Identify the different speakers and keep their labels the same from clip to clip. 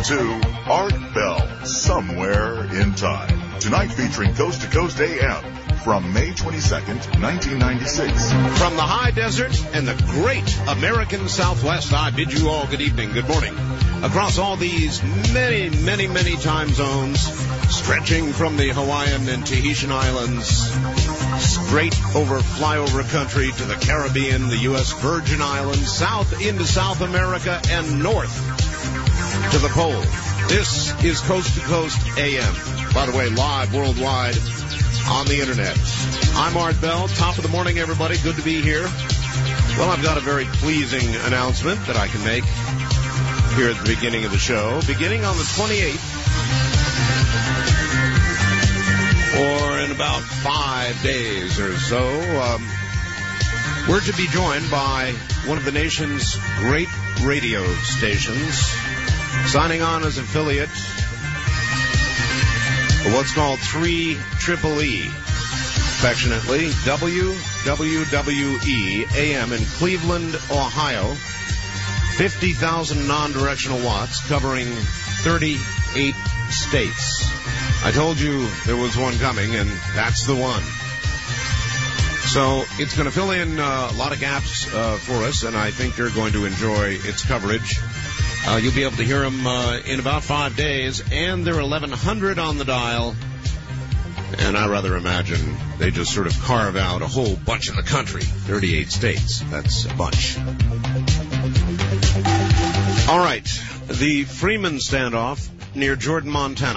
Speaker 1: listening to Art Bell, Somewhere in Time. Tonight featuring Coast to Coast AM from May 22nd, 1996.
Speaker 2: From the high desert and the great American Southwest, I bid you all good evening, good morning. Across all these many, many, many time zones, stretching from the Hawaiian and Tahitian Islands, straight over flyover country to the Caribbean, the U.S. Virgin Islands, south into South America, and north to the pole. This is Coast to Coast AM. By the way, live worldwide on the internet. I'm Art Bell. Top of the morning, everybody. Good to be here. Well, I've got a very pleasing announcement that I can make here at the beginning of the show. Beginning on the 28th, or in about 5 days or so, we're to be joined by one of the nation's great radio stations, signing on as affiliate of what's called 3EEE, affectionately WWWE AM in Cleveland, Ohio. 50,000 non-directional watts covering 38 states. I told you there was one coming, and that's the one. So it's going to fill in a lot of gaps for us, and I think you're going to enjoy its coverage. You'll be able to hear them in about 5 days, and they're 1,100 on the dial. And I rather imagine they just sort of carve out a whole bunch of the country, 38 states. That's a bunch. All right, the Freeman standoff near Jordan, Montana.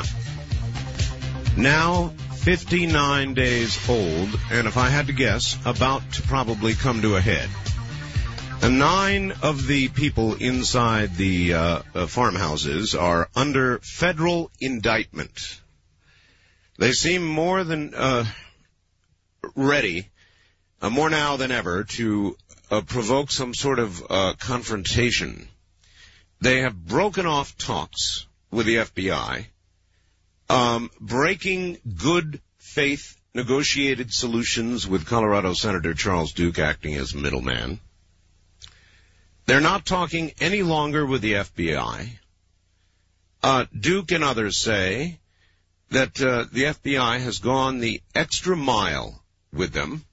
Speaker 2: Now 59 days old, and if I had to guess, about to probably come to a head. And 9 of the people inside the farmhouses are under federal indictment. They seem more than ready, more now than ever, to provoke some sort of confrontation. They have broken off talks with the FBI, breaking good faith negotiated solutions with Colorado Senator Charles Duke acting as middleman. They're not talking any longer with the FBI. Duke and others say that the FBI has gone the extra mile with them.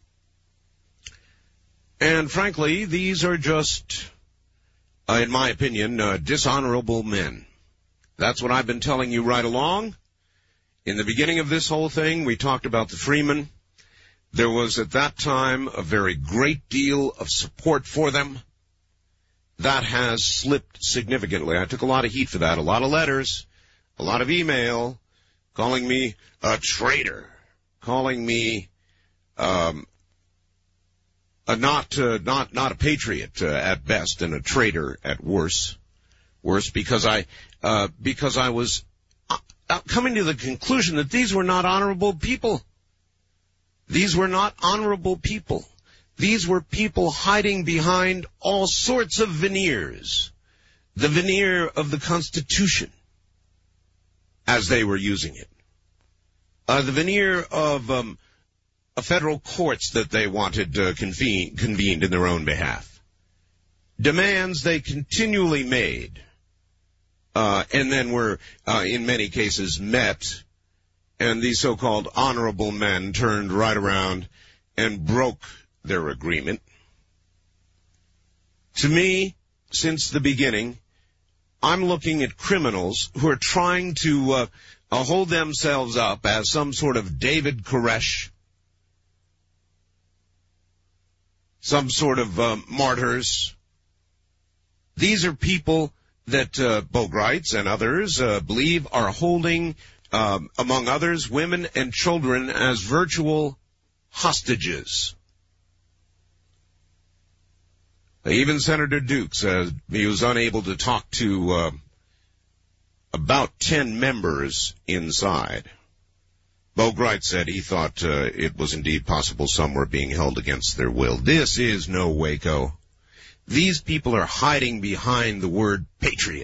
Speaker 2: And frankly, these are just, in my opinion, dishonorable men. That's what I've been telling you right along. In the beginning of this whole thing, we talked about the Freeman. There was at that time a very great deal of support for them. That has slipped significantly. I took a lot of heat for that, a lot of letters, a lot of email, calling me a traitor, calling me not a patriot at best, and a traitor at worse because I was coming to the conclusion that these were not honorable people. These were not honorable people. These were people hiding behind all sorts of veneers. The veneer of the Constitution, as they were using it. The veneer of federal courts that they wanted convened in their own behalf. Demands they continually made, and then were, in many cases, met, and these so-called honorable men turned right around and broke their agreement. To me, since the beginning, I'm looking at criminals who are trying to hold themselves up as some sort of David Koresh, some sort of martyrs. These are people that Boegreitz and others believe are holding, among others, women and children as virtual hostages. Even Senator Duke says he was unable to talk to about 10 members inside. Boegreitz said he thought it was indeed possible some were being held against their will. This is no Waco. These people are hiding behind the word patriot,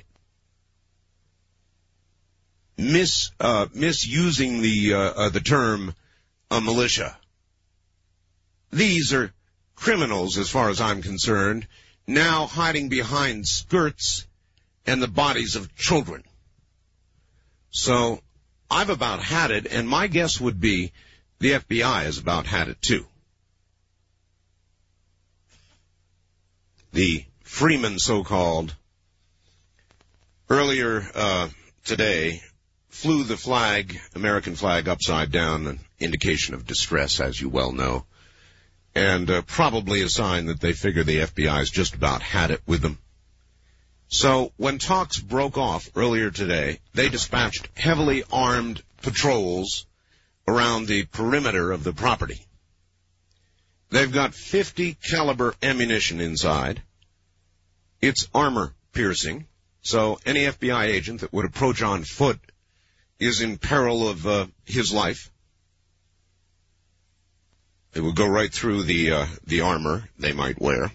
Speaker 2: misusing the term militia. These are criminals, as far as I'm concerned, now hiding behind skirts and the bodies of children. So I've about had it, and my guess would be the FBI has about had it too. The Freeman, so-called, earlier today flew the flag, American flag, upside down, an indication of distress, as you well know, and probably a sign that they figure the FBI's just about had it with them. So when talks broke off earlier today, they dispatched heavily armed patrols around the perimeter of the property. They've got 50 caliber ammunition inside. It's armor piercing, so any FBI agent that would approach on foot is in peril of his life. It will go right through the armor they might wear.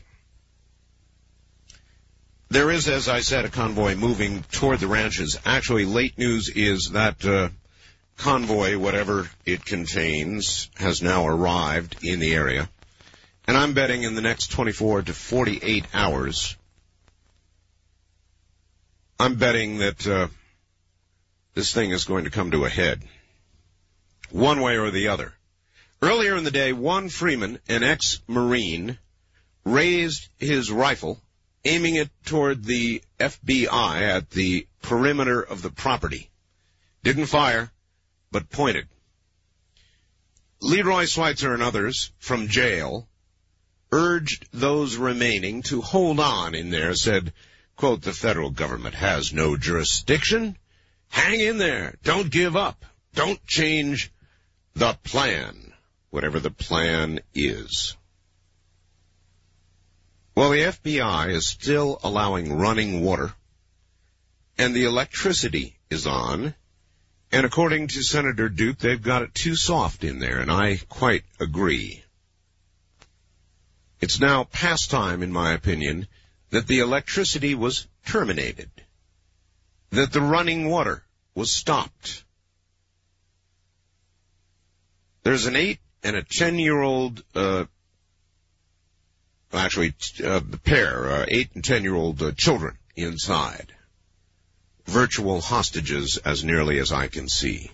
Speaker 2: There is, as I said, a convoy moving toward the ranches. Actually, late news is that convoy, whatever it contains, has now arrived in the area. And I'm betting in the next 24 to 48 hours, I'm betting that this thing is going to come to a head, one way or the other. Earlier in the day, one Freeman, an ex-Marine, raised his rifle, aiming it toward the FBI at the perimeter of the property. Didn't fire, but pointed. Leroy Schweitzer and others from jail urged those remaining to hold on in there, said, quote, the federal government has no jurisdiction. Hang in there. Don't give up. Don't change the plan, whatever the plan is. Well, the FBI is still allowing running water, and the electricity is on, and according to Senator Duke, they've got it too soft in there, and I quite agree. It's now past time, in my opinion, that the electricity was terminated, that the running water was stopped. There's an 8 and a 10-year-old, the pair, 8 and 10-year-old children inside. Virtual hostages, as nearly as I can see.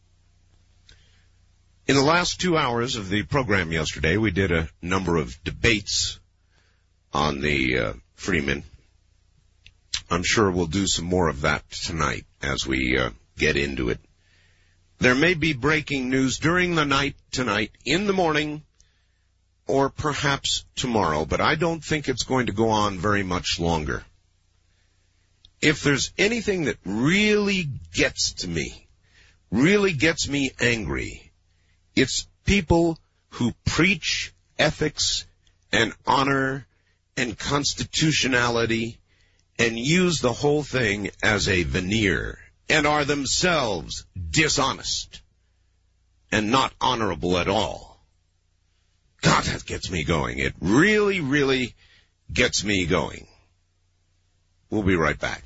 Speaker 2: In the last 2 hours of the program yesterday, we did a number of debates on the Freeman. I'm sure we'll do some more of that tonight as we get into it. There may be breaking news during the night tonight, in the morning, or perhaps tomorrow, but I don't think it's going to go on very much longer. If there's anything that really gets to me, really gets me angry, it's people who preach ethics and honor and constitutionality and use the whole thing as a veneer and are themselves dishonest and not honorable at all. God, that gets me going. It really, really gets me going. We'll be right back.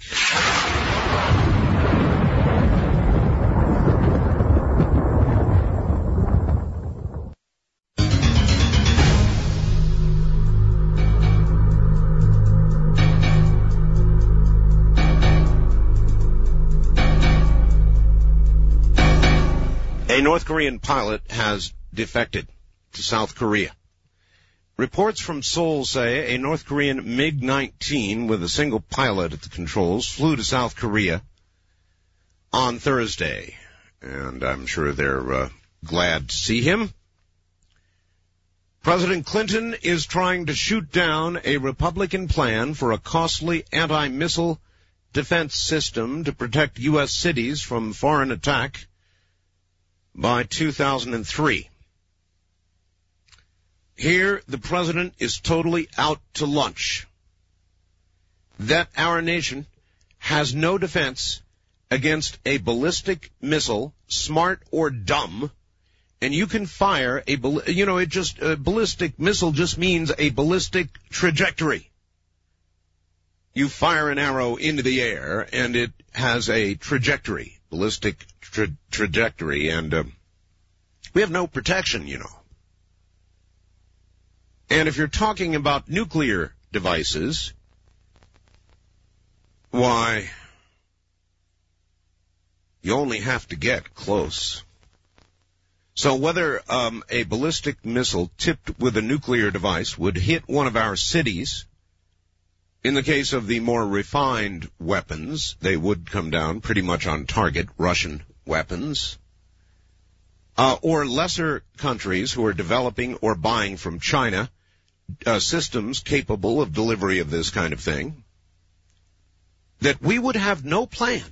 Speaker 2: A North Korean pilot has defected to South Korea. Reports from Seoul say a North Korean MiG-19 with a single pilot at the controls flew to South Korea on Thursday, and I'm sure they're glad to see him. President Clinton is trying to shoot down a Republican plan for a costly anti-missile defense system to protect U.S. cities from foreign attack by 2003. Here, the president is totally out to lunch. That our nation has no defense against a ballistic missile, smart or dumb, and you can fire a ballistic missile just means a ballistic trajectory. You fire an arrow into the air, and it has a trajectory, ballistic trajectory, and we have no protection, you know. And if you're talking about nuclear devices, why, You only have to get close. So whether a ballistic missile tipped with a nuclear device would hit one of our cities, in the case of the more refined weapons, they would come down pretty much on target, Russian weapons, or lesser countries who are developing or buying from China systems capable of delivery of this kind of thing, that we would have no plan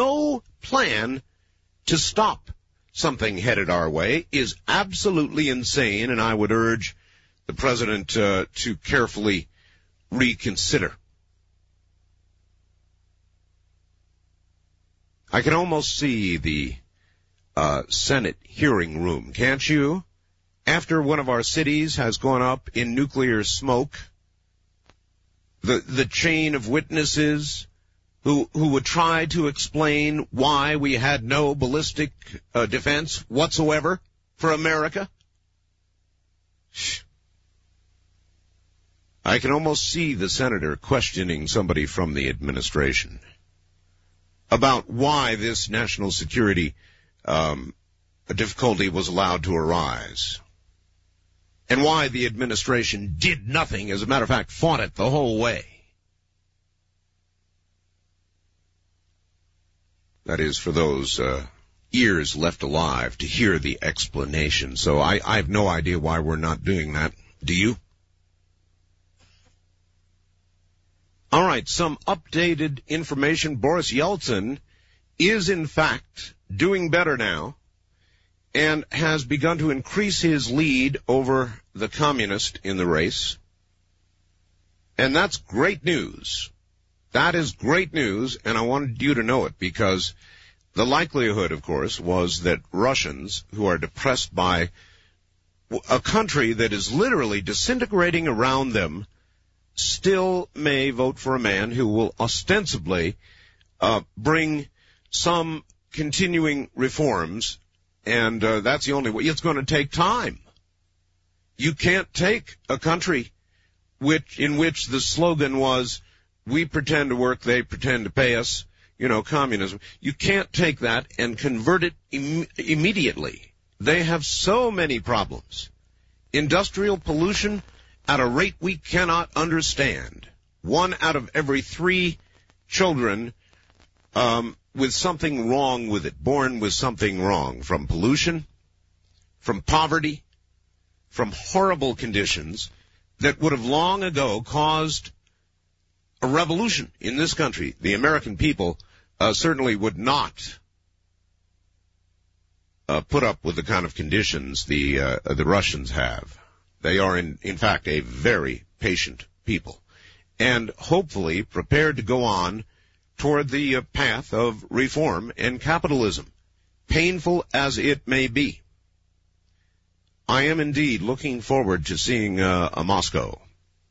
Speaker 2: to stop something headed our way is absolutely insane, and I would urge the president to carefully reconsider. I can almost see the Senate hearing room, can't you? After one of our cities has gone up in nuclear smoke, the chain of witnesses who would try to explain why we had no ballistic defense whatsoever for America. I can almost see the senator questioning somebody from the administration about why this national security difficulty was allowed to arise, and why the administration did nothing, as a matter of fact, fought it the whole way. That is, for those ears left alive to hear the explanation. So I have no idea why we're not doing that. Do you? All right, some updated information. Boris Yeltsin is, in fact, doing better now and has begun to increase his lead over the communist in the race. And that's great news. That is great news, and I wanted you to know it, because the likelihood, of course, was that Russians, who are depressed by a country that is literally disintegrating around them, still may vote for a man who will ostensibly bring some continuing reforms, and that's the only way. It's going to take time. You can't take a country in which the slogan was, we pretend to work, they pretend to pay us, communism. You can't take that and convert it immediately. They have so many problems. Industrial pollution at a rate we cannot understand. 1 out of every 3 children with something wrong with it, born with something wrong, from pollution, from poverty, from horrible conditions that would have long ago caused a revolution in this country. The American people certainly would not put up with the kind of conditions the Russians have. They are, in fact, a very patient people, and hopefully prepared to go on toward the path of reform and capitalism, painful as it may be. I am indeed looking forward to seeing a Moscow.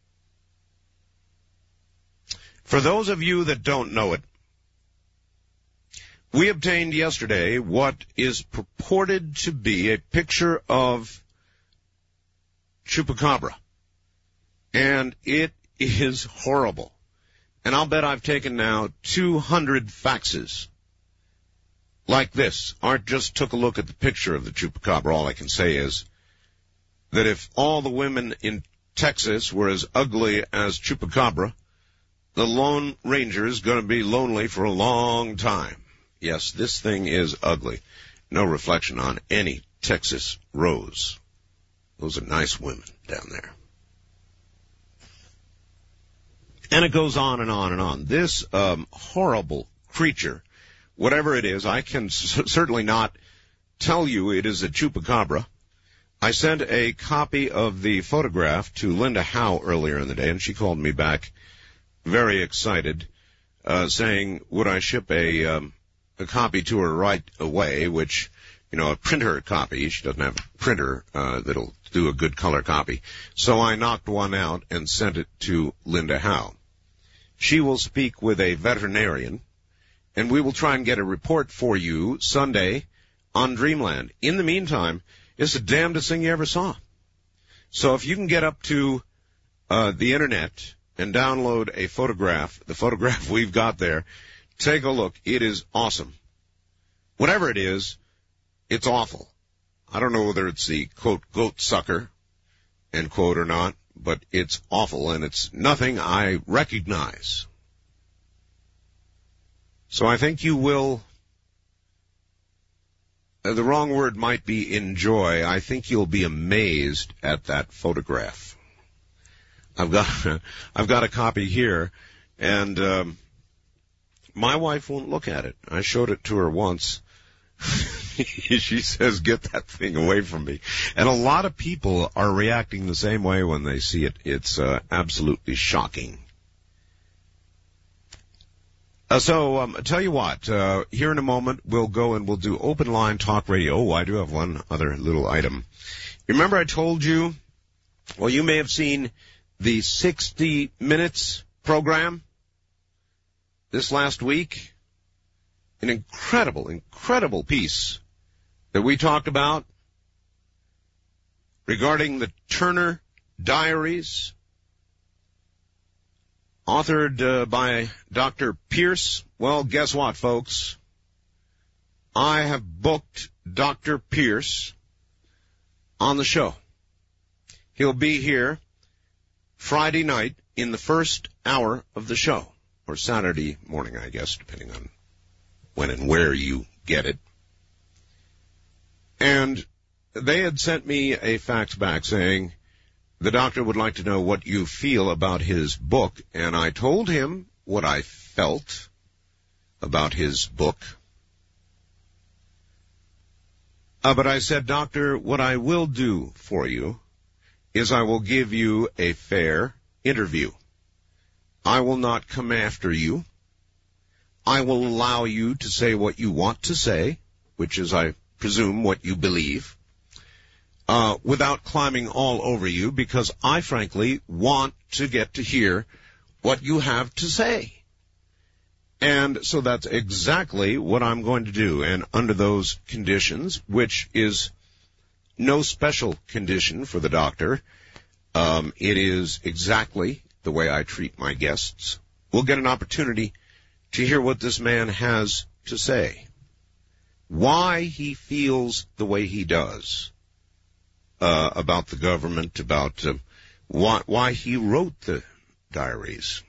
Speaker 2: For those of you that don't know it, we obtained yesterday what is purported to be a picture of Chupacabra, and it is horrible. And I'll bet I've taken now 200 faxes like this. Art just took a look at the picture of the Chupacabra. All I can say is that if all the women in Texas were as ugly as Chupacabra, the Lone Ranger is going to be lonely for a long time. Yes, this thing is ugly. No reflection on any Texas rose. Those are nice women down there. And it goes on and on and on. This horrible creature, whatever it is, I can certainly not tell you it is a Chupacabra. I sent a copy of the photograph to Linda Howe earlier in the day, and she called me back very excited, saying, would I ship a copy to her right away, which, a printer copy. She doesn't have a printer that'll do a good color copy. So I knocked one out and sent it to Linda Howe. She will speak with a veterinarian, and we will try and get a report for you Sunday on Dreamland. In the meantime, it's the damnedest thing you ever saw. So if you can get up to the Internet and download a photograph, the photograph we've got there, take a look. It is awesome. whatever it is, it's awful. I don't know whether it's the, quote, goat sucker, end quote, or not, but it's awful, and it's nothing I recognize. So I think you will, the wrong word might be enjoy. I think you'll be amazed at that photograph. I've got a copy here, and my wife won't look at it. I showed it to her once. She says, "Get that thing away from me." And a lot of people are reacting the same way when they see it. It's absolutely shocking. So tell you what, here in a moment we'll go and we'll do open line talk radio. Oh, I do have one other little item. Remember I told you, well, you may have seen the 60 Minutes program this last week. An incredible piece that we talked about regarding the Turner Diaries, authored by Dr. Pierce. Well, guess what, folks? I have booked Dr. Pierce on the show. He'll be here Friday night in the first hour of the show, or Saturday morning, I guess, depending on when and where you get it. And they had sent me a fax back saying the doctor would like to know what you feel about his book, and I told him what I felt about his book. But I said, "Doctor, what I will do for you is I will give you a fair interview. I will not come after you. I will allow you to say what you want to say," which is, I presume, what you believe, without climbing all over you, because I frankly want to get to hear what you have to say. And so that's exactly what I'm going to do. And under those conditions, which is no special condition for the doctor, it is exactly the way I treat my guests, we'll get an opportunity to hear what this man has to say, why he feels the way he does about the government, about why he wrote the diaries.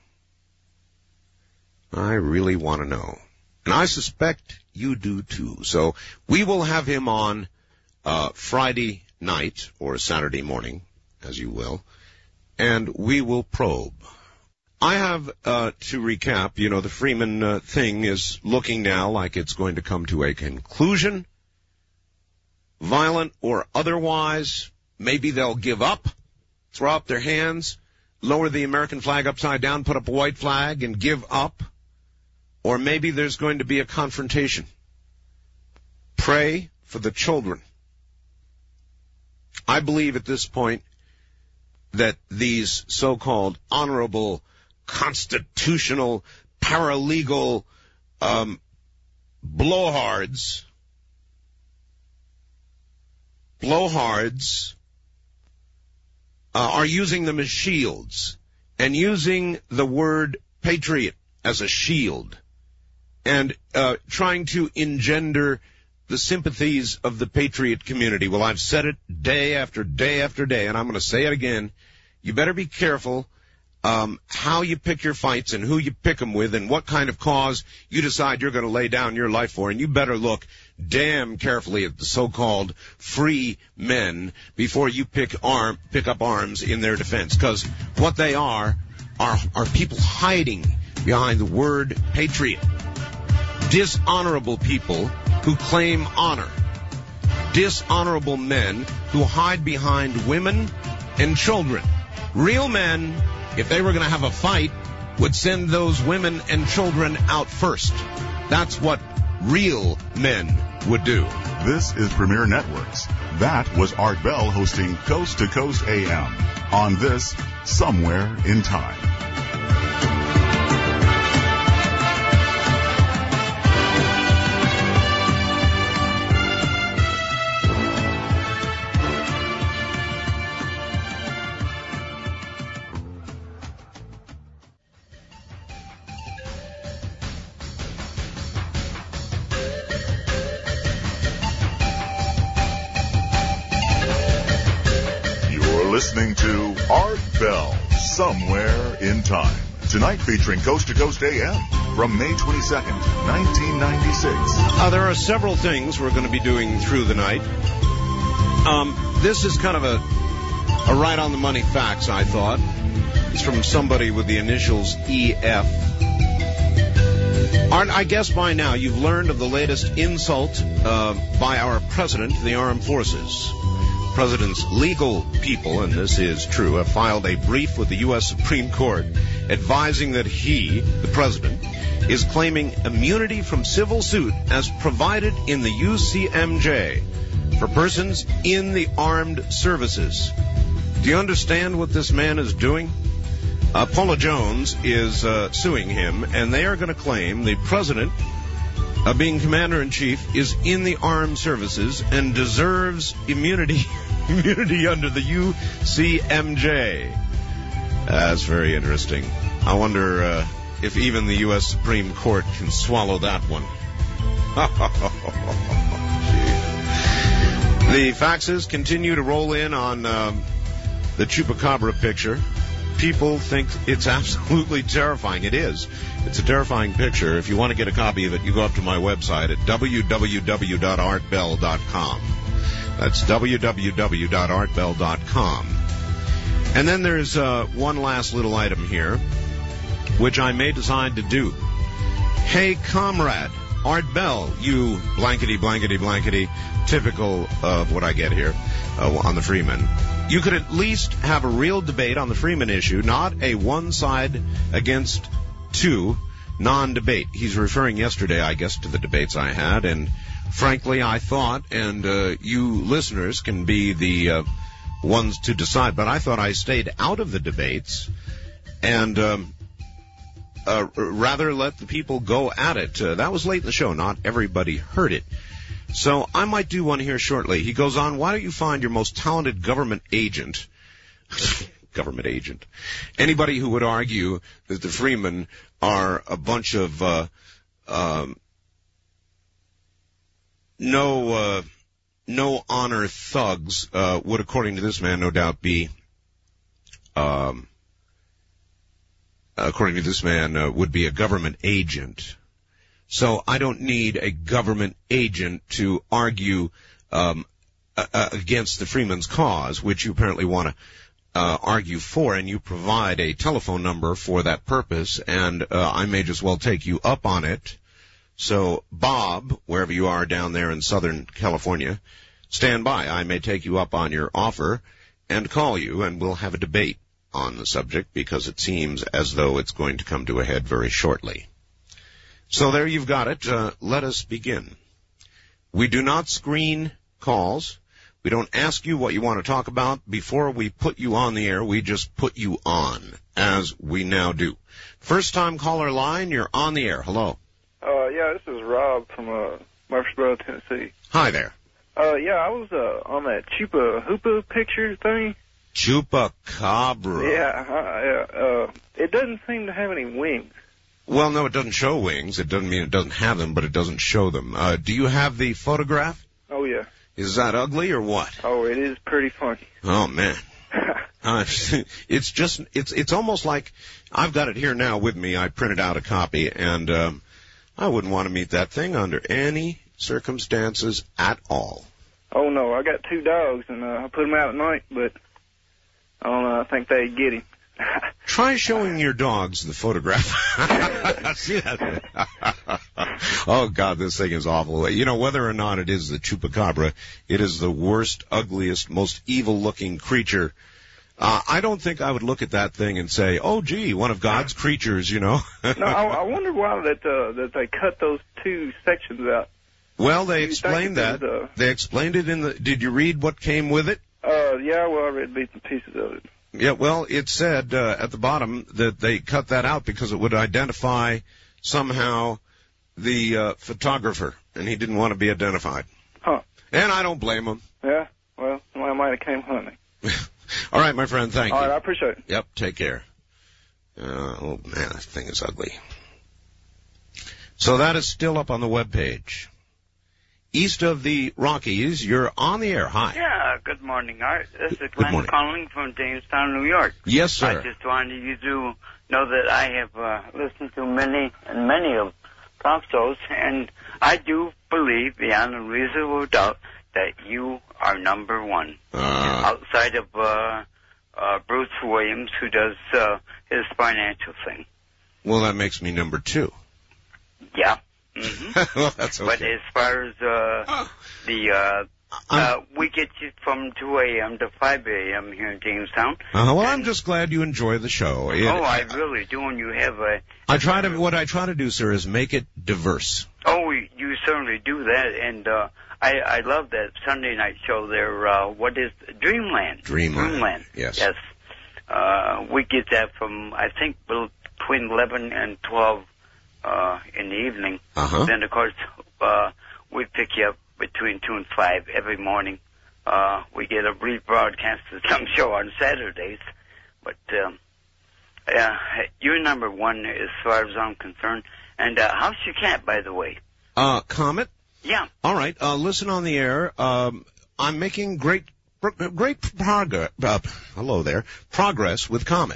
Speaker 2: I really want to know, and I suspect you do too. So we will have him on Friday night or Saturday morning, as you will, and we will probe. I have, to recap, the Freeman thing is looking now like it's going to come to a conclusion, violent or otherwise. Maybe they'll give up, throw up their hands, lower the American flag upside down, put up a white flag, and give up. Or maybe there's going to be a confrontation. Pray for the children. I believe at this point that these so-called honorable, constitutional, paralegal blowhards are using them as shields and using the word patriot as a shield and trying to engender the sympathies of the patriot community. Well, I've said it day after day after day, and I'm going to say it again. You better be careful how you pick your fights and who you pick them with and what kind of cause you decide you're going to lay down your life for. And you better look damn carefully at the so-called free men before you pick up arms in their defense. Because what they are people hiding behind the word patriot. Dishonorable people who claim honor. Dishonorable men who hide behind women and children. Real men, if they were going to have a fight, would send those women and children out first. That's what real men would do.
Speaker 1: This is Premier Networks. That was Art Bell hosting Coast to Coast AM on this Somewhere in Time. listening to Art Bell, Somewhere in Time. Tonight featuring Coast to Coast AM from May 22nd, 1996.
Speaker 2: There are several things we're going to be doing through the night. This is kind of a right-on-the-money facts, I thought. It's from somebody with the initials EF. Art, I guess by now you've learned of the latest insult by our president of the armed forces. The president's legal people, and this is true, have filed a brief with the U.S. Supreme Court advising that he, the president, is claiming immunity from civil suit as provided in the UCMJ for persons in the armed services. Do you understand what this man is doing? Paula Jones is suing him, and they are going to claim the president, being commander-in-chief, is in the armed services and deserves immunity under the UCMJ. That's very interesting. I wonder if even the U.S. Supreme Court can swallow that one. The faxes continue to roll in on the Chupacabra picture. People think it's absolutely terrifying. It is. It's a terrifying picture. If you want to get a copy of it, you go up to my website at www.artbell.com. That's www.artbell.com. And then there's one last little item here, which I may decide to do. Hey, comrade, Art Bell, you blankety, blankety, blankety, typical of what I get here on the Freeman. You could at least have a real debate on the Freeman issue, not a one side against two non-debate. He's referring yesterday, I guess, to the debates I had, and frankly, I thought, and you listeners can be the ones to decide, but I thought I stayed out of the debates and rather let the people go at it. That was late in the show. Not everybody heard it. So I might do one here shortly. He goes on, why don't you find your most talented government agent, anybody who would argue that the Freemen are a bunch of no honor thugs, would, according to this man, no doubt be, would be a government agent. So I don't need a government agent to argue against the Freeman's cause, which you apparently want to argue for, and you provide a telephone number for that purpose, and I may just well take you up on it. So, Bob, wherever you are down there in Southern California, stand by. I may take you up on your offer and call you, and we'll have a debate on the subject, because it seems as though it's going to come to a head very shortly. So there you've got it. Let us begin. We do not screen calls. We don't ask you what you want to talk about before we put you on the air. We just put you on, as we now do. First-time caller line, you're on the air. Hello.
Speaker 3: Yeah, this is Rob from Murfreesboro, Tennessee.
Speaker 2: Hi there.
Speaker 3: Yeah, I was on that Chupa Hoopa picture thing.
Speaker 2: Chupacabra.
Speaker 3: Yeah, it doesn't seem to have any wings.
Speaker 2: Well, no, it doesn't show wings. It doesn't mean it doesn't have them, but it doesn't show them. Do you have the photograph?
Speaker 3: Oh, yeah.
Speaker 2: Is that ugly or what?
Speaker 3: Oh, it is pretty funny.
Speaker 2: Oh, man. It's almost like I've got it here now with me. I printed out a copy, and I wouldn't want to meet that thing under any circumstances at all.
Speaker 3: Oh, no, I got 2 dogs, and I put them out at night, but I don't know, I think they'd get him.
Speaker 2: Try showing your dogs the photograph. See that? Oh, God, this thing is awful. You know, whether or not it is the Chupacabra, it is the worst, ugliest, most evil-looking creature. I don't think I would look at that thing and say, oh, gee, one of God's creatures, you know.
Speaker 3: No, I wonder why that they cut those 2 sections out.
Speaker 2: Well, they explained that. They explained it in the... Did you read what came with it?
Speaker 3: Yeah, well, I read bits and pieces of it.
Speaker 2: Yeah, well, it said at the bottom that they cut that out because it would identify somehow the photographer, and he didn't want to be identified.
Speaker 3: Huh.
Speaker 2: And I don't blame him.
Speaker 3: Yeah, well, I might have came hunting.
Speaker 2: All right, my friend, thank you.
Speaker 3: All right, I appreciate it.
Speaker 2: Yep, take care. Oh, man, that thing is ugly. So that is still up on the webpage. East of the Rockies, you're on the air. Hi.
Speaker 4: Yeah, Good morning, Art. This is Glenn calling from Jamestown, New York.
Speaker 2: Yes, sir.
Speaker 4: I just wanted you to know that I have listened to many of talk shows, and I do believe, beyond a reasonable doubt, that you are number one. Outside of Bruce Williams, who does his financial thing.
Speaker 2: Well, that makes me number two.
Speaker 4: Yeah. Mm-hmm.
Speaker 2: Well, that's okay.
Speaker 4: But as far as we get you from 2 a.m. to 5 a.m. here in Jamestown.
Speaker 2: Well, I'm just glad you enjoy the show.
Speaker 4: I really do, and you have a...
Speaker 2: What I try to do, sir, is make it diverse.
Speaker 4: Oh, you certainly do that, and I love that Sunday night show there. What is Dreamland?
Speaker 2: Dreamland. Yes.
Speaker 4: Yes. We get that from, I think, between 11 and 12 in the evening.
Speaker 2: Uh-huh.
Speaker 4: Then, of course, we pick you up between 2 and 5 every morning. We get a rebroadcast of some show on Saturdays. But you're number one as far as I'm concerned. And how's your cat, by the way?
Speaker 2: Comet?
Speaker 4: Yeah.
Speaker 2: All right. Listen on the air. I'm making great progress. Hello there. Progress with Comet.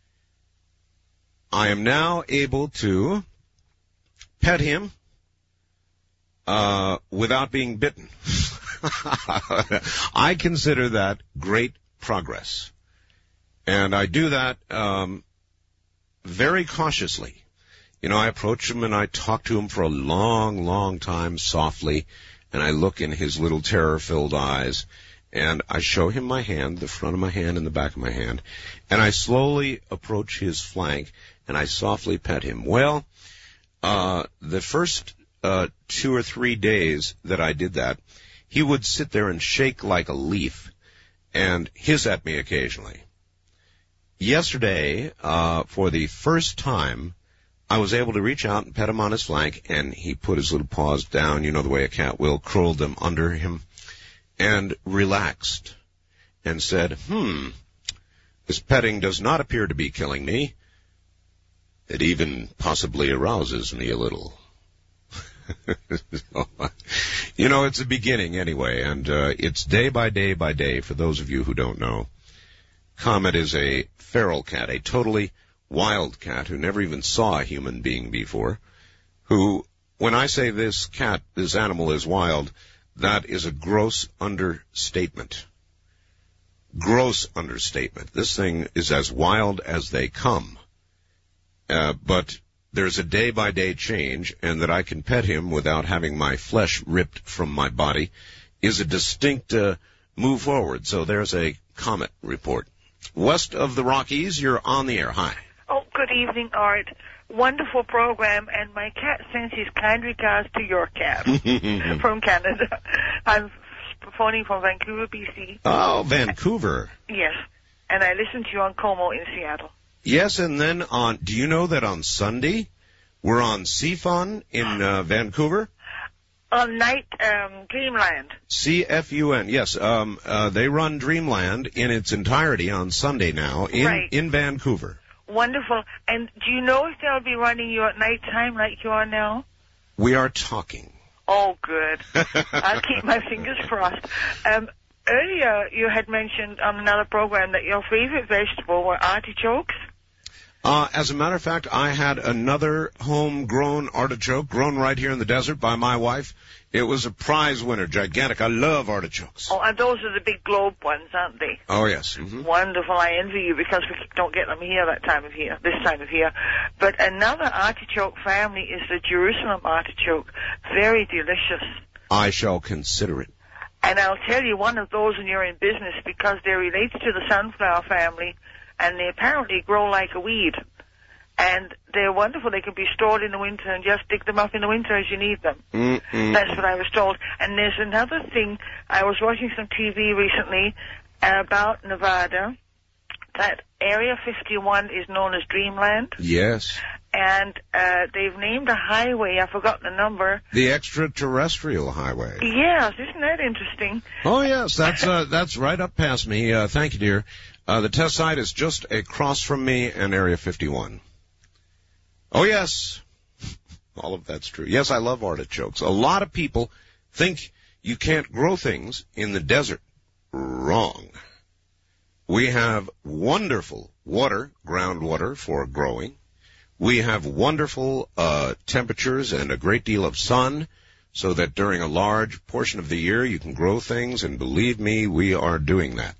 Speaker 2: I am now able to pet him without being bitten. I consider that great progress. And I do that very cautiously. You know, I approach him and I talk to him for a long, long time softly, and I look in his little terror-filled eyes, and I show him my hand, the front of my hand and the back of my hand, and I slowly approach his flank, and I softly pet him. Well, the first 2 or 3 days that I did that, he would sit there and shake like a leaf and hiss at me occasionally. Yesterday, for the first time, I was able to reach out and pet him on his flank, and he put his little paws down, you know the way a cat will, curled them under him, and relaxed, and said, this petting does not appear to be killing me. It even possibly arouses me a little. You know, it's a beginning anyway, and it's day by day by day, for those of you who don't know. Comet is a feral cat, a totally wild cat who never even saw a human being before, who, when I say this animal is wild, that is a gross understatement. Gross understatement. This thing is as wild as they come. But there's a day-by-day change, and that I can pet him without having my flesh ripped from my body is a distinct move forward. So there's a Comet report. West of the Rockies, you're on the air. Hi.
Speaker 5: Oh, good evening, Art. Wonderful program, and my cat sends his kind regards to your cat from Canada. I'm phoning from Vancouver, BC.
Speaker 2: Oh, Vancouver.
Speaker 5: Yes, and I listen to you on Como in Seattle.
Speaker 2: Yes, and then do you know that on Sunday, we're on CFUN in Vancouver?
Speaker 5: On night, Dreamland.
Speaker 2: CFUN, yes. They run Dreamland in its entirety on Sunday now in Vancouver.
Speaker 5: Wonderful. And do you know if they'll be running you at night time like you are now?
Speaker 2: We are talking.
Speaker 5: Oh, good. I'll keep my fingers crossed. Earlier, you had mentioned on another program that your favorite vegetable were artichokes.
Speaker 2: As a matter of fact, I had another homegrown artichoke grown right here in the desert by my wife. It was a prize winner, gigantic. I love artichokes.
Speaker 5: Oh, and those are the big globe ones, aren't they?
Speaker 2: Oh, yes. Mm-hmm.
Speaker 5: Wonderful. I envy you because we don't get them here this time of year. But another artichoke family is the Jerusalem artichoke. Very delicious.
Speaker 2: I shall consider it.
Speaker 5: And I'll tell you one of those when you're in business because they relate to the sunflower family, and they apparently grow like a weed. And they're wonderful. They can be stored in the winter and just dig them up in the winter as you need them.
Speaker 2: Mm-mm.
Speaker 5: That's what I was told. And there's another thing. I was watching some TV recently about Nevada. That Area 51 is known as Dreamland.
Speaker 2: Yes.
Speaker 5: And they've named a highway. I've forgotten the number.
Speaker 2: The extraterrestrial highway.
Speaker 5: Yes. Isn't that interesting?
Speaker 2: Oh, yes. That's right up past me. Thank you, dear. The test site is just across from me and Area 51. Oh, yes. All of that's true. Yes, I love artichokes. A lot of people think you can't grow things in the desert. wrong. We have wonderful water, groundwater for growing. We have wonderful temperatures and a great deal of sun so that during a large portion of the year you can grow things, and believe me, we are doing that.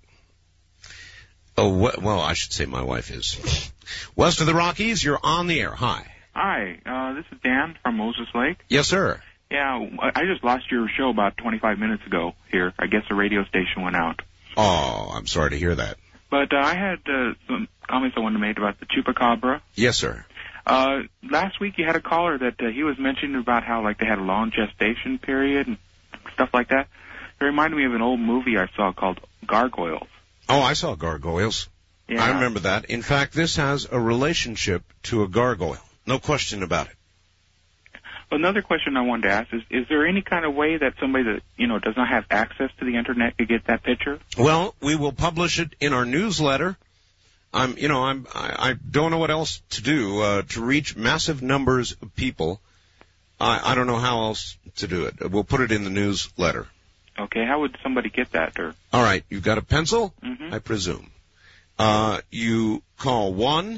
Speaker 2: Well, I should say my wife is. West of the Rockies, you're on the air. Hi.
Speaker 6: Hi, this is Dan from Moses Lake.
Speaker 2: Yes, sir.
Speaker 6: Yeah, I just lost your show about 25 minutes ago here. I guess the radio station went out.
Speaker 2: Oh, I'm sorry to hear that.
Speaker 6: But I had some comments I wanted to make about the chupacabra.
Speaker 2: Yes, sir.
Speaker 6: Last week you had a caller that he was mentioning about how like they had a long gestation period and stuff like that. It reminded me of an old movie I saw called Gargoyles.
Speaker 2: Oh, I saw Gargoyles.
Speaker 6: Yeah.
Speaker 2: I remember that. In fact, this has a relationship to a gargoyle. No question about it.
Speaker 6: Another question I wanted to ask is there any kind of way that somebody that, does not have access to the internet could get that picture?
Speaker 2: Well, we will publish it in our newsletter. I don't know what else to do, to reach massive numbers of people. I don't know how else to do it. We'll put it in the newsletter.
Speaker 6: Okay, how would somebody get that?
Speaker 2: All right, you've got a pencil,
Speaker 6: Mm-hmm.
Speaker 2: I presume. You call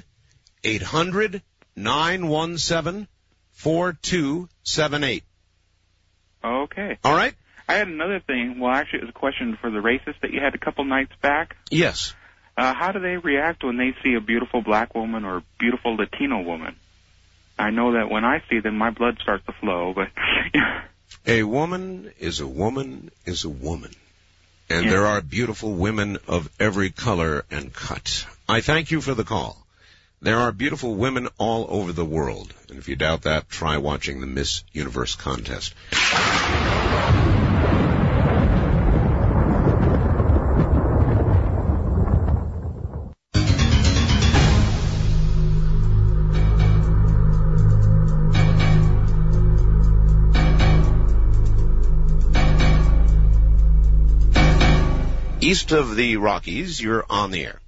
Speaker 2: 1-800-917-4278.
Speaker 6: Okay.
Speaker 2: All right?
Speaker 6: I had another thing. Well, actually, it was a question for the racists that you had a couple nights back.
Speaker 2: Yes.
Speaker 6: How do they react when they see a beautiful black woman or beautiful Latino woman? I know that when I see them, my blood starts to flow, but...
Speaker 2: A woman is a woman is a woman. And
Speaker 6: Yeah.
Speaker 2: there are beautiful women of every color and cut. I thank you for the call. There are beautiful women all over the world. And if you doubt that, try watching the Miss Universe contest. East of the Rockies, you're on the air.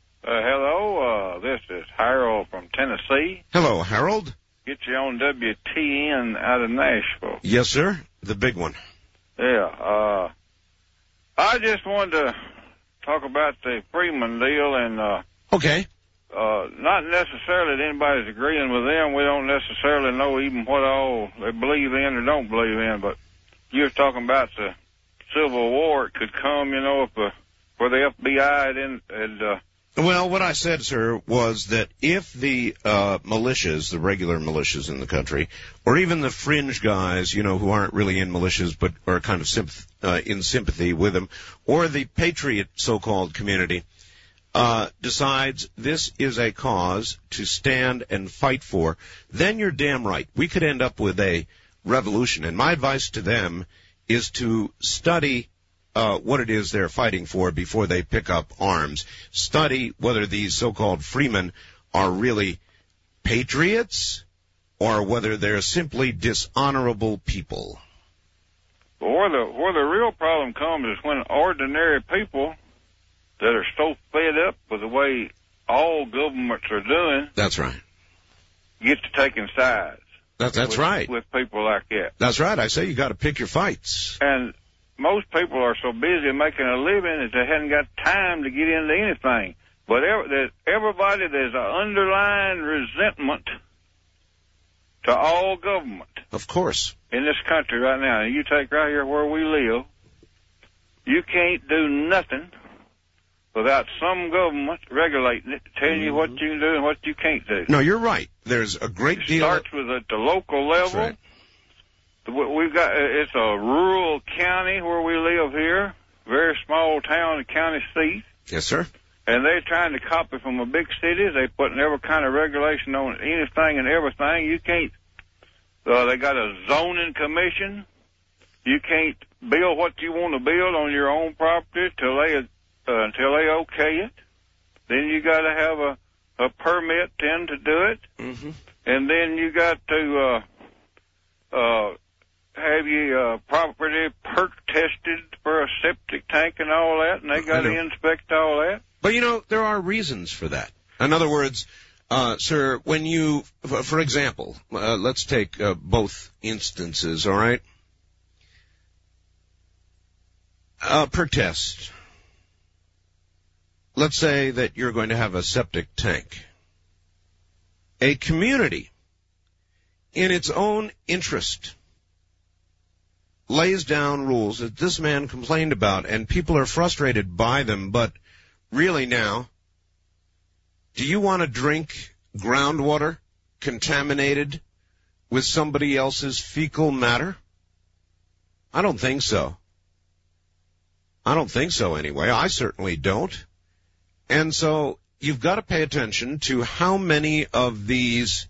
Speaker 7: Hello, this is Harold from Tennessee.
Speaker 2: Hello, Harold.
Speaker 7: Get you on WTN out of Nashville.
Speaker 2: Yes, sir. The big one.
Speaker 7: Yeah, I just wanted to talk about the Freeman deal and,
Speaker 2: Okay.
Speaker 7: not necessarily that anybody's agreeing with them. We don't necessarily know even what all they believe in or don't believe in, but you were talking about the Civil War. It could come, if where the FBI had
Speaker 2: Well, what I said, sir, was that if the militias, the regular militias in the country, or even the fringe guys, who aren't really in militias but are kind of in sympathy with them, or the patriot so-called community, decides this is a cause to stand and fight for, then you're damn right. We could end up with a revolution. And my advice to them is to study what it is they're fighting for before they pick up arms. Study whether these so-called freemen are really patriots or whether they're simply dishonorable people.
Speaker 7: where the real problem comes is when ordinary people that are so fed up with the way all governments are doing
Speaker 2: That's right.
Speaker 7: get to taking sides.
Speaker 2: That's right.
Speaker 7: With people like that.
Speaker 2: That's right. I say you got to pick your fights.
Speaker 7: And most people are so busy making a living that they haven't got time to get into anything. But there's an underlying resentment to all government.
Speaker 2: Of course.
Speaker 7: In this country right now. You take right here where we live, you can't do nothing without some government regulating it, telling you what you can do and what you can't do.
Speaker 2: No, you're right. There's a great deal.
Speaker 7: It starts with at the local level.
Speaker 2: That's right.
Speaker 7: It's a rural county where we live here, very small town, county seat.
Speaker 2: Yes, sir.
Speaker 7: And they're trying to copy from the big cities. They're putting every kind of regulation on anything and everything. You can't. They got a zoning commission. You can't build what you want to build on your own property until they okay it. Then you got to have a permit then to do it.
Speaker 2: Mm-hmm.
Speaker 7: And then you got to have your property perk tested for a septic tank and all that, and they got to inspect all that.
Speaker 2: But, there are reasons for that. In other words, sir, when you, for example, let's take both instances, all right? Perk test. let's say that you're going to have a septic tank. A community, in its own interest, lays down rules that this man complained about, and people are frustrated by them, but really now, do you want to drink groundwater contaminated with somebody else's fecal matter? I don't think so. I don't think so anyway. I certainly don't. And so you've got to pay attention to how many of these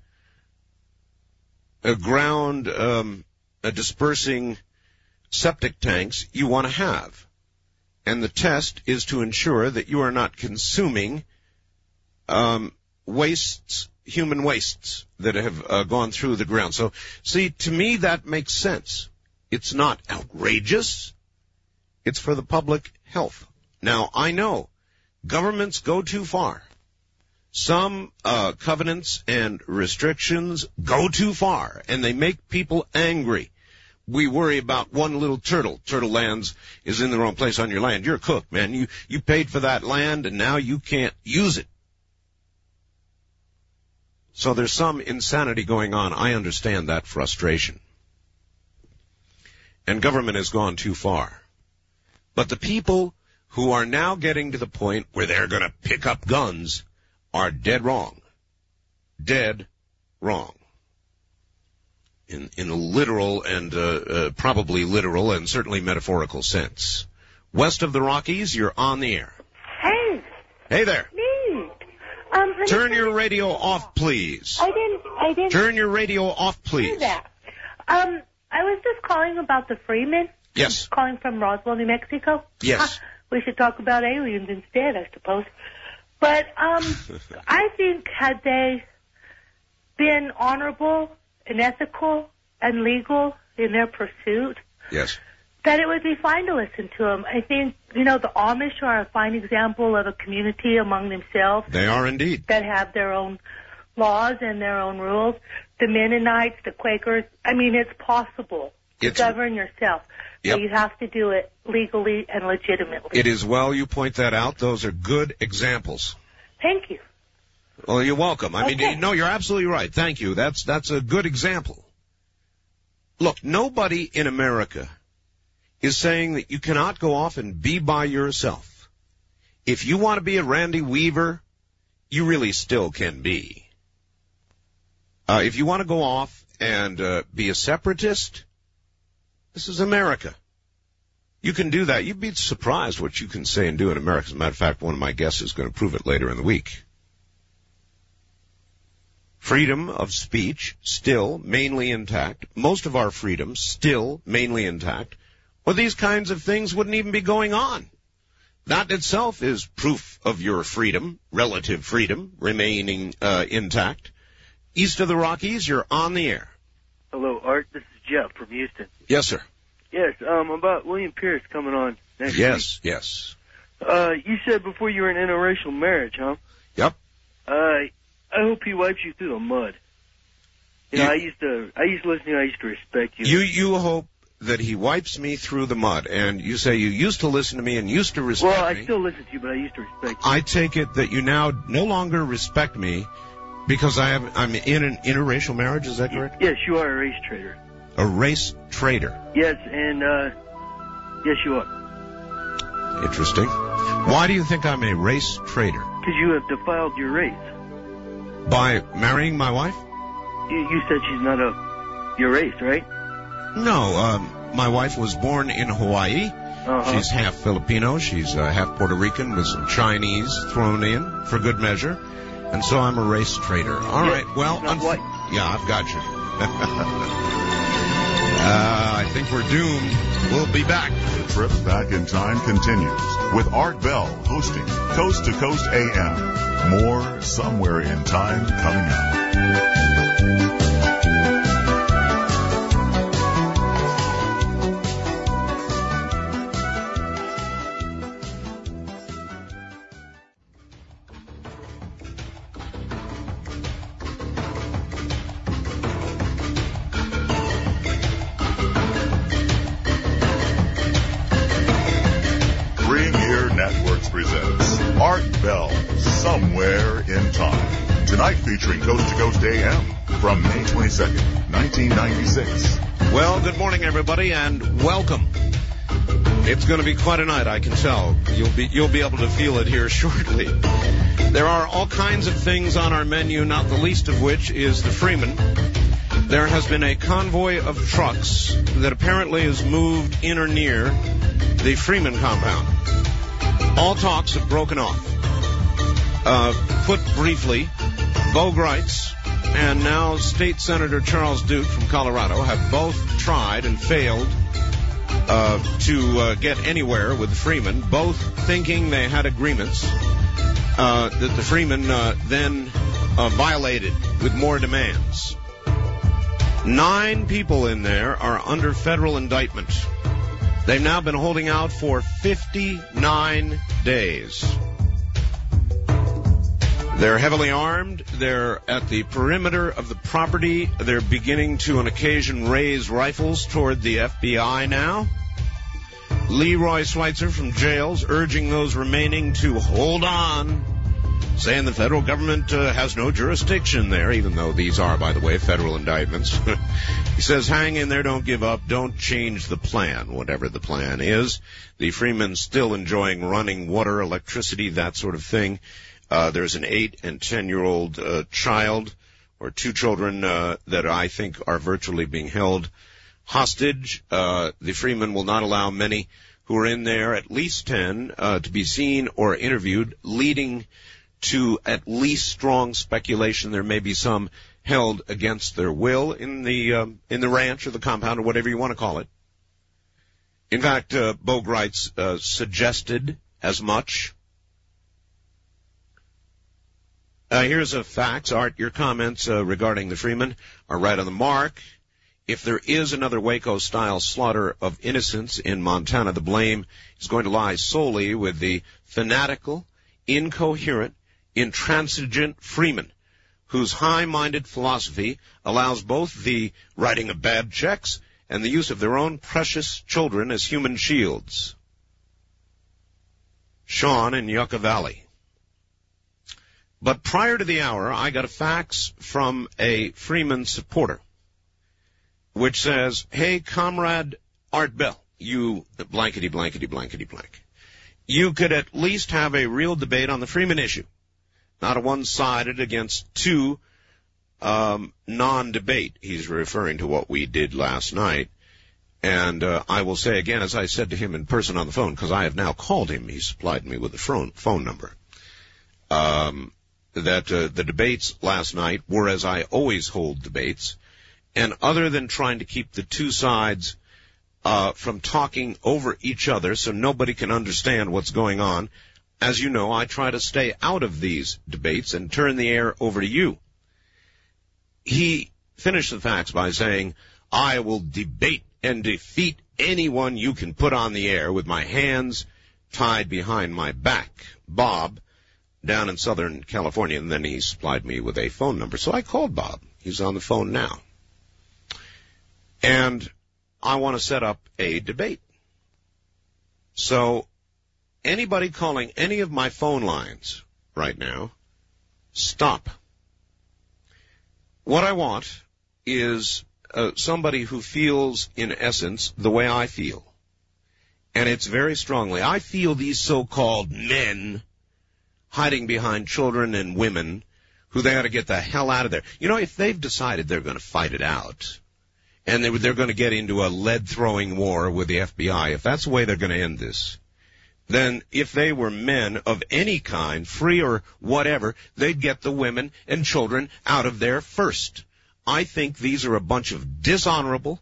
Speaker 2: ground dispersing septic tanks you want to have. And the test is to ensure that you are not consuming wastes, human wastes that have gone through the ground. So, see, to me that makes sense. It's not outrageous. It's for the public health. Now, I know governments go too far. Some covenants and restrictions go too far, and they make people angry. We worry about one little turtle. Turtle lands is in the wrong place on your land. You're a cook, man. You paid for that land, and now you can't use it. So there's some insanity going on. I understand that frustration. And government has gone too far. But the people who are now getting to the point where they're going to pick up guns are dead wrong. Dead wrong. In a literal and probably literal and certainly metaphorical sense. West of the Rockies, you're on the air.
Speaker 8: Hey.
Speaker 2: Hey there.
Speaker 8: Me.
Speaker 2: Turn your radio off, please.
Speaker 8: I didn't.
Speaker 2: Turn your radio off, please.
Speaker 8: Do that. I was just calling about the Freeman.
Speaker 2: Yes.
Speaker 8: Calling from Roswell, New Mexico.
Speaker 2: Yes.
Speaker 8: We should talk about aliens instead, I suppose. But I think had they been honorable and ethical and legal in their pursuit,
Speaker 2: yes,
Speaker 8: that it would be fine to listen to them. I think, the Amish are a fine example of a community among themselves.
Speaker 2: They are indeed.
Speaker 8: That have their own laws and their own rules. The Mennonites, the Quakers, it's possible to govern yourself.
Speaker 2: Yep.
Speaker 8: But you have to do it legally and legitimately.
Speaker 2: It is well you point that out. Those are good examples.
Speaker 8: Thank you.
Speaker 2: Well, you're welcome.
Speaker 8: Okay.
Speaker 2: No, you're absolutely right. Thank you. That's a good example. Look, nobody in America is saying that you cannot go off and be by yourself. If you want to be a Randy Weaver, you really still can be. If you want to go off and be a separatist, this is America. You can do that. You'd be surprised what you can say and do in America. As a matter of fact, one of my guests is going to prove it later in the week. Freedom of speech, still mainly intact. Most of our freedoms, still mainly intact. Or these kinds of things wouldn't even be going on. That itself is proof of your freedom, relative freedom, remaining intact. East of the Rockies, you're on the air.
Speaker 9: Hello, Art. This is Jeff from Houston.
Speaker 2: Yes, sir.
Speaker 9: Yes, about William Pierce coming on next week.
Speaker 2: Yes.
Speaker 9: You said before you were in interracial marriage, huh?
Speaker 2: Yep.
Speaker 9: I hope he wipes you through the mud. I used to listen to you, I used to respect you.
Speaker 2: You hope that he wipes me through the mud, and you say you used to listen to me and used to respect me.
Speaker 9: Well, I still listen to you, but I used to respect you.
Speaker 2: I take it that you now no longer respect me because I'm in an interracial marriage, is that correct?
Speaker 9: Yes, you are a race traitor.
Speaker 2: A race traitor?
Speaker 9: Yes, and, yes, you are.
Speaker 2: Interesting. Why do you think I'm a race traitor?
Speaker 9: Because you have defiled your race.
Speaker 2: By marrying my wife?
Speaker 9: You said she's not your race, right?
Speaker 2: No, my wife was born in Hawaii.
Speaker 9: Uh-huh.
Speaker 2: She's half Filipino. She's half Puerto Rican with some Chinese thrown in for good measure. And so I'm a race traitor. All right, well, yeah, I've got you. I think we're doomed. We'll be back.
Speaker 1: The trip back in time continues with Art Bell hosting Coast to Coast AM. More Somewhere in Time coming up. Art Bell, Somewhere in Time. Tonight featuring Coast to Coast AM from May 22nd, 1996.
Speaker 2: Well, good morning, everybody, and welcome. It's going to be quite a night, I can tell. You'll be able to feel it here shortly. There are all kinds of things on our menu, not the least of which is the Freeman. There has been a convoy of trucks that apparently has moved in or near the Freeman compound. All talks have broken off. Put briefly, Bo Gritz and now State Senator Charles Duke from Colorado have both tried and failed to get anywhere with the Freeman, both thinking they had agreements that the Freeman then violated with more demands. 9 people in there are under federal indictment. They've now been holding out for 59 days. They're heavily armed. They're at the perimeter of the property. They're beginning to, on occasion, raise rifles toward the FBI now. Leroy Schweitzer from jails urging those remaining to hold on, saying the federal government has no jurisdiction there, even though these are, by the way, federal indictments. He says, hang in there, don't give up, don't change the plan, whatever the plan is. The Freeman's still enjoying running water, electricity, that sort of thing. There's an 8 and 10-year-old child, or 2 children that I think are virtually being held hostage. The Freeman will not allow many who are in there, at least 10, to be seen or interviewed, leading to at least strong speculation there may be some held against their will in the ranch or the compound or whatever you want to call it. In fact, Bo Gritz suggested as much. Here's a fax. Art, your comments regarding the Freeman are right on the mark. If there is another Waco-style slaughter of innocents in Montana, the blame is going to lie solely with the fanatical, incoherent, intransigent Freeman, whose high-minded philosophy allows both the writing of bad checks and the use of their own precious children as human shields. Sean in Yucca Valley. But prior to the hour, I got a fax from a Freeman supporter, which says, hey, comrade Art Bell, you blankety, blankety, blankety, blank. You could at least have a real debate on the Freeman issue, not a one-sided against 2 non-debate. He's referring to what we did last night. And I will say again, as I said to him in person on the phone, because I have now called him, he supplied me with the phone number, that the debates last night were as I always hold debates, and other than trying to keep the 2 sides from talking over each other so nobody can understand what's going on, as you know, I try to stay out of these debates and turn the air over to you. He finished the fax by saying, I will debate and defeat anyone you can put on the air with my hands tied behind my back. Bob, down in Southern California, and then he supplied me with a phone number. So I called Bob. He's on the phone now. And I want to set up a debate. So anybody calling any of my phone lines right now, stop. What I want is somebody who feels, in essence, the way I feel. And it's very strongly. I feel these so-called men hiding behind children and women who they ought to get the hell out of there. You know, if they've decided they're going to fight it out, and they're going to get into a lead-throwing war with the FBI, if that's the way they're going to end this, then if they were men of any kind, free or whatever, they'd get the women and children out of there first. I think these are a bunch of dishonorable,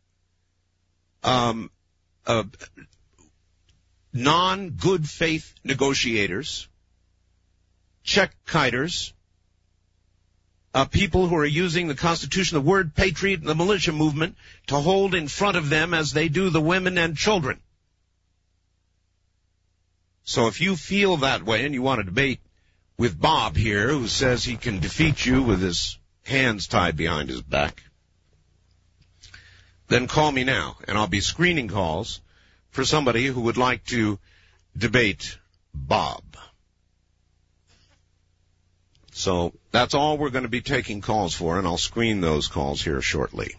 Speaker 2: non-good faith negotiators, check-kiters, people who are using the Constitution, the word patriot, and the militia movement to hold in front of them as they do the women and children. So if you feel that way and you want to debate with Bob here, who says he can defeat you with his hands tied behind his back, then call me now, and I'll be screening calls for somebody who would like to debate Bob. So that's all we're going to be taking calls for, and I'll screen those calls here shortly.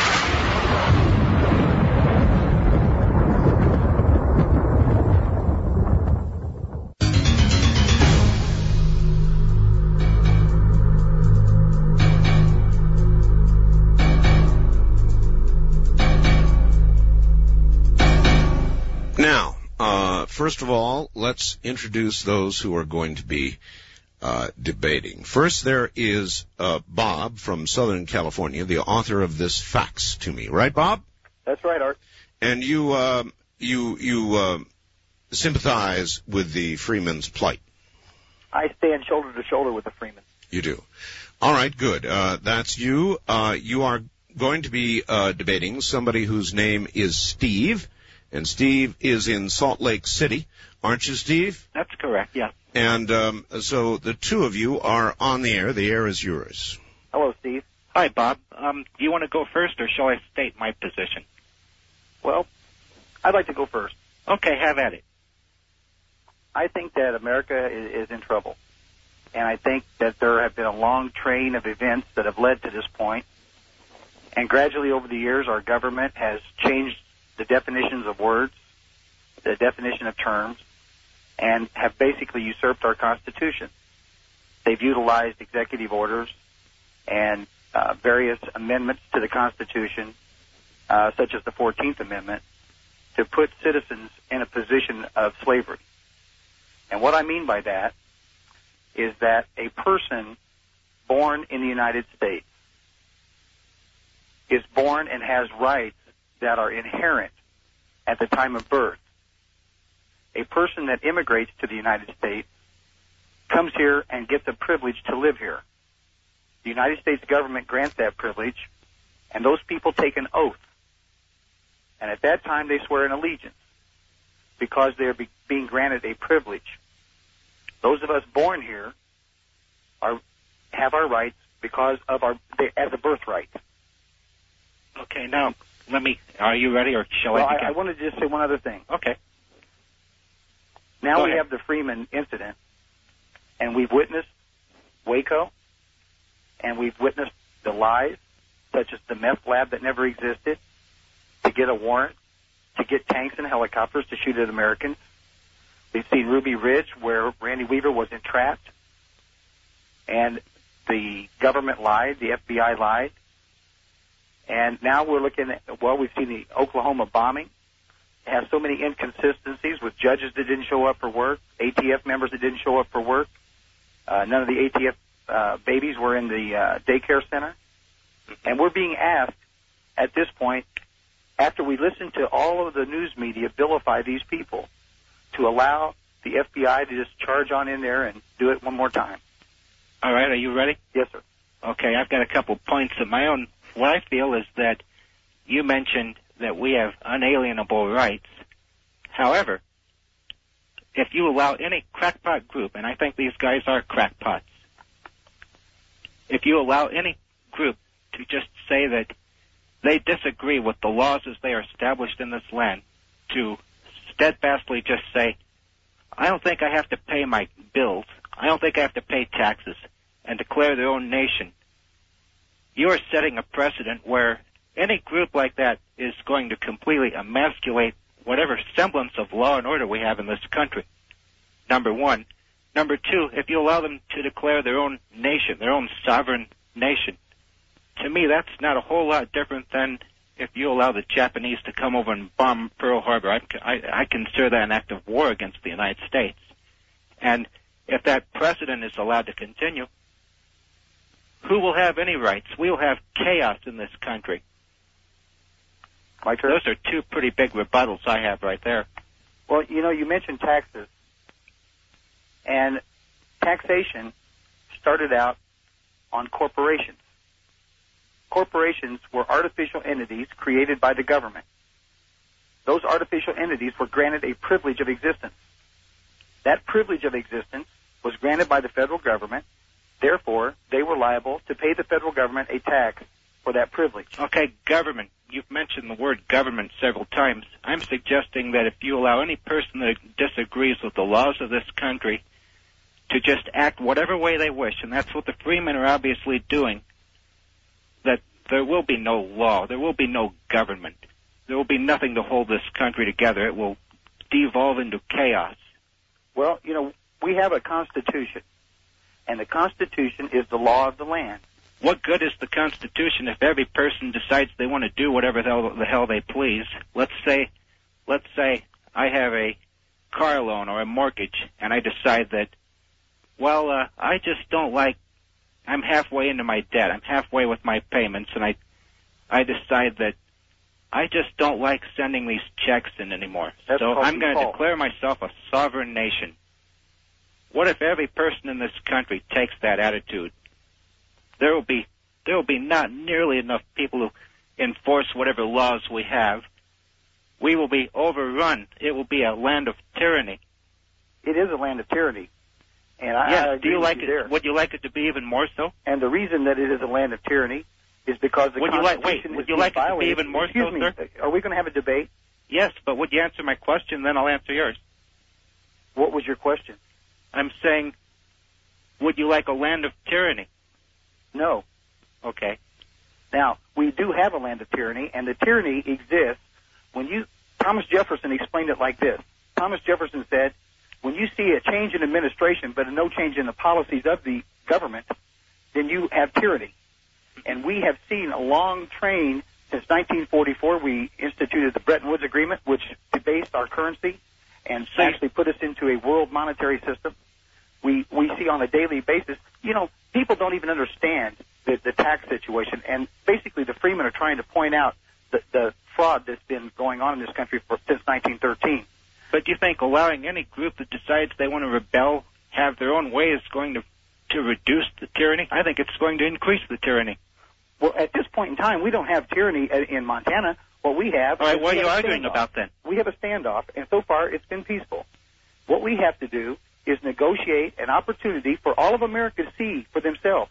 Speaker 2: Now, first of all, let's introduce those who are going to be debating. First, there is Bob from Southern California, the author of this fax to me. Right, Bob?
Speaker 10: That's right, Art.
Speaker 2: And you sympathize with the Freeman's plight.
Speaker 10: I stand shoulder to shoulder with the Freeman.
Speaker 2: You do. All right, good. That's you. You are going to be debating somebody whose name is Steve, and Steve is in Salt Lake City. Aren't you, Steve?
Speaker 11: That's correct, yeah.
Speaker 2: And so the two of you are on the air. The air is yours.
Speaker 10: Hello, Steve.
Speaker 11: Hi, Bob. Do you want to go first, or shall I state my position?
Speaker 10: Well, I'd like to go first.
Speaker 11: Okay, have at it.
Speaker 10: I think that America is in trouble. And I think that there have been a long train of events that have led to this point. And gradually over the years, our government has changed the definitions of words, the definition of terms, and have basically usurped our Constitution. They've utilized executive orders and various amendments to the Constitution, such as the 14th Amendment, to put citizens in a position of slavery. And what I mean by that is that a person born in the United States is born and has rights that are inherent at the time of birth. A person that immigrates to the United States comes here and gets a privilege to live here. The United States government grants that privilege, and those people take an oath. And at that time, they swear an allegiance because they're being granted a privilege. Those of us born here have our rights because of as a birthright.
Speaker 11: Okay, now, are you ready, or shall I begin?
Speaker 10: I wanted to just say one other thing.
Speaker 11: Okay.
Speaker 10: Now we have the Freeman incident, and we've witnessed Waco, and we've witnessed the lies, such as the meth lab that never existed, to get a warrant, to get tanks and helicopters to shoot at Americans. We've seen Ruby Ridge, where Randy Weaver was entrapped, and the government lied, the FBI lied. And now we're looking at, we've seen the Oklahoma bombing. It has so many inconsistencies with judges that didn't show up for work, ATF members that didn't show up for work. None of the ATF babies were in the daycare center. And we're being asked at this point, after we listen to all of the news media vilify these people, to allow the FBI to just charge on in there and do it one more time.
Speaker 11: All right, are you ready?
Speaker 10: Yes, sir.
Speaker 11: Okay, I've got a couple points of my own. What I feel is that you mentioned that we have unalienable rights. However, if you allow any crackpot group, and I think these guys are crackpots, if you allow any group to just say that they disagree with the laws as they are established in this land, to steadfastly just say, I don't think I have to pay my bills, I don't think I have to pay taxes, and declare their own nation, you are setting a precedent where any group like that is going to completely emasculate whatever semblance of law and order we have in this country, number one. Number two, if you allow them to declare their own nation, their own sovereign nation, to me that's not a whole lot different than if you allow the Japanese to come over and bomb Pearl Harbor. I consider that an act of war against the United States. And if that precedent is allowed to continue, who will have any rights? We will have chaos in this country. Those are two pretty big rebuttals I have right there.
Speaker 10: Well, you mentioned taxes. And taxation started out on corporations. Corporations were artificial entities created by the government. Those artificial entities were granted a privilege of existence. That privilege of existence was granted by the federal government. Therefore, they were liable to pay the federal government a tax for that privilege.
Speaker 11: Okay, government. You've mentioned the word government several times. I'm suggesting that if you allow any person that disagrees with the laws of this country to just act whatever way they wish, and that's what the freemen are obviously doing, that there will be no law, there will be no government, there will be nothing to hold this country together. It will devolve into chaos.
Speaker 10: Well, you know, we have a Constitution, and the Constitution is the law of the land.
Speaker 11: What good is the Constitution if every person decides they want to do whatever the hell they please? Let's say I have a car loan or a mortgage, and I decide that, well, I just don't like, I'm halfway into my debt, I'm halfway with my payments, and I decide that I just don't like sending these checks in anymore. So I'm going to declare myself a sovereign nation. What if every person in this country takes that attitude? There will be not nearly enough people to enforce whatever laws we have. We will be overrun. It will be a land of tyranny.
Speaker 10: It is a land of tyranny. And
Speaker 11: I
Speaker 10: agree with you there.
Speaker 11: Would you like it to be even more so?
Speaker 10: And the reason that it is a land of tyranny is because the Constitution
Speaker 11: would you like it to be even more so, sir?
Speaker 10: Are we going to have a debate?
Speaker 11: Yes, but would you answer my question, then I'll answer yours.
Speaker 10: What was your question?
Speaker 11: I'm saying, would you like a land of tyranny?
Speaker 10: No.
Speaker 11: Okay.
Speaker 10: Now, we do have a land of tyranny, and the tyranny exists when Thomas Jefferson explained it like this. Thomas Jefferson said, when you see a change in administration but no change in the policies of the government, then you have tyranny. And we have seen a long train since 1944. We instituted the Bretton Woods Agreement, which debased our currency and actually put us into a world monetary system. We see on a daily basis, you know, people don't even understand the tax situation. And basically the freemen are trying to point out the fraud that's been going on in this country since 1913.
Speaker 11: But do you think allowing any group that decides they want to rebel, have their own way, is going to reduce the tyranny? I think it's going to increase the tyranny.
Speaker 10: Well, at this point in time, we don't have tyranny in Montana. What we have...
Speaker 11: All right, what are you arguing about then?
Speaker 10: We have a standoff, and so far it's been peaceful. What we have to do is negotiate an opportunity for all of America to see for themselves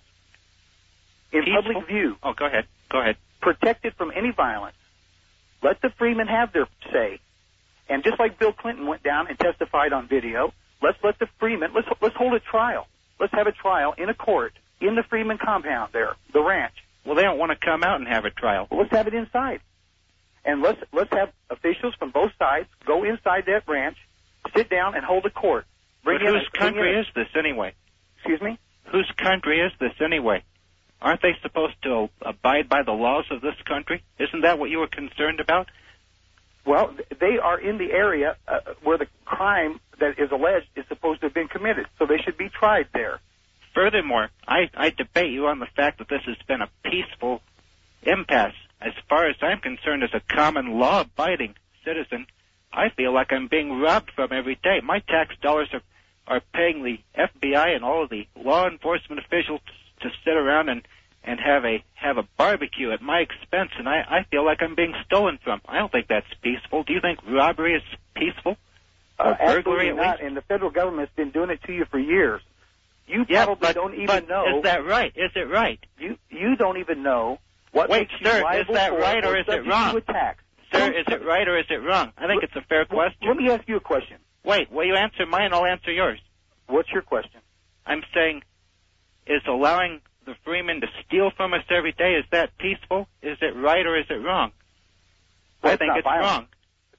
Speaker 10: in public view.
Speaker 11: Oh, go ahead. Go ahead.
Speaker 10: Protected from any violence. Let the freemen have their say. And just like Bill Clinton went down and testified on video, let's let the freemen, let's hold a trial. Let's have a trial in a court in the Freeman compound there, the ranch.
Speaker 11: Well, they don't want to come out and have a trial.
Speaker 10: Well, let's have it inside. And let's have officials from both sides go inside that ranch, sit down and hold a court.
Speaker 11: But whose country is this anyway?
Speaker 10: Excuse me?
Speaker 11: Whose country is this anyway? Aren't they supposed to abide by the laws of this country? Isn't that what you were concerned about?
Speaker 10: Well, they are in the area where the crime that is alleged is supposed to have been committed, so they should be tried there.
Speaker 11: Furthermore, I debate you on the fact that this has been a peaceful impasse. As far as I'm concerned, as a common law-abiding citizen, I feel like I'm being robbed from every day. My tax dollars are paying the FBI and all of the law enforcement officials to sit around and have a barbecue at my expense, and I feel like I'm being stolen from. I don't think that's peaceful. Do you think robbery is peaceful?
Speaker 10: Absolutely not, and the federal government's been doing it to you for years. You probably don't even know.
Speaker 11: Is that right? Is it right?
Speaker 10: You don't even know what makes you liable.
Speaker 11: Is that right or is it wrong? Sir, is it right or is it wrong? I think it's a fair question.
Speaker 10: Let me ask you a question.
Speaker 11: Wait, will you answer mine? I'll answer yours.
Speaker 10: What's your question?
Speaker 11: I'm saying, is allowing the freemen to steal from us every day, is that peaceful? Is it right or is it wrong?
Speaker 10: Well,
Speaker 11: I think it's wrong.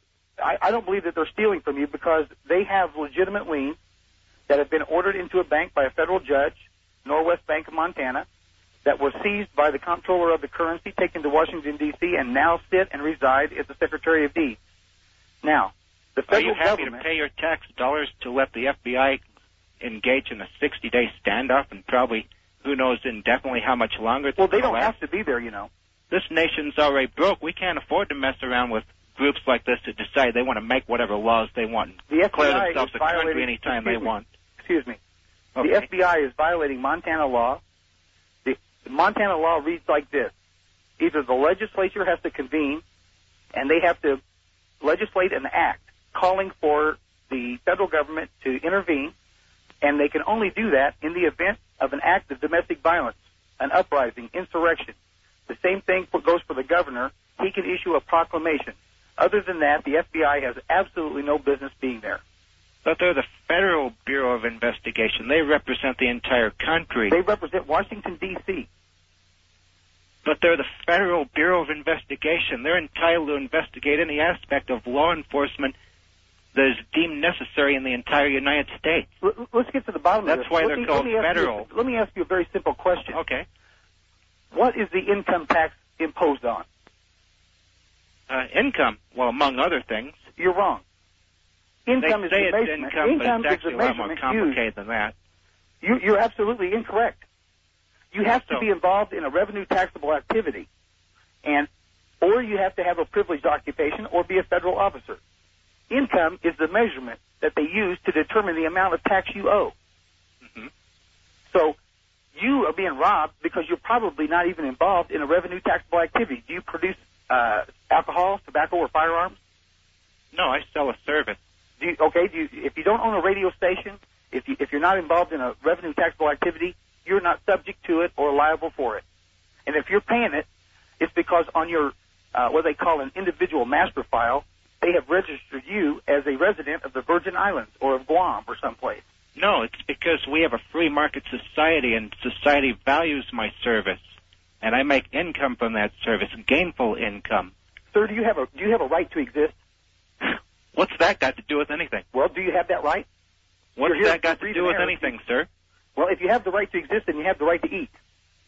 Speaker 10: I don't believe that they're stealing from you because they have legitimate liens that have been ordered into a bank by a federal judge, Norwest Bank of Montana, that were seized by the comptroller of the currency, taken to Washington, D.C., and now sit and reside as the Secretary of Deeds. Now, the federal
Speaker 11: government... Are you happy to pay your tax dollars to let the FBI engage in a 60-day standoff and probably, who knows, indefinitely how much longer?
Speaker 10: Well, they don't have to be there, you know.
Speaker 11: This nation's already broke. We can't afford to mess around with groups like this that decide they want to make whatever laws they want and declare themselves a country anytime they want.
Speaker 10: Excuse me.
Speaker 11: Okay.
Speaker 10: The FBI is violating Montana law. The Montana law reads like this. Either the legislature has to convene and they have to legislate an act calling for the federal government to intervene, and they can only do that in the event of an act of domestic violence, an uprising, insurrection. The same thing goes for the governor. He can issue a proclamation. Other than that, the FBI has absolutely no business being there.
Speaker 11: But they're the Federal Bureau of Investigation. They represent the entire country.
Speaker 10: They represent Washington, D.C.
Speaker 11: But they're the Federal Bureau of Investigation. They're entitled to investigate any aspect of law enforcement that is deemed necessary in the entire United States.
Speaker 10: Let's get to the bottom of this.
Speaker 11: That's why they're called federal.
Speaker 10: Let me ask you a very simple question.
Speaker 11: Okay.
Speaker 10: What is the income tax imposed on?
Speaker 11: Income. Well, among other things.
Speaker 10: You're wrong. Income is the measurement.
Speaker 11: They say it's income, but it's actually a lot more complicated than that.
Speaker 10: You're absolutely incorrect. You have to be involved in a revenue taxable activity, or you have to have a privileged occupation or be a federal officer. Income is the measurement that they use to determine the amount of tax you owe.
Speaker 11: Mm-hmm.
Speaker 10: So you are being robbed because you're probably not even involved in a revenue taxable activity. Do you produce alcohol, tobacco, or firearms?
Speaker 11: No, I sell a service.
Speaker 10: If you don't own a radio station, if you're not involved in a revenue taxable activity, you're not subject to it or liable for it. And if you're paying it, it's because on your what they call an individual master file, they have registered you as a resident of the Virgin Islands or of Guam or someplace.
Speaker 11: No, it's because we have a free market society, and society values my service, and I make income from that service, gainful income.
Speaker 10: Sir, do you have a right to exist?
Speaker 11: What's that got to do with anything?
Speaker 10: Well, do you have that right?
Speaker 11: What's that got to do with anything, sir?
Speaker 10: Well, if you have the right to exist, then you have the right to eat.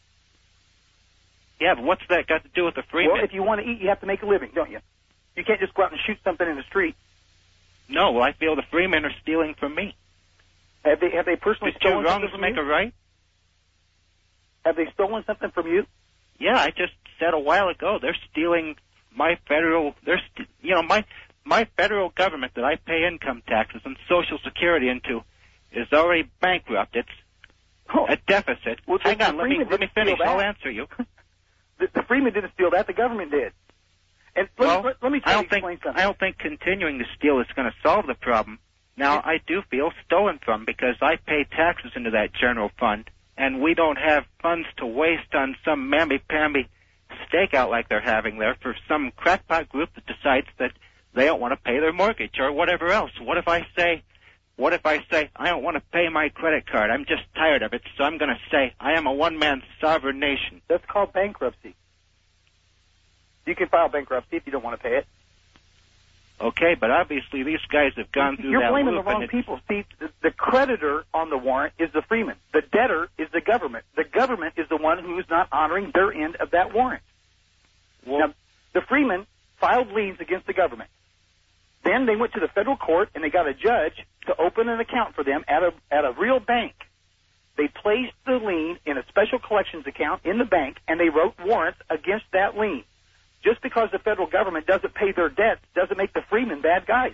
Speaker 11: Yeah, but what's that got to do with the freeman?
Speaker 10: Well, if you want to eat, you have to make a living, don't you? You can't just go out and shoot something in the street.
Speaker 11: No, well, I feel the freemen are stealing from me.
Speaker 10: Have they personally stolen something from you?
Speaker 11: Make a right?
Speaker 10: Have they stolen something from you?
Speaker 11: Yeah, I just said a while ago they're stealing my federal. My federal government that I pay income taxes and Social Security into is already bankrupt. It's a deficit.
Speaker 10: Well,
Speaker 11: hang on, let me finish. I'll answer you.
Speaker 10: The freemen didn't steal that. The government did. And let me try to explain something.
Speaker 11: I don't think continuing to steal is going to solve the problem. Now, I do feel stolen from because I pay taxes into that general fund, and we don't have funds to waste on some mamby-pamby stakeout like they're having there for some crackpot group that decides that they don't want to pay their mortgage or whatever else. What if I say, I don't want to pay my credit card. I'm just tired of it, so I'm going to say I am a one-man sovereign nation.
Speaker 10: That's called bankruptcy. You can file bankruptcy if you don't want to pay it.
Speaker 11: Okay, but obviously these guys have gone through that loop.
Speaker 10: You're blaming the wrong people, Steve. The creditor on the warrant is the freeman. The debtor is the government. The government is the one who is not honoring their end of that warrant.
Speaker 11: Well,
Speaker 10: now, the freeman filed liens against the government. Then they went to the federal court and they got a judge to open an account for them at a real bank. They placed the lien in a special collections account in the bank, and they wrote warrants against that lien. Just because the federal government doesn't pay their debts doesn't make the freemen bad guys.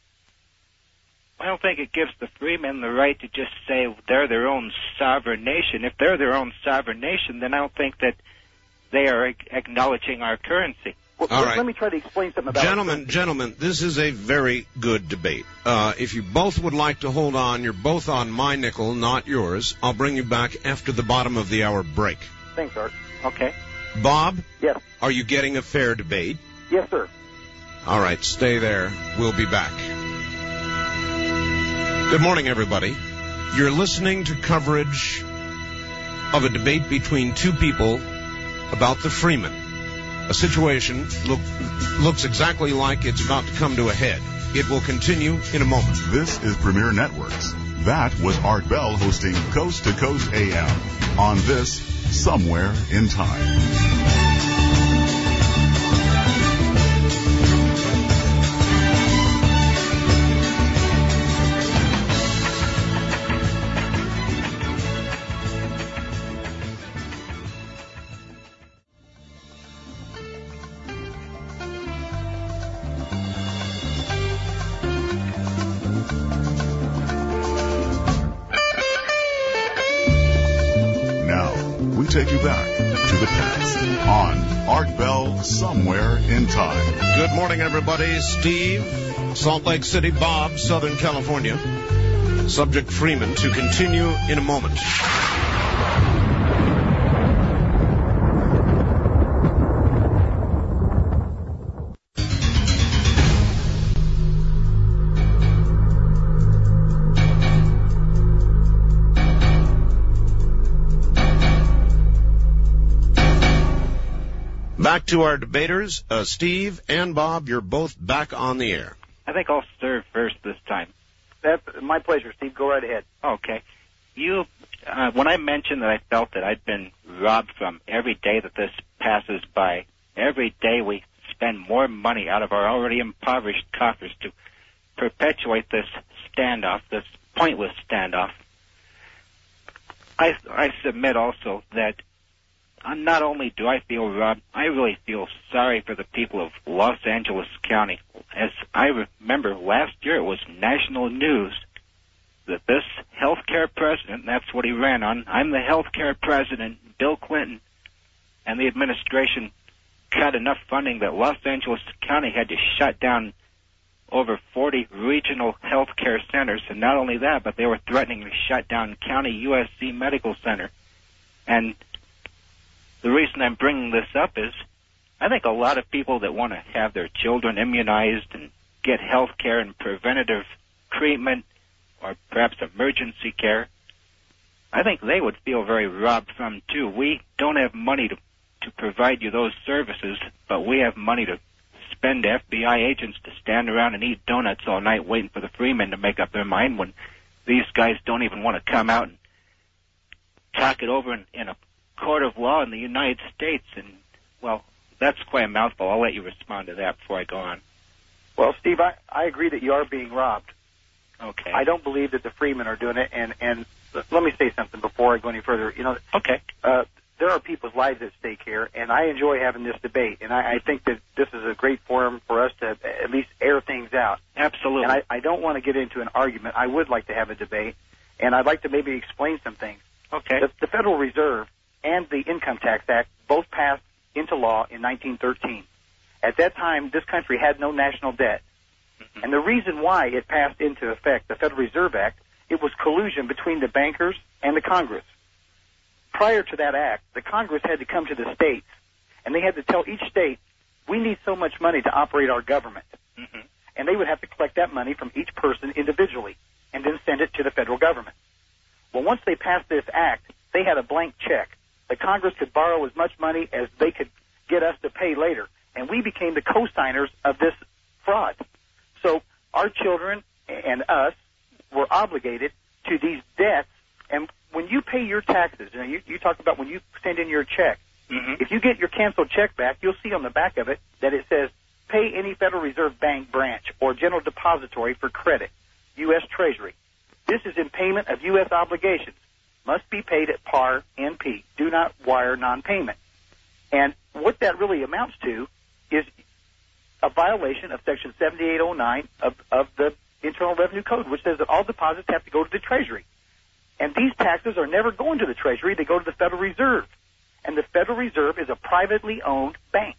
Speaker 11: I don't think it gives the freemen the right to just say they're their own sovereign nation. If they're their own sovereign nation, then I don't think that they are acknowledging our currency.
Speaker 10: Well,
Speaker 2: all right.
Speaker 10: Let me try to explain something about it.
Speaker 2: Gentlemen, this is a very good debate. If you both would like to hold on, you're both on my nickel, not yours. I'll bring you back after the bottom of the hour break.
Speaker 10: Thanks, Art.
Speaker 11: Okay.
Speaker 2: Bob?
Speaker 10: Yes.
Speaker 2: Are you getting a fair debate?
Speaker 10: Yes, sir.
Speaker 2: All right, stay there. We'll be back. Good morning, everybody. You're listening to coverage of a debate between two people about the freemen. A situation looks exactly like it's about to come to a head. It will continue in a moment.
Speaker 1: This is Premier Networks. That was Art Bell hosting Coast to Coast AM on this Somewhere in Time. Take you back to the past on Art Bell Somewhere in Time.
Speaker 2: Good morning, everybody. Steve, Salt Lake City, Bob, Southern California. Subject Freeman to continue in a moment. Back to our debaters. Steve and Bob, you're both back on the air.
Speaker 11: I think I'll serve first this time.
Speaker 10: That's my pleasure, Steve. Go right ahead.
Speaker 11: Okay. When I mentioned that I felt that I'd been robbed from every day that this passes by, every day we spend more money out of our already impoverished coffers to perpetuate this standoff, this pointless standoff. I submit also that not only do I feel robbed, I really feel sorry for the people of Los Angeles County. As I remember last year, it was national news that this healthcare president, that's what he ran on, I'm the healthcare president, Bill Clinton, and the administration cut enough funding that Los Angeles County had to shut down over 40 regional healthcare centers. And not only that, but they were threatening to shut down County USC Medical Center. And the reason I'm bringing this up is I think a lot of people that want to have their children immunized and get health care and preventative treatment or perhaps emergency care, I think they would feel very robbed from, too. We don't have money to provide you those services, but we have money to spend FBI agents to stand around and eat donuts all night waiting for the freemen to make up their mind when these guys don't even want to come out and talk it over in a court of law in the United States. And, well, that's quite a mouthful. I'll let you respond to that before I go on.
Speaker 10: Well, Steve, I agree that you are being robbed.
Speaker 11: Okay.
Speaker 10: I don't believe that the freemen are doing it, and let me say something before I go any further.
Speaker 11: Okay.
Speaker 10: There are people's lives at stake here, and I enjoy having this debate, and I think that this is a great forum for us to at least air things out.
Speaker 11: Absolutely.
Speaker 10: And I don't want to get into an argument. I would like to have a debate, and I'd like to maybe explain some things.
Speaker 11: Okay.
Speaker 10: The Federal Reserve and the Income Tax Act both passed into law in 1913. At that time, this country had no national debt. Mm-hmm. And the reason why it passed into effect, the Federal Reserve Act, it was collusion between the bankers and the Congress. Prior to that act, the Congress had to come to the states, and they had to tell each state, we need so much money to operate our government.
Speaker 11: Mm-hmm.
Speaker 10: And they would have to collect that money from each person individually and then send it to the federal government. Well, once they passed this act, they had a blank check. The Congress could borrow as much money as they could get us to pay later, and we became the co-signers of this fraud. So our children and us were obligated to these debts, and when you pay your taxes, you talked about when you send in your check,
Speaker 11: mm-hmm.
Speaker 10: if you get your canceled check back, you'll see on the back of it that it says, pay any Federal Reserve Bank branch or general depository for credit, U.S. Treasury. This is in payment of U.S. obligations. Must be paid at par NP. Do not wire non-payment. And what that really amounts to is a violation of Section 7809 of the Internal Revenue Code, which says that all deposits have to go to the Treasury. And these taxes are never going to the Treasury. They go to the Federal Reserve. And the Federal Reserve is a privately owned bank.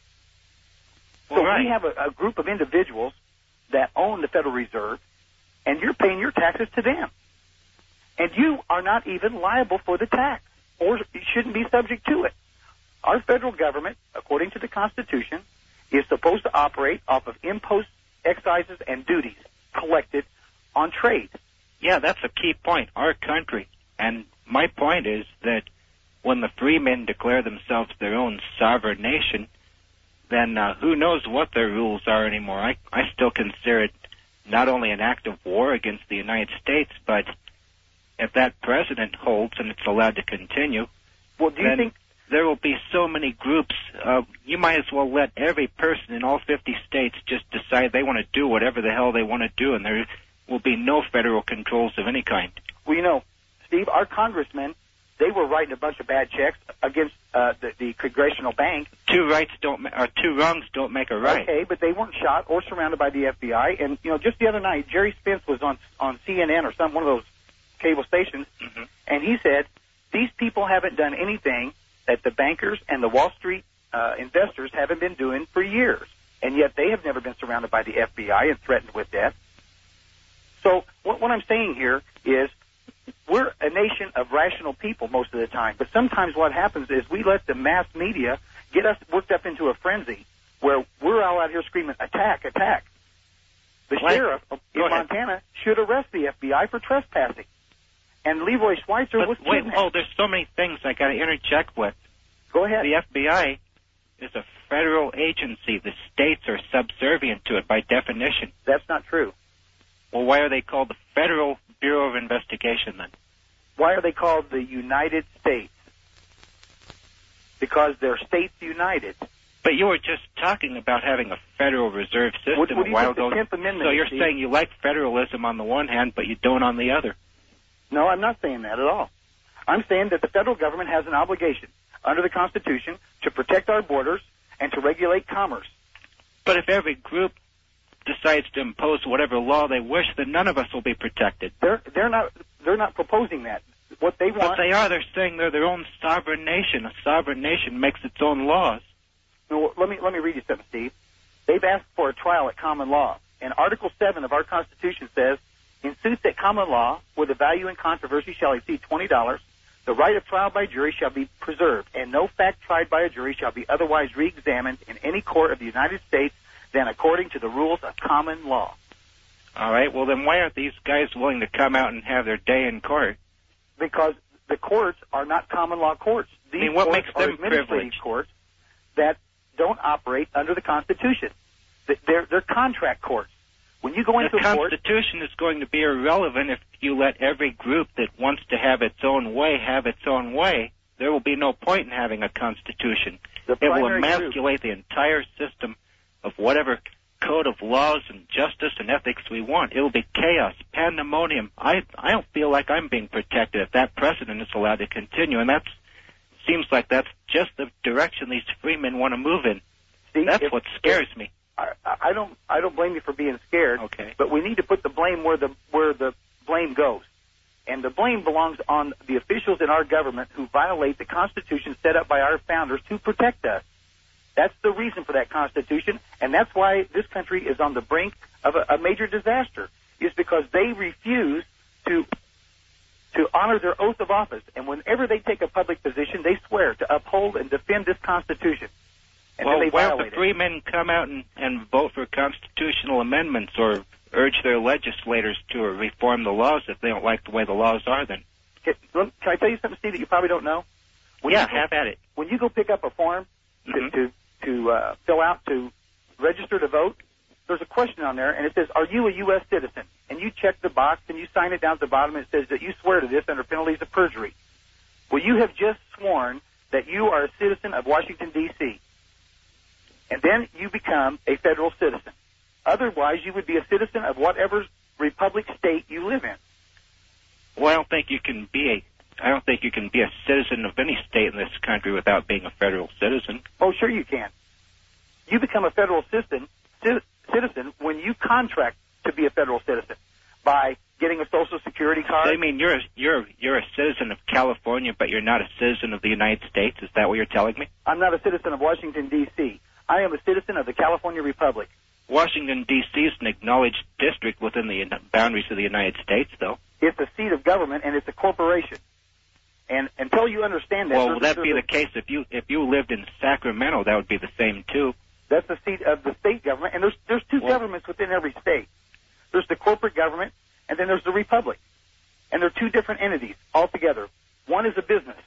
Speaker 10: So we have a group of individuals that own the Federal Reserve, and you're paying your taxes to them. And you are not even liable for the tax, or you shouldn't be subject to it. Our federal government, according to the Constitution, is supposed to operate off of imposts, excises, and duties collected on trade.
Speaker 11: Yeah, that's a key point, our country. And my point is that when the free men declare themselves their own sovereign nation, then who knows what their rules are anymore. I still consider it not only an act of war against the United States, but if that president holds and it's allowed to continue,
Speaker 10: well, do you think
Speaker 11: there will be so many groups? You might as well let every person in all 50 states just decide they want to do whatever the hell they want to do, and there will be no federal controls of any kind.
Speaker 10: Well, Steve, our congressmen, they were writing a bunch of bad checks against the Congressional Bank.
Speaker 11: Two wrongs don't make a right.
Speaker 10: Okay, but they weren't shot or surrounded by the FBI. And just the other night, Jerry Spence was on CNN or one of those cable stations,
Speaker 11: mm-hmm.
Speaker 10: and he said these people haven't done anything that the bankers and the Wall Street investors haven't been doing for years, and yet they have never been surrounded by the FBI and threatened with death. So what I'm saying here is we're a nation of rational people most of the time, but sometimes what happens is we let the mass media get us worked up into a frenzy where we're all out here screaming, attack, attack. The sheriff in Montana should arrest the FBI for trespassing. And Leroy Schweitzer was kidnapped.
Speaker 11: There's so many things I got to interject with.
Speaker 10: Go ahead.
Speaker 11: The FBI is a federal agency. The states are subservient to it by definition.
Speaker 10: That's not true.
Speaker 11: Well, why are they called the Federal Bureau of Investigation then?
Speaker 10: Why are they called the United States? Because they're states united.
Speaker 11: But you were just talking about having a Federal Reserve System
Speaker 10: What do
Speaker 11: a
Speaker 10: you
Speaker 11: while
Speaker 10: think
Speaker 11: ago.
Speaker 10: the 10th Amendment
Speaker 11: So you're
Speaker 10: Steve?
Speaker 11: saying you like federalism on the one hand, but you don't on the other.
Speaker 10: No, I'm not saying that at all. I'm saying that the federal government has an obligation under the Constitution to protect our borders and to regulate commerce.
Speaker 11: But if every group decides to impose whatever law they wish, then none of us will be protected.
Speaker 10: They're not proposing that. What they want.
Speaker 11: But they are. They're saying they're their own sovereign nation. A sovereign nation makes its own laws.
Speaker 10: No, let me read you something, Steve. They've asked for a trial at common law, and Article 7 of our Constitution says, in suits at common law, where the value in controversy shall exceed $20, the right of trial by jury shall be preserved, and no fact tried by a jury shall be otherwise re-examined in any court of the United States than according to the rules of common law.
Speaker 11: All right. Well, then why aren't these guys willing to come out and have their day in court?
Speaker 10: Because the courts are not common law courts. These
Speaker 11: what
Speaker 10: courts
Speaker 11: makes
Speaker 10: are
Speaker 11: them
Speaker 10: administrative
Speaker 11: privileged?
Speaker 10: courts that don't operate under the Constitution. They're contract courts. When you go into
Speaker 11: the
Speaker 10: a court,
Speaker 11: Constitution is going to be irrelevant if you let every group that wants to have its own way have its own way. There will be no point in having a Constitution. It will emasculate the entire system of whatever code of laws and justice and ethics we want. It will be chaos, pandemonium. I don't feel like I'm being protected if that precedent is allowed to continue, and that seems like that's just the direction these free men want to move in. That's what scares me.
Speaker 10: I don't blame you for being scared.
Speaker 11: Okay.
Speaker 10: But we need to put the blame where the blame goes. And the blame belongs on the officials in our government who violate the Constitution set up by our founders to protect us. That's the reason for that Constitution, and that's why this country is on the brink of a major disaster, is because they refuse to honor their oath of office. And whenever they take a public position, they swear to uphold and defend this Constitution. And
Speaker 11: well,
Speaker 10: then they
Speaker 11: why don't
Speaker 10: violate
Speaker 11: the free men come out and vote for constitutional amendments or urge their legislators to reform the laws if they don't like the way the laws are then?
Speaker 10: Can I tell you something, Steve, that you probably don't know?
Speaker 11: Have at it.
Speaker 10: When you go pick up a form to fill out to register to vote, there's a question on there, and it says, are you a U.S. citizen? And you check the box, and you sign it down at the bottom, and it says that you swear to this under penalties of perjury. Well, you have just sworn that you are a citizen of Washington, D.C., and then you become a federal citizen. Otherwise, you would be a citizen of whatever republic state you live in.
Speaker 11: Well, I don't think you can be a citizen of any state in this country without being a federal citizen.
Speaker 10: Oh, sure you can. You become a federal citizen when you contract to be a federal citizen by getting a Social Security card.
Speaker 11: So you mean you're a citizen of California, but you're not a citizen of the United States? Is that what you're telling me?
Speaker 10: I'm not a citizen of Washington, D.C. I am a citizen of the California Republic.
Speaker 11: Washington, D.C. is an acknowledged district within the boundaries of the United States, though.
Speaker 10: It's a seat of government, and it's a corporation. And until you understand that...
Speaker 11: Well, would that be the case if you lived in Sacramento? That would be the same, too.
Speaker 10: That's the seat of the state government, and there's two governments within every state. There's the corporate government, and then there's the republic. And they're two different entities altogether. One is a business.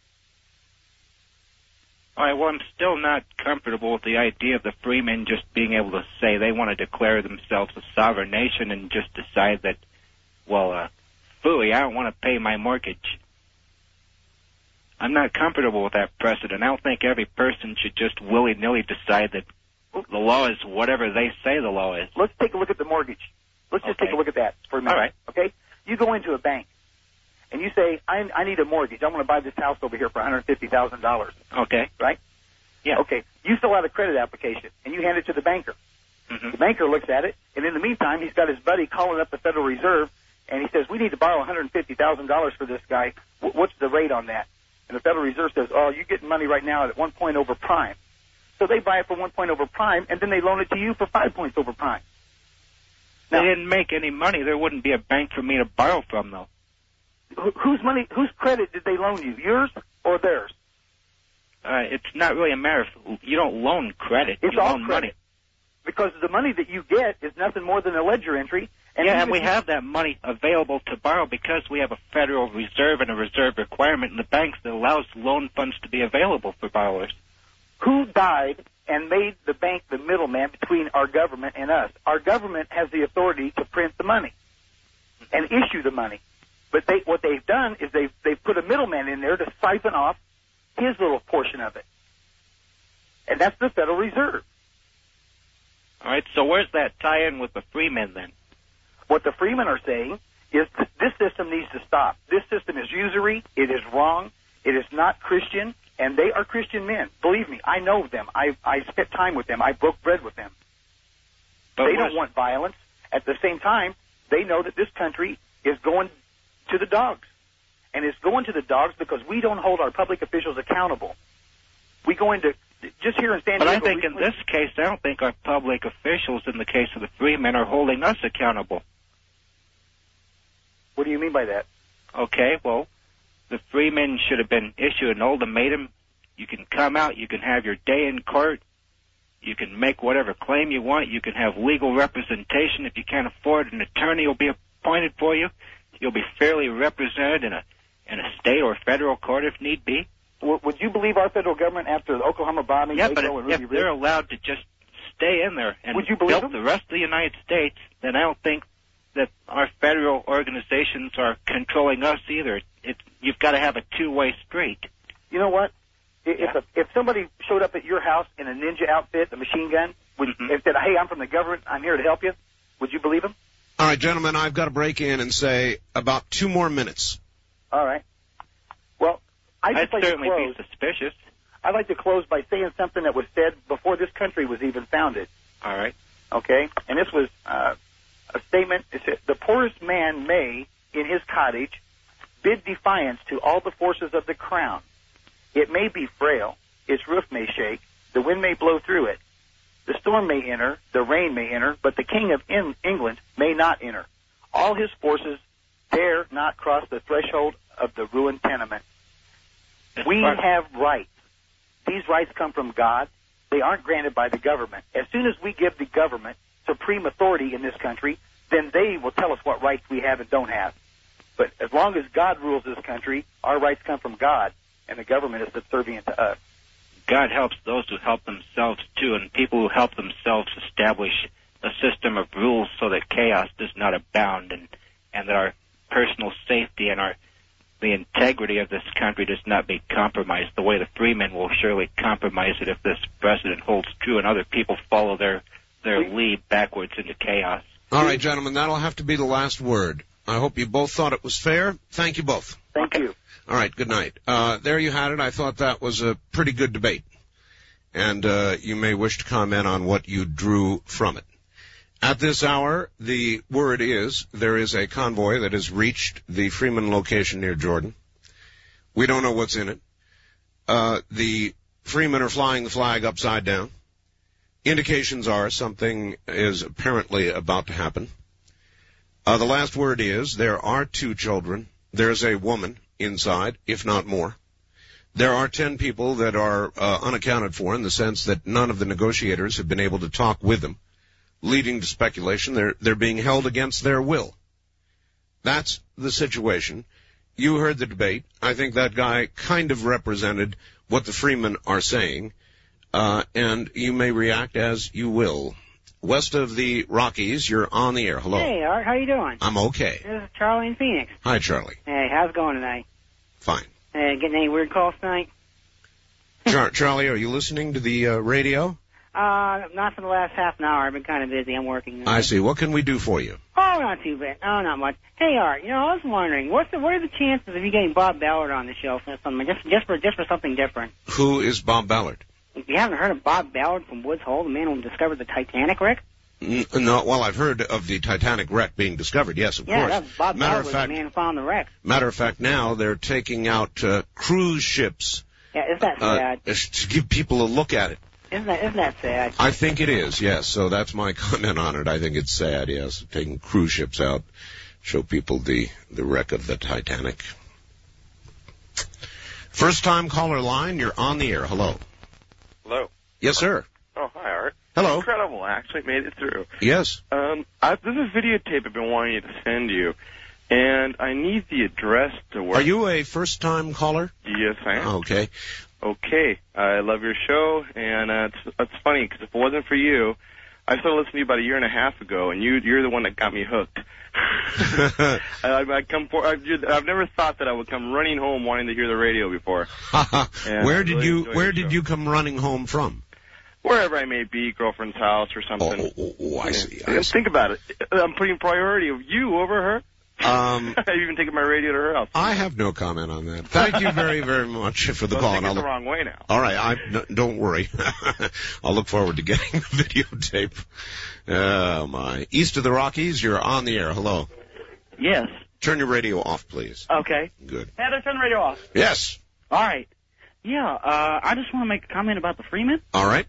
Speaker 11: All right, well, I'm still not comfortable with the idea of the freemen just being able to say they want to declare themselves a sovereign nation and just decide that, phooey, I don't want to pay my mortgage. I'm not comfortable with that precedent. I don't think every person should just willy-nilly decide that the law is whatever they say the law is.
Speaker 10: Let's take a look at the mortgage. Let's just take a look at that for a minute.
Speaker 11: All right.
Speaker 10: Okay? You go into a bank, and you say, I need a mortgage. I want to buy this house over here for $150,000.
Speaker 11: Okay.
Speaker 10: Right?
Speaker 11: Yeah.
Speaker 10: Okay. You fill out a credit application, and you hand it to the banker.
Speaker 11: Mm-hmm.
Speaker 10: The banker looks at it, and in the meantime, he's got his buddy calling up the Federal Reserve, and he says, we need to borrow $150,000 for this guy. What's the rate on that? And the Federal Reserve says, oh, you're getting money right now at 1 point over prime. So they buy it for 1 point over prime, and then they loan it to you for 5 points over prime.
Speaker 11: Now, they didn't make any money. There wouldn't be a bank for me to borrow from, though.
Speaker 10: Whose credit did they loan you, yours or theirs?
Speaker 11: It's not really a matter of, you don't loan credit.
Speaker 10: It's
Speaker 11: you
Speaker 10: all
Speaker 11: loan
Speaker 10: credit.
Speaker 11: money.
Speaker 10: Because the money that you get is nothing more than a ledger entry.
Speaker 11: And we have that money available to borrow because we have a Federal Reserve and a reserve requirement in the banks that allows loan funds to be available for borrowers.
Speaker 10: Who died and made the bank the middleman between our government and us? Our government has the authority to print the money and issue the money. But what they've done is they've put a middleman in there to siphon off his little portion of it. And that's the Federal Reserve.
Speaker 11: All right, so where's that tie-in with the freemen then?
Speaker 10: What the freemen are saying is that this system needs to stop. This system is usury. It is wrong. It is not Christian. And they are Christian men. Believe me, I know them. I spent time with them. I broke bread with them. But they don't want violence. At the same time, they know that this country is going to the dogs. And it's going to the dogs because we don't hold our public officials accountable. We go into, just here in San Diego.
Speaker 11: But I think in this case, I don't think our public officials, in the case of the freemen, are holding us accountable.
Speaker 10: What do you mean by that?
Speaker 11: Okay, well, the freemen should have been issued an ultimatum. You can come out, you can have your day in court, you can make whatever claim you want, you can have legal representation. If you can't afford an attorney, will be appointed for you. You'll be fairly represented in a state or federal court if need be.
Speaker 10: Would you believe our federal government after the Oklahoma bombing?
Speaker 11: Yeah, but if they're allowed to just stay in there and build the rest of the United States, then I don't think that our federal organizations are controlling us either. You've got to have a two-way street.
Speaker 10: You know what? If somebody showed up at your house in a ninja outfit, a machine gun, and said, "Hey, I'm from the government, I'm here to help you," would you believe him?
Speaker 2: All right, gentlemen, I've got to break in and say about 2 more minutes.
Speaker 10: All right. Well,
Speaker 11: I'd certainly be suspicious.
Speaker 10: I'd like to close by saying something that was said before this country was even founded.
Speaker 11: All right.
Speaker 10: Okay? And this was a statement. It said, "The poorest man may, in his cottage, bid defiance to all the forces of the crown. It may be frail, its roof may shake, the wind may blow through it, the storm may enter, the rain may enter, but the King of England may not enter. All his forces dare not cross the threshold of the ruined tenement." We have rights. These rights come from God. They aren't granted by the government. As soon as we give the government supreme authority in this country, then they will tell us what rights we have and don't have. But as long as God rules this country, our rights come from God, and the government is subservient to us.
Speaker 11: God helps those who help themselves, too, and people who help themselves establish a system of rules so that chaos does not abound and that our personal safety and the integrity of this country does not be compromised the way the freemen will surely compromise it if this precedent holds true and other people follow their lead backwards into chaos.
Speaker 2: All right, gentlemen, that'll have to be the last word. I hope you both thought it was fair. Thank you both.
Speaker 10: Thank you.
Speaker 2: All right, good night. There you had it. I thought that was a pretty good debate. And you may wish to comment on what you drew from it. At this hour, the word is there is a convoy that has reached the Freeman location near Jordan. We don't know what's in it. The Freemen are flying the flag upside down. Indications are something is apparently about to happen. The last word is there are 2 children. There's a woman inside, if not more. There are 10 people that are unaccounted for in the sense that none of the negotiators have been able to talk with them, leading to speculation. They're being held against their will. That's the situation. You heard the debate. I think that guy kind of represented what the Freemen are saying, and you may react as you will. West of the Rockies, you're on the air. Hello.
Speaker 12: Hey, Art, how you doing?
Speaker 2: I'm okay.
Speaker 12: This is Charlie in Phoenix.
Speaker 2: Hi, Charlie.
Speaker 12: Hey, how's it going tonight?
Speaker 2: Fine.
Speaker 12: Getting any weird calls tonight?
Speaker 2: Charlie, are you listening to the radio?
Speaker 12: Not for the last half an hour. I've been kind of busy. I'm working.
Speaker 2: I see. What can we do for you?
Speaker 12: Oh, not too bad. Oh, not much. Hey, Art, I was wondering, what are the chances of you getting Bob Ballard on the show for something, just for something different?
Speaker 2: Who is Bob Ballard?
Speaker 12: You haven't heard of Bob Ballard from Woods Hole, the man who discovered the Titanic wreck?
Speaker 2: No, well, I've heard of the Titanic wreck being discovered, yes, of course.
Speaker 12: Yeah, Bob Ballard was the man who found the wreck.
Speaker 2: Matter of fact, now they're taking out cruise ships.
Speaker 12: Yeah, isn't that sad?
Speaker 2: To give people a look at it.
Speaker 12: Isn't that sad?
Speaker 2: I think it is, yes. So that's my comment on it. I think it's sad, yes. Taking cruise ships out, show people the wreck of the Titanic. First time caller line, you're on the air. Hello.
Speaker 13: Hello.
Speaker 2: Yes, sir.
Speaker 13: Oh, hi, Art.
Speaker 2: Hello.
Speaker 13: Incredible. I actually made it through.
Speaker 2: Yes.
Speaker 13: There's a videotape I've been wanting you to send you, and I need the address to where...
Speaker 2: Are you a first-time caller?
Speaker 13: Yes, I am.
Speaker 2: Okay.
Speaker 13: Okay, I love your show, and it's funny because if it wasn't for you, I started listening to you about a year and a half ago, and you're the one that got me hooked. I've never thought that I would come running home wanting to hear the radio before.
Speaker 2: Where did you come running home from?
Speaker 13: Wherever I may be, girlfriend's house or something.
Speaker 2: I see.
Speaker 13: Think about it. I'm putting priority of you over her. I've even taken my radio to her house.
Speaker 2: I have no comment on that. Thank you very, very much for the call.
Speaker 13: Don't take it the wrong way now.
Speaker 2: All right, don't worry. I'll look forward to getting the videotape. Oh, my. East of the Rockies, you're on the air. Hello.
Speaker 14: Yes.
Speaker 2: Turn your radio off, please.
Speaker 14: Okay.
Speaker 2: Good.
Speaker 14: Heather, turn the radio off.
Speaker 2: Yes.
Speaker 14: All right. Yeah, I just want to make a comment about the Freemen.
Speaker 2: All right.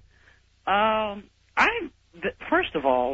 Speaker 14: First of all,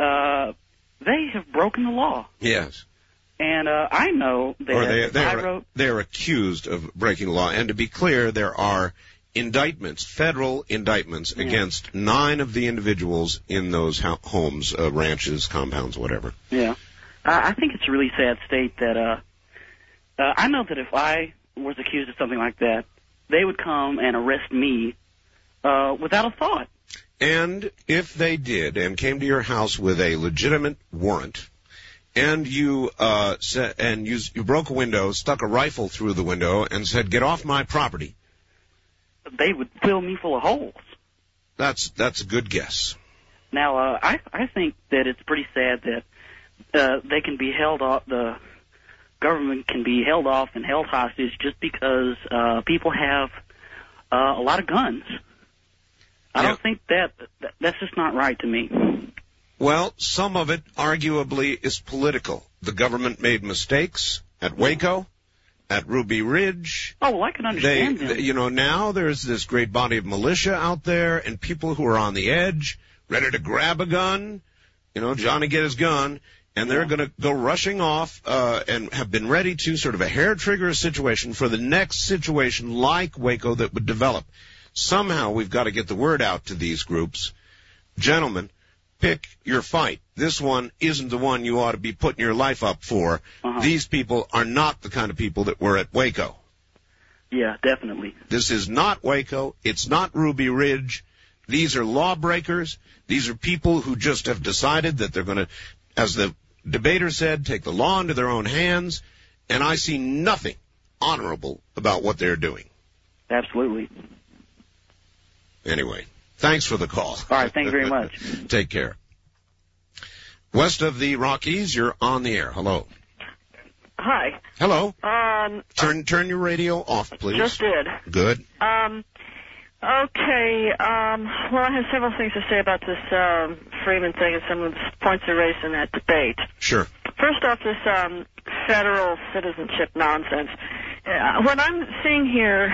Speaker 14: they have broken the law.
Speaker 2: Yes.
Speaker 14: And I know that
Speaker 2: they're accused of breaking the law. And to be clear, there are federal indictments against 9 of the individuals in those homes, ranches, compounds, whatever.
Speaker 14: Yeah. I think it's a really sad state that I know that if I was accused of something like that, they would come and arrest me without a thought.
Speaker 2: And if they did and came to your house with a legitimate warrant, and you broke a window, stuck a rifle through the window, and said, "Get off my property,"
Speaker 14: they would fill me full of holes.
Speaker 2: That's a good guess.
Speaker 14: Now, I think that it's pretty sad that they can be held off. The government can be held off and held hostage just because people have a lot of guns. I don't think that's just not right to me.
Speaker 2: Well, some of it arguably is political. The government made mistakes at Waco, at Ruby Ridge.
Speaker 14: Oh, well, I can understand that.
Speaker 2: Now there's this great body of militia out there and people who are on the edge, ready to grab a gun. Johnny get his gun, and they're going to go rushing off and have been ready to sort of a hair-trigger situation for the next situation like Waco that would develop. Somehow we've got to get the word out to these groups. Gentlemen, pick your fight. This one isn't the one you ought to be putting your life up for. These people are not the kind of people that were at Waco.
Speaker 14: Yeah, definitely.
Speaker 2: This is not Waco. It's not Ruby Ridge. These are lawbreakers. These are people who just have decided that they're going to, as the debater said, take the law into their own hands. And I see nothing honorable about what they're doing.
Speaker 14: Absolutely.
Speaker 2: Anyway, thanks for the call.
Speaker 14: All right, thank you very much.
Speaker 2: Take care. West of the Rockies, you're on the air. Hello.
Speaker 15: Hi.
Speaker 2: Hello. Turn your radio off, please.
Speaker 15: Just did.
Speaker 2: Good.
Speaker 15: Okay. Well, I have several things to say about this Freeman thing and some of the points they raised in that debate.
Speaker 2: Sure.
Speaker 15: First off, this federal citizenship nonsense. What I'm seeing here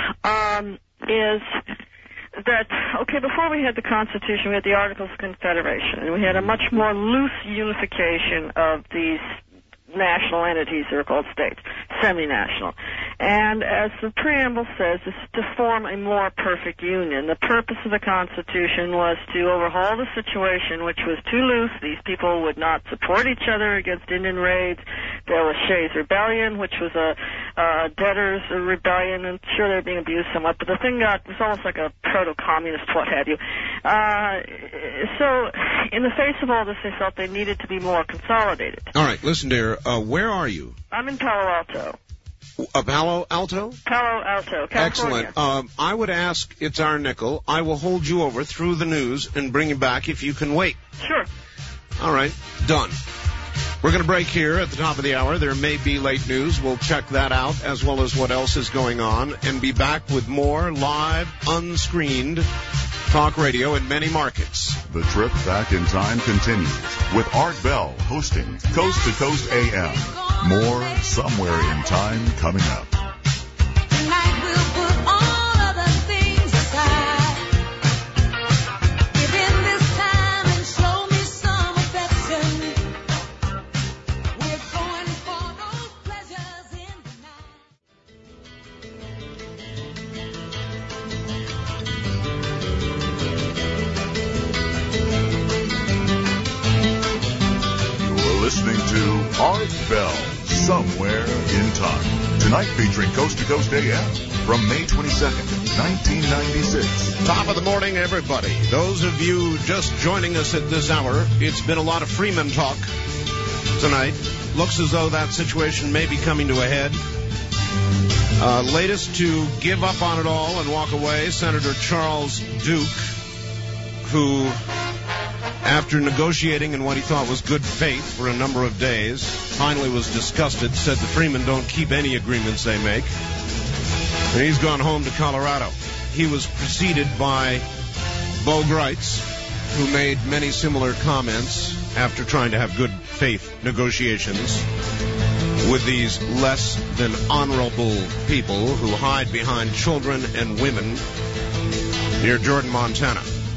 Speaker 15: is that, okay, before we had the Constitution, we had the Articles of Confederation, and we had a much more loose unification of these national entities that are called states, semi-national. And as the preamble says, this is to form a more perfect union. The purpose of the Constitution was to overhaul the situation, which was too loose. These people would not support each other against Indian raids. There was Shays' Rebellion, which was a debtors' rebellion, and sure they were being abused somewhat, but the thing it was almost like a proto-communist, what have you. So, in the face of all this, they felt they needed to be more consolidated.
Speaker 2: All right, listen, dear, where are you?
Speaker 15: I'm in Palo Alto.
Speaker 2: Palo Alto?
Speaker 15: Palo Alto, California.
Speaker 2: Excellent. I would ask, it's our nickel. I will hold you over through the news and bring you back if you can wait.
Speaker 15: Sure.
Speaker 2: All right, done. We're going to break here at the top of the hour. There may be late news. We'll check that out, as well as what else is going on, and be back with more live, unscreened talk radio in many markets.
Speaker 1: The trip back in time continues with Art Bell hosting Coast to Coast AM. More Somewhere in Time coming up. Listening to Art Bell, Somewhere in Time. Tonight featuring Coast to Coast AM. from May 22nd, 1996.
Speaker 2: Top of the morning, everybody. Those of you just joining us at this hour, it's been a lot of Freeman talk tonight. Looks as though that situation may be coming to a head. Latest to give up on it all and walk away, Senator Charles Duke, who, after negotiating in what he thought was good faith for a number of days, finally was disgusted, said the Freemen don't keep any agreements they make. And he's gone home to Colorado. He was preceded by Bo Greitz, who made many similar comments after trying to have good faith negotiations with these less than honorable people who hide behind children and women near Jordan, Montana.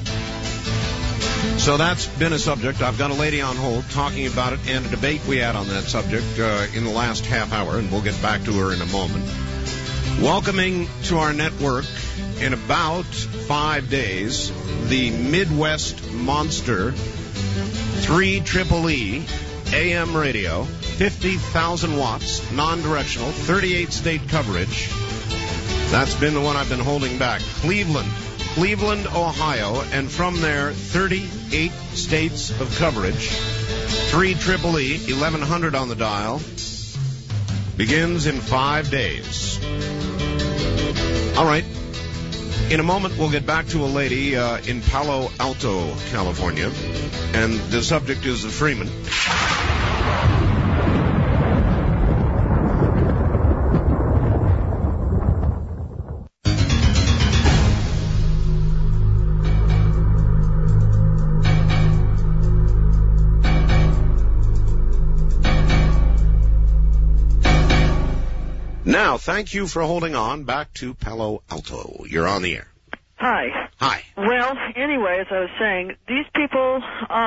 Speaker 2: So that's been a subject. I've got a lady on hold talking about it and a debate we had on that subject in the last half hour, and we'll get back to her in a moment. Welcoming to our network in about 5 days, the Midwest Monster 3EEE AM radio, 50,000 watts, non-directional, 38 state coverage. That's been the one I've been holding back. Cleveland, Ohio, and from there, 38 states of coverage. 3EEE, 1100 on the dial. Begins in 5 days. All right. In a moment, we'll get back to a lady in Palo Alto, California, and the subject is the Freeman. Now, thank you for holding on. Back to Palo Alto. You're on the air.
Speaker 15: Hi.
Speaker 2: Hi.
Speaker 15: Well, anyway, as I was saying, these people,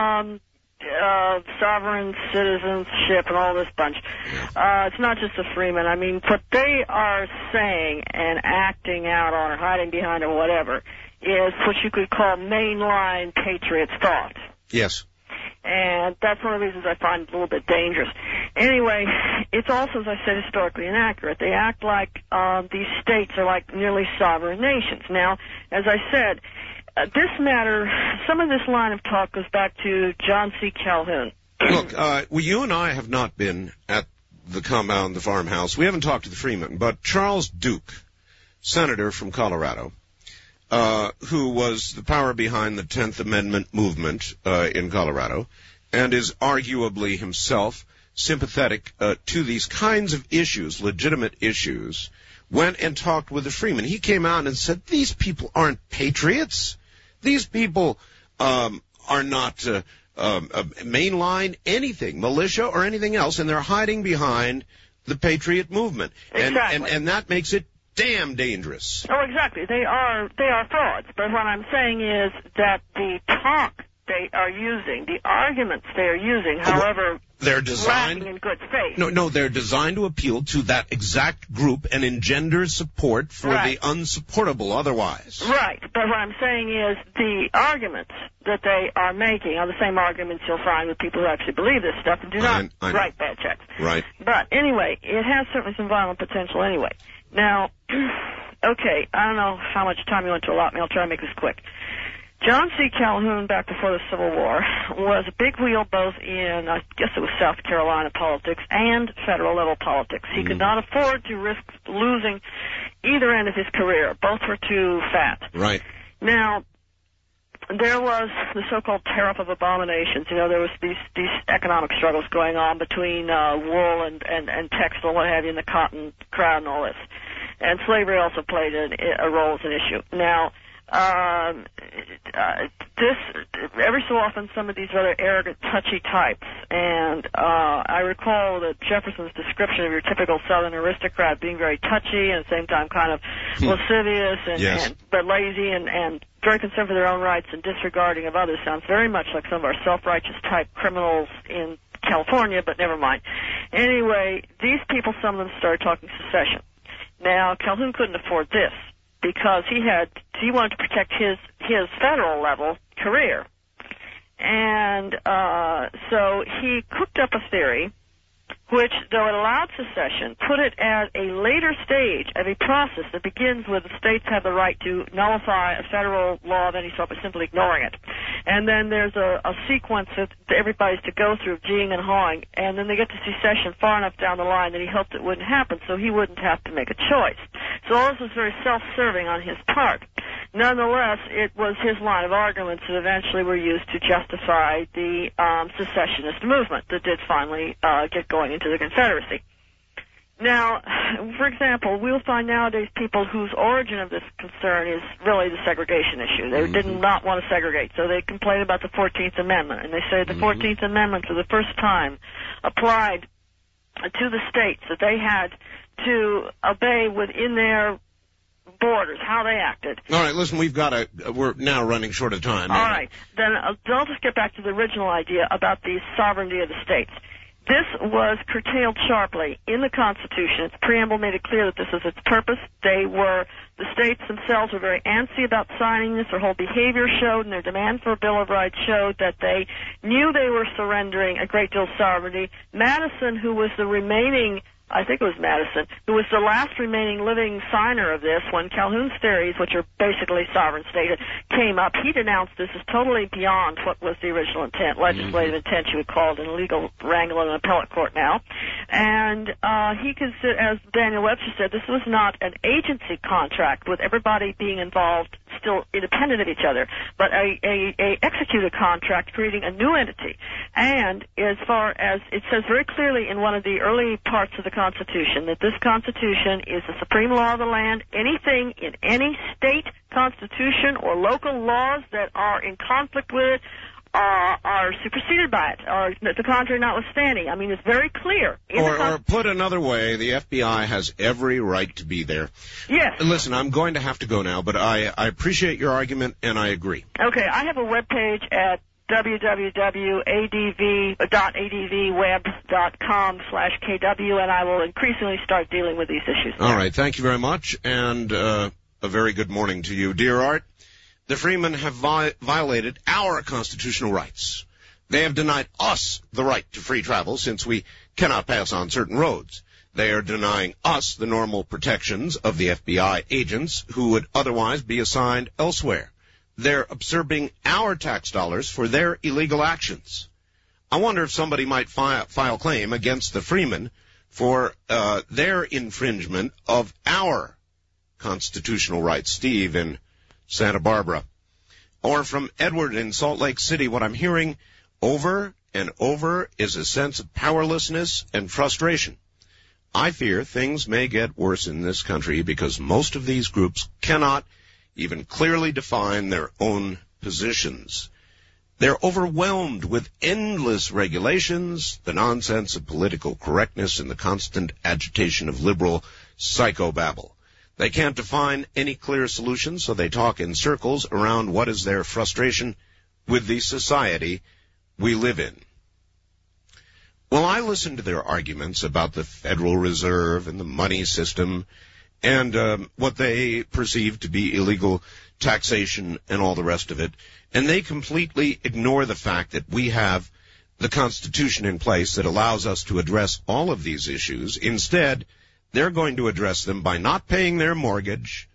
Speaker 15: sovereign citizenship and all this bunch, it's not just the Freemen. I mean, what they are saying and acting out on or hiding behind or whatever is what you could call mainline patriot thought.
Speaker 2: Yes.
Speaker 15: And that's one of the reasons I find it a little bit dangerous. Anyway, it's also, as I said, historically inaccurate. They act like these states are like nearly sovereign nations. Now, as I said, this matter, some of this line of talk goes back to John C. Calhoun.
Speaker 2: Look, well, you and I have not been at the compound, the farmhouse. We haven't talked to the Freemen, but Charles Duke, senator from Colorado, who was the power behind the 10th Amendment movement in Colorado, and is arguably himself sympathetic to these kinds of issues, legitimate issues, went and talked with the Freemen. He came out and said, these people aren't patriots. These people are not mainline anything, militia or anything else, and they're hiding behind the patriot movement.
Speaker 15: Exactly.
Speaker 2: And that makes it damn dangerous.
Speaker 15: Oh, exactly. They are frauds. But what I'm saying is that the talk they are using, the arguments they are using, however,
Speaker 2: they're designed
Speaker 15: lacking in good faith.
Speaker 2: No, they're designed to appeal to that exact group and engender support for the unsupportable otherwise.
Speaker 15: Right. But what I'm saying is the arguments that they are making are the same arguments you'll find with people who actually believe this stuff and do not write bad checks.
Speaker 2: Right.
Speaker 15: But anyway, it has certainly some violent potential anyway. Now, okay, I don't know how much time you want to allot me. I'll try to make this quick. John C. Calhoun, back before the Civil War, was a big wheel both in, I guess it was South Carolina politics and federal level politics. He could not afford to risk losing either end of his career. Both were too fat.
Speaker 2: Right.
Speaker 15: Now, there was the so-called tariff of abominations. You know, there was these economic struggles going on between wool and textile, what have you, and the cotton crowd and all this. And slavery also played a role as an issue. Now, every so often some of these rather arrogant, touchy types, and I recall that Jefferson's description of your typical Southern aristocrat being very touchy and at the same time kind of lascivious but lazy and very concerned for their own rights and disregarding of others sounds very much like some of our self-righteous type criminals in California, but never mind. Anyway, these people, some of them started talking secession. Now, Calhoun couldn't afford this because he wanted to protect his federal level career. And so he cooked up a theory which, though it allowed secession, put it at a later stage of a process that begins with the states have the right to nullify a federal law of any sort by simply ignoring it. And then there's a sequence that everybody's to go through, geeing and hawing, and then they get to secession far enough down the line that he hoped it wouldn't happen, so he wouldn't have to make a choice. So all this was very self-serving on his part. Nonetheless, it was his line of arguments that eventually were used to justify the secessionist movement that did finally get going into the Confederacy. Now, for example, we'll find nowadays people whose origin of this concern is really the segregation issue. They did not want to segregate, so they complain about the 14th Amendment, and they say the 14th Amendment for the first time applied to the states that they had to obey within their borders, how they acted.
Speaker 2: All right, listen, we're now running short of time.
Speaker 15: All right, then I'll just get back to the original idea about the sovereignty of the states. This was curtailed sharply in the Constitution. Its preamble made it clear that this is its purpose. The states themselves were very antsy about signing this. Their whole behavior showed, and their demand for a Bill of Rights showed that they knew they were surrendering a great deal of sovereignty. Madison, who was the remaining, I think it was Madison, who was the last remaining living signer of this when Calhoun's theories, which are basically sovereign state, came up, he denounced this as totally beyond what was the original intent, legislative intent, you would call it in a legal wrangle in an appellate court now. And he considered, as Daniel Webster said, this was not an agency contract with everybody being involved still independent of each other, but a executed contract creating a new entity. And as far as it says very clearly in one of the early parts of the Constitution that this Constitution is the supreme law of the land. Anything in any state constitution or local laws that are in conflict with it are superseded by it, or the contrary notwithstanding. I mean, it's very clear.
Speaker 2: Or put another way, the FBI has every right to be there.
Speaker 15: Yes.
Speaker 2: Listen, I'm going to have to go now, but I appreciate your argument, and I agree.
Speaker 15: Okay, I have a webpage at www.advweb.com/KW, and I will increasingly start dealing with these issues.
Speaker 2: All right, thank you very much, and a very good morning to you. Dear Art, the Freemen have violated our constitutional rights. They have denied us the right to free travel since we cannot pass on certain roads. They are denying us the normal protections of the FBI agents who would otherwise be assigned elsewhere. They're absorbing our tax dollars for their illegal actions. I wonder if somebody might file claim against the Freemen for their infringement of our constitutional rights. Steve in Santa Barbara. Or from Edward in Salt Lake City, what I'm hearing over and over is a sense of powerlessness and frustration. I fear things may get worse in this country because most of these groups cannot even clearly define their own positions. They're overwhelmed with endless regulations, the nonsense of political correctness, and the constant agitation of liberal psychobabble. They can't define any clear solutions, so they talk in circles around what is their frustration with the society we live in. Well, I listened to their arguments about the Federal Reserve and the money system and what they perceive to be illegal taxation and all the rest of it, and they completely ignore the fact that we have the Constitution in place that allows us to address all of these issues. Instead, they're going to address them by not paying their mortgage,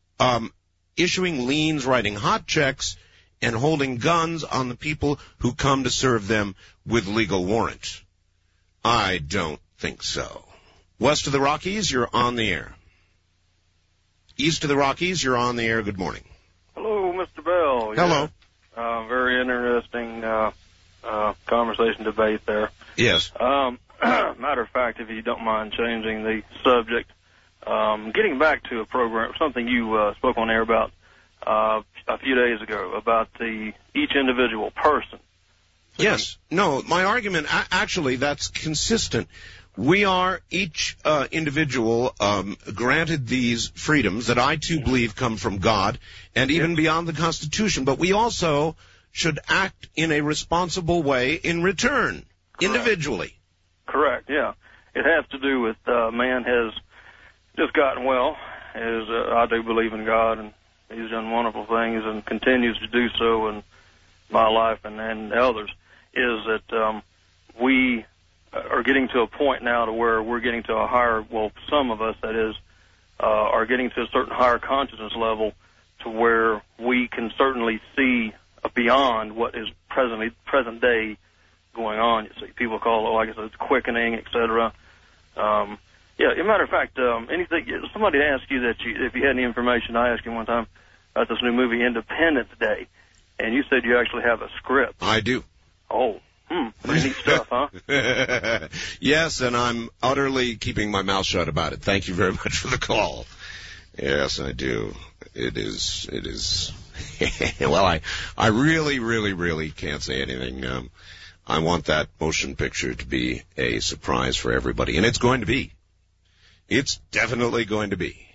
Speaker 2: issuing liens, writing hot checks, and holding guns on the people who come to serve them with legal warrant. I don't think so. West of the Rockies, you're on the air. East of the Rockies, you're on the air. Good morning.
Speaker 16: Hello, Mr. Bell.
Speaker 2: Hello.
Speaker 16: Yeah. Very interesting conversation debate there.
Speaker 2: Yes.
Speaker 16: Matter of fact, if you don't mind changing the subject, getting back to a program, something you spoke on air about a few days ago, about each individual person.
Speaker 2: Yes. No, my argument, actually, that's consistent. We are, each individual, granted these freedoms that I, too, believe come from God and even beyond the Constitution, but we also should act in a responsible way in return, individually.
Speaker 16: Correct, yeah. It has to do with man has just gotten well. I do believe in God, and he's done wonderful things and continues to do so in my life and others, is that we are getting to a point now to where we're getting to a higher, well, some of us, that is, are getting to a certain higher consciousness level to where we can certainly see beyond what is present day going on. You see, people call it, like I said, it's quickening, etc. Yeah, as a matter of fact, anything, somebody asked you that if you had any information, I asked you one time about this new movie, Independence Day, and you said you actually have a script.
Speaker 2: I do.
Speaker 16: Oh, pretty neat stuff, huh?
Speaker 2: Yes, and I'm utterly keeping my mouth shut about it. Thank you very much for the call. Yes, I do. It is. Well, I really can't say anything. I want that motion picture to be a surprise for everybody, and it's going to be. It's definitely going to be.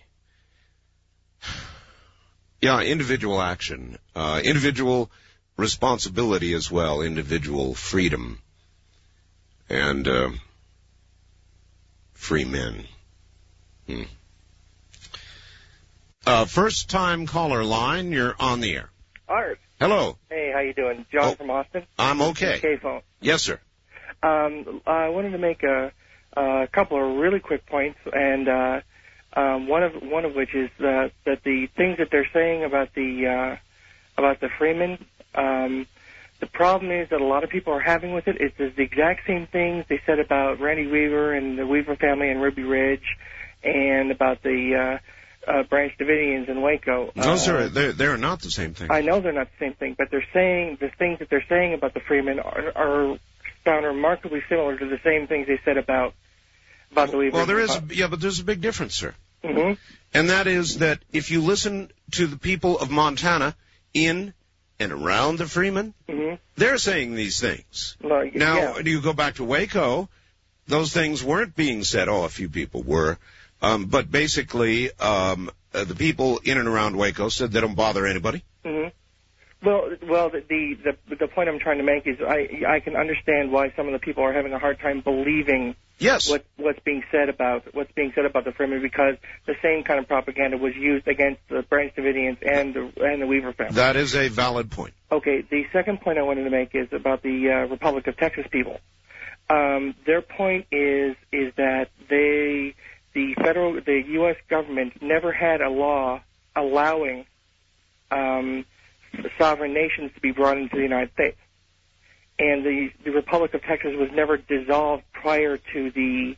Speaker 2: Yeah, individual action, individual responsibility as well, individual freedom, and free men. First time caller line, you're on the air.
Speaker 17: Art.
Speaker 2: Hello.
Speaker 17: Hey, how you doing? John from Austin.
Speaker 2: I'm okay.
Speaker 17: K-phone.
Speaker 2: Yes, sir.
Speaker 17: I wanted to make a couple of really quick points, and one of which is that the things that they're saying about the Freemen, the problem is that a lot of people are having with it. It's the exact same things they said about Randy Weaver and the Weaver family and Ruby Ridge, and about the Branch Davidians in Waco.
Speaker 2: No, sir, they're not the same thing.
Speaker 17: I know they're not the same thing, but they're saying the things that they're saying about the Freemen are sound remarkably similar to the same things they said about the Weaver.
Speaker 2: Well, but there's a big difference, sir.
Speaker 17: Mm-hmm.
Speaker 2: And that is that if you listen to the people of Montana in and around the Freemen,
Speaker 17: mm-hmm.
Speaker 2: they're saying these things.
Speaker 17: Now,
Speaker 2: do you go back to Waco, those things weren't being said. Oh, a few people were. But basically, the people in and around Waco said they don't bother anybody.
Speaker 17: Mm-hmm. Well, the point I'm trying to make is I can understand why some of the people are having a hard time believing what's being said about the Freemen, because the same kind of propaganda was used against the Branch Davidians and the Weaver family.
Speaker 2: That is a valid point.
Speaker 17: Okay, the second point I wanted to make is about the Republic of Texas people. Their point is that the U.S. government never had a law allowing sovereign nations to be brought into the United States. And the Republic of Texas was never dissolved prior to being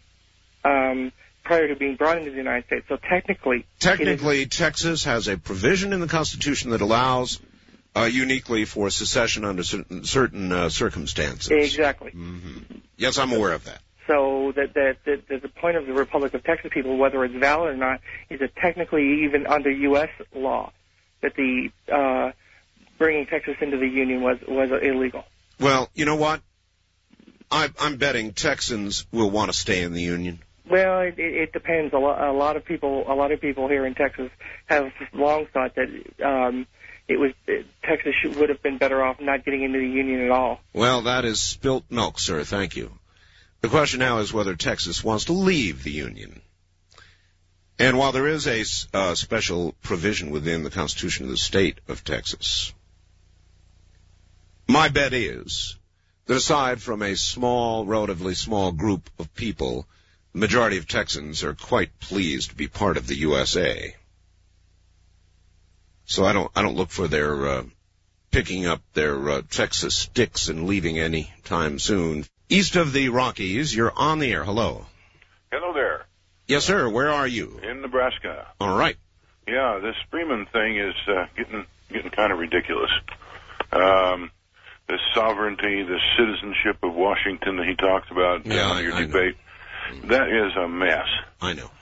Speaker 17: brought into the United States. So technically,
Speaker 2: Texas has a provision in the Constitution that allows uniquely for secession under certain circumstances.
Speaker 17: Exactly.
Speaker 2: Mm-hmm. Yes, I'm aware of that.
Speaker 17: So the point of the Republic of Texas people, whether it's valid or not, is that technically, even under U.S. law, that the bringing Texas into the Union was illegal.
Speaker 2: Well, you know what? I'm betting Texans will want to stay in the Union.
Speaker 17: Well, it depends. A lot of people here in Texas have long thought that Texas would have been better off not getting into the Union at all.
Speaker 2: Well, that is spilt milk, sir. Thank you. The question now is whether Texas wants to leave the Union. And while there is a special provision within the Constitution of the state of Texas, my bet is that aside from a relatively small group of people, the majority of Texans are quite pleased to be part of the USA. So I don't look for their picking up their Texas sticks and leaving any time soon. East of the Rockies, you're on the air. Hello.
Speaker 18: Hello there.
Speaker 2: Yes, sir. Where are you?
Speaker 18: In Nebraska.
Speaker 2: All right.
Speaker 18: Yeah, this Freeman thing is getting kind of ridiculous. This sovereignty, this citizenship of Washington that he talks about in your debate, that is a mess.
Speaker 2: I know.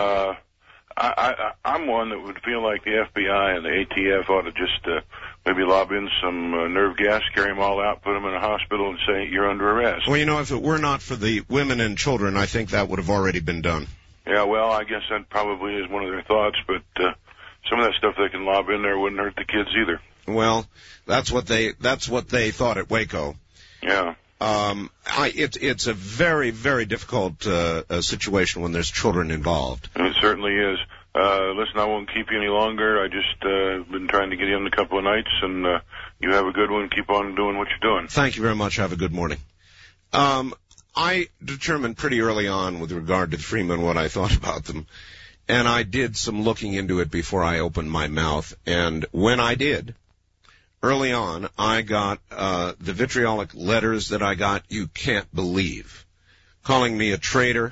Speaker 18: I'm one that would feel like the FBI and the ATF ought to just maybe lob in some nerve gas, carry them all out, put them in a hospital, and say, you're under arrest.
Speaker 2: Well, if it were not for the women and children, I think that would have already been done.
Speaker 18: Yeah, well, I guess that probably is one of their thoughts, but some of that stuff they can lob in there wouldn't hurt the kids either.
Speaker 2: Well, that's what they thought at Waco.
Speaker 18: Yeah.
Speaker 2: It's a very, very difficult situation when there's children involved.
Speaker 18: It certainly is. Listen, I won't keep you any longer. I just been trying to get in a couple of nights, and you have a good one. Keep on doing what you're doing.
Speaker 2: Thank you very much. Have a good morning. I determined pretty early on with regard to the Freemen what I thought about them. And I did some looking into it before I opened my mouth. And when I did, early on, I got the vitriolic letters that I got, you can't believe. Calling me a traitor,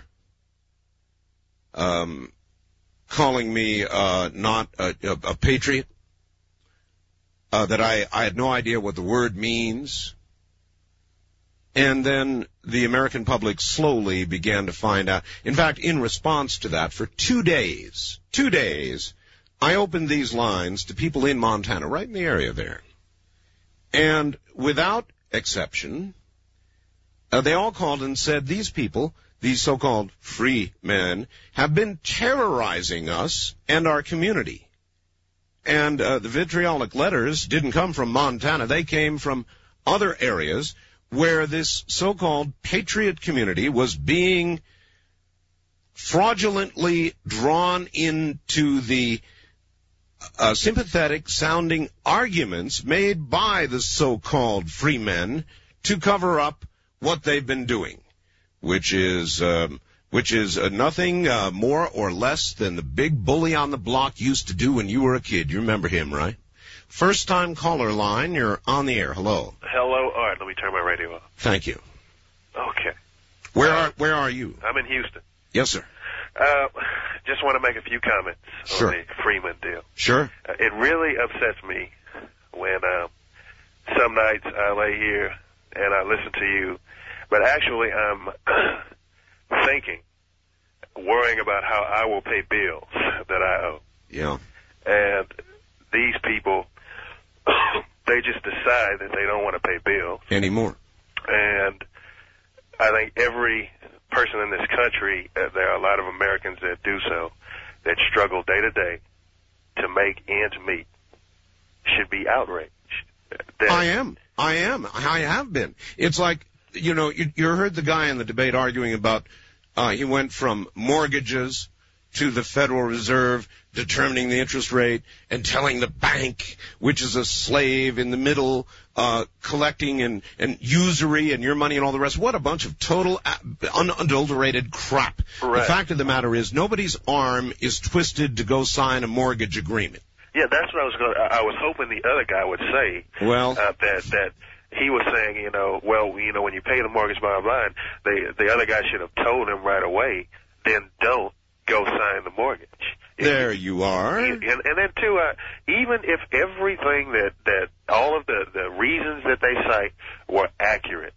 Speaker 2: calling me not a patriot, that I had no idea what the word means. And then the American public slowly began to find out. In fact, in response to that, for 2 days, I opened these lines to people in Montana, right in the area there. And without exception, they all called and said, these people, these so-called free men, have been terrorizing us and our community. And the vitriolic letters didn't come from Montana. They came from other areas where this so-called patriot community was being fraudulently drawn into the sympathetic-sounding arguments made by the so-called free men to cover up what they've been doing, which is nothing more or less than the big bully on the block used to do when you were a kid. You remember him, right? First-time caller line, you're on the air. Hello.
Speaker 19: Hello, Art. Let me turn my radio off.
Speaker 2: Thank you.
Speaker 19: Okay.
Speaker 2: Where are you?
Speaker 19: I'm in Houston.
Speaker 2: Yes, sir.
Speaker 19: Just want to make a few comments on the Freeman deal.
Speaker 2: Sure.
Speaker 19: It really upsets me when some nights I lay here and I listen to you, but actually I'm thinking, worrying about how I will pay bills that I owe.
Speaker 2: Yeah.
Speaker 19: And these people, they just decide that they don't want to pay bills
Speaker 2: anymore.
Speaker 19: And I think every person in this country, there are a lot of Americans that do so, that struggle day to day to make ends meet, should be outraged.
Speaker 2: I have been. It's like, you know, you heard the guy in the debate arguing about, he went from mortgages to the Federal Reserve determining the interest rate and telling the bank, which is a slave in the middle, collecting and usury and your money and all the rest. What a bunch of total unadulterated crap.
Speaker 19: Right.
Speaker 2: The fact of the matter is nobody's arm is twisted to go sign a mortgage agreement.
Speaker 19: Yeah, that's what I was hoping the other guy would say.
Speaker 2: Well,
Speaker 19: that he was saying, you know, well, you know, when you pay the mortgage bottom line, the other guy should have told him right away, then don't go sign the mortgage.
Speaker 2: There you are.
Speaker 19: And then too, even if everything that all of the reasons that they cite were accurate,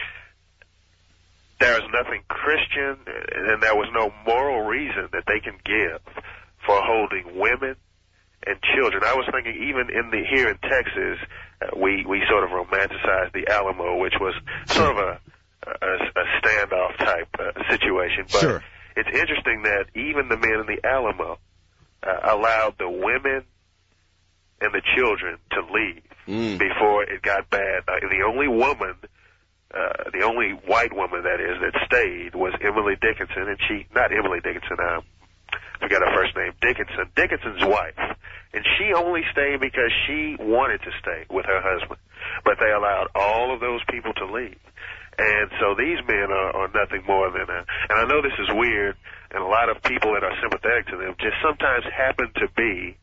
Speaker 19: there's nothing Christian and there was no moral reason that they can give for holding women and children. I was thinking even here in Texas, we sort of romanticized the Alamo, which was sort of a standoff type situation. But
Speaker 2: sure.
Speaker 19: It's interesting that even the men in the Alamo allowed the women and the children to leave before it got bad. The only woman, the only white woman that is that stayed was Emily Dickinson, and not Emily Dickinson, I forgot her first name, Dickinson's wife. And she only stayed because she wanted to stay with her husband. But they allowed all of those people to leave. And so these men are nothing more than and I know this is weird, and a lot of people that are sympathetic to them just sometimes happen to be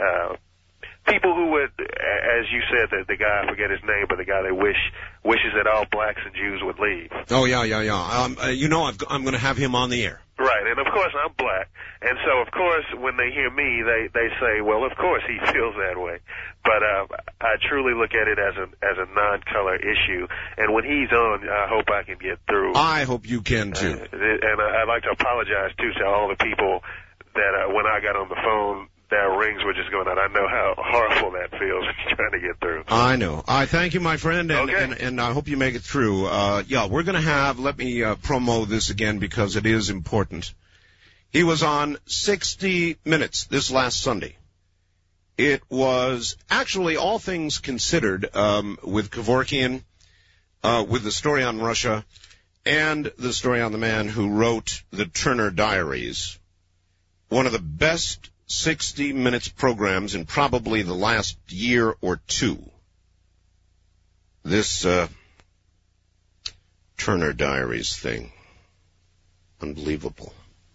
Speaker 19: people who would, as you said, the guy, I forget his name, but the guy that wishes that all blacks and Jews would leave.
Speaker 2: Oh, yeah. You know, I'm going to have him on the air.
Speaker 19: Right, and of course I'm black, and so of course when they hear me, they say, well, of course he feels that way. But I truly look at it as a non-color issue, and when he's on, I hope I can get through.
Speaker 2: I hope you can too.
Speaker 19: And I'd like to apologize too to all the people that when I got on the phone, their rings were just going out. I know how horrible that feels trying to get through.
Speaker 2: I know. I thank you, my friend,
Speaker 19: okay.
Speaker 2: and I hope you make it through. We're going to have, let me promo this again because it is important. He was on 60 Minutes this last Sunday. It was actually, all things considered, with Kevorkian, with the story on Russia, and the story on the man who wrote the Turner Diaries, one of the best 60 Minutes programs in probably the last year or two. This Turner Diaries thing. Unbelievable.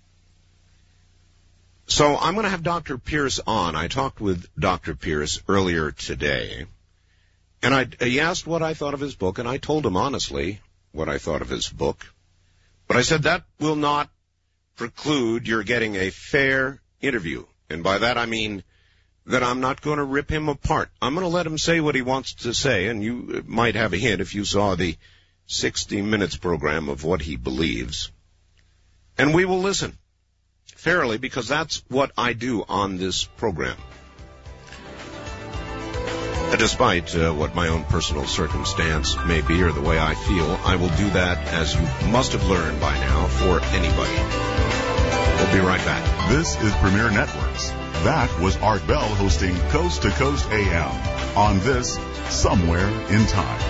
Speaker 2: So I'm going to have Dr. Pierce on. I talked with Dr. Pierce earlier today, and he asked what I thought of his book, and I told him honestly what I thought of his book. But I said that will not preclude your getting a fair interview. And by that I mean that I'm not going to rip him apart. I'm going to let him say what he wants to say, and you might have a hint if you saw the 60 Minutes program of what he believes. And we will listen fairly, because that's what I do on this program. Despite what my own personal circumstance may be or the way I feel, I will do that, as you must have learned by now, for anybody. We'll be right back.
Speaker 1: This is Premier Networks. That was Art Bell hosting Coast to Coast AM on this Somewhere in Time.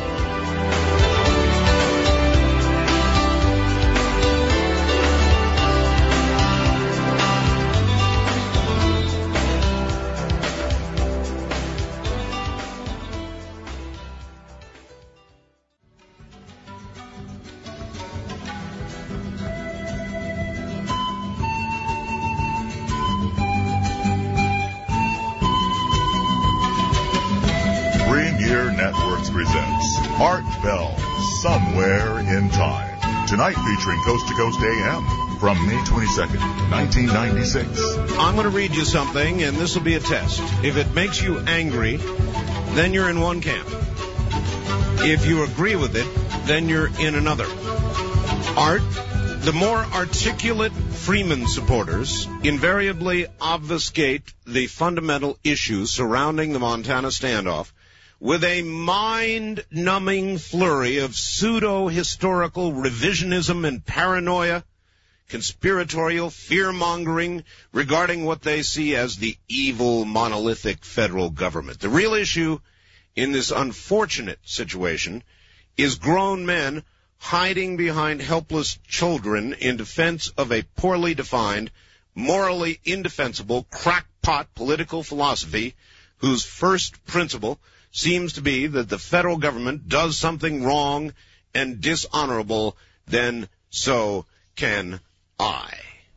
Speaker 1: Somewhere in Time. Tonight featuring Coast to Coast AM from May 22nd, 1996.
Speaker 2: I'm going to read you something, and this will be a test. If it makes you angry, then you're in one camp. If you agree with it, then you're in another. Art, the more articulate Freeman supporters invariably obfuscate the fundamental issues surrounding the Montana standoff with a mind-numbing flurry of pseudo-historical revisionism and paranoia, conspiratorial fear-mongering regarding what they see as the evil, monolithic federal government. The real issue in this unfortunate situation is grown men hiding behind helpless children in defense of a poorly defined, morally indefensible, crackpot political philosophy whose first principle seems to be that the federal government does something wrong and dishonorable, then so can I.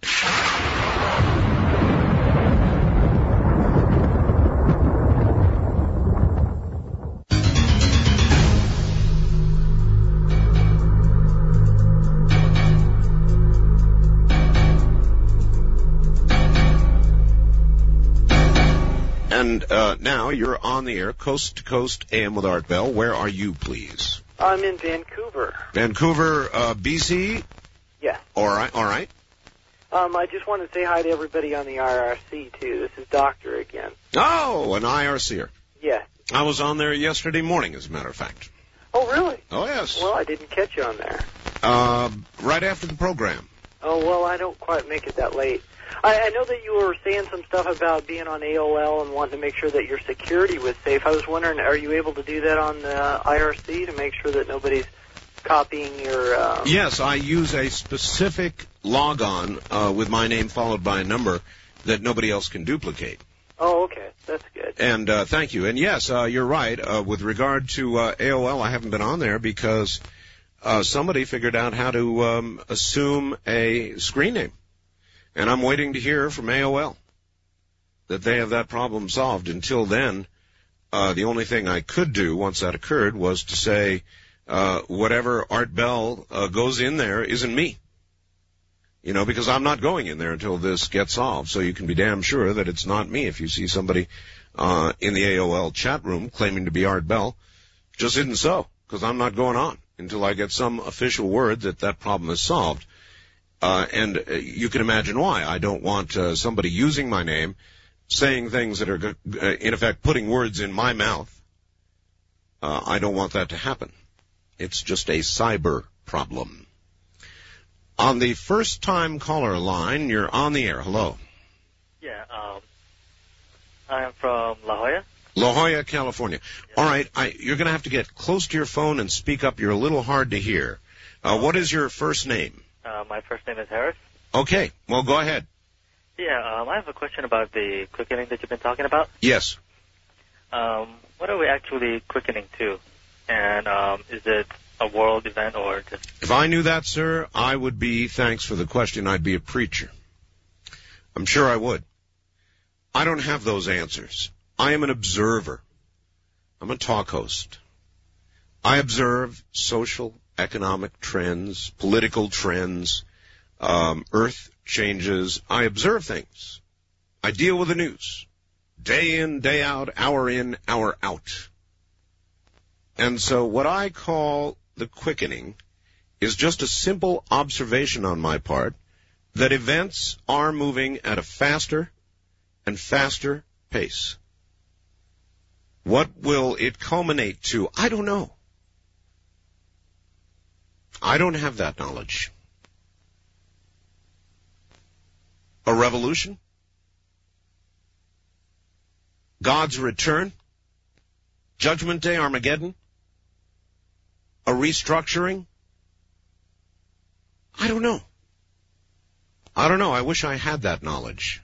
Speaker 2: And now you're on the air, Coast to Coast AM with Art Bell. Where are you, please?
Speaker 20: I'm in Vancouver.
Speaker 2: Vancouver, BC?
Speaker 20: Yes.
Speaker 2: All right, all right.
Speaker 20: I just want to say hi to everybody on the IRC, too. This is Doctor again.
Speaker 2: Oh, an IRCer.
Speaker 20: Yes.
Speaker 2: I was on there yesterday morning, as a matter of fact.
Speaker 20: Oh, really?
Speaker 2: Oh, yes.
Speaker 20: Well, I didn't catch you on there.
Speaker 2: Right after the program.
Speaker 20: Oh, well, I don't quite make it that late. I know that you were saying some stuff about being on AOL and wanting to make sure that your security was safe. I was wondering, are you able to do that on the IRC to make sure that nobody's copying your...
Speaker 2: Yes, I use a specific logon with my name followed by a number that nobody else can duplicate.
Speaker 20: Oh, okay. That's good.
Speaker 2: And thank you. And yes, you're right. With regard to AOL, I haven't been on there because somebody figured out how to assume a screen name. And I'm waiting to hear from AOL that they have that problem solved. Until then, the only thing I could do once that occurred was to say whatever Art Bell goes in there isn't me. You know, because I'm not going in there until this gets solved. So you can be damn sure that it's not me. If you see somebody in the AOL chat room claiming to be Art Bell, just isn't so, because I'm not going on until I get some official word that that problem is solved. And you can imagine why. I don't want somebody using my name, saying things that are, in effect, putting words in my mouth. I don't want that to happen. It's just a cyber problem. On the first-time caller line, you're on the air. Hello.
Speaker 21: Yeah, I'm from La Jolla.
Speaker 2: La Jolla, California. Yes. All right, you're going to have to get close to your phone and speak up. You're a little hard to hear. What is your first name?
Speaker 21: My first name is Harris.
Speaker 2: Okay, well, go ahead.
Speaker 21: Yeah, I have a question about the quickening that you've been talking about.
Speaker 2: Yes.
Speaker 21: What are we actually quickening to? And is it a world event or just...
Speaker 2: If I knew that, sir, I would be, thanks for the question, I'd be a preacher. I'm sure I would. I don't have those answers. I am an observer. I'm a talk host. I observe social, economic trends, political trends, earth changes. I observe things. I deal with the news. Day in, day out, hour in, hour out. And so what I call the quickening is just a simple observation on my part that events are moving at a faster and faster pace. What will it culminate to? I don't know. I don't have that knowledge. A revolution? God's return? Judgment Day, Armageddon? A restructuring? I don't know. I wish I had that knowledge.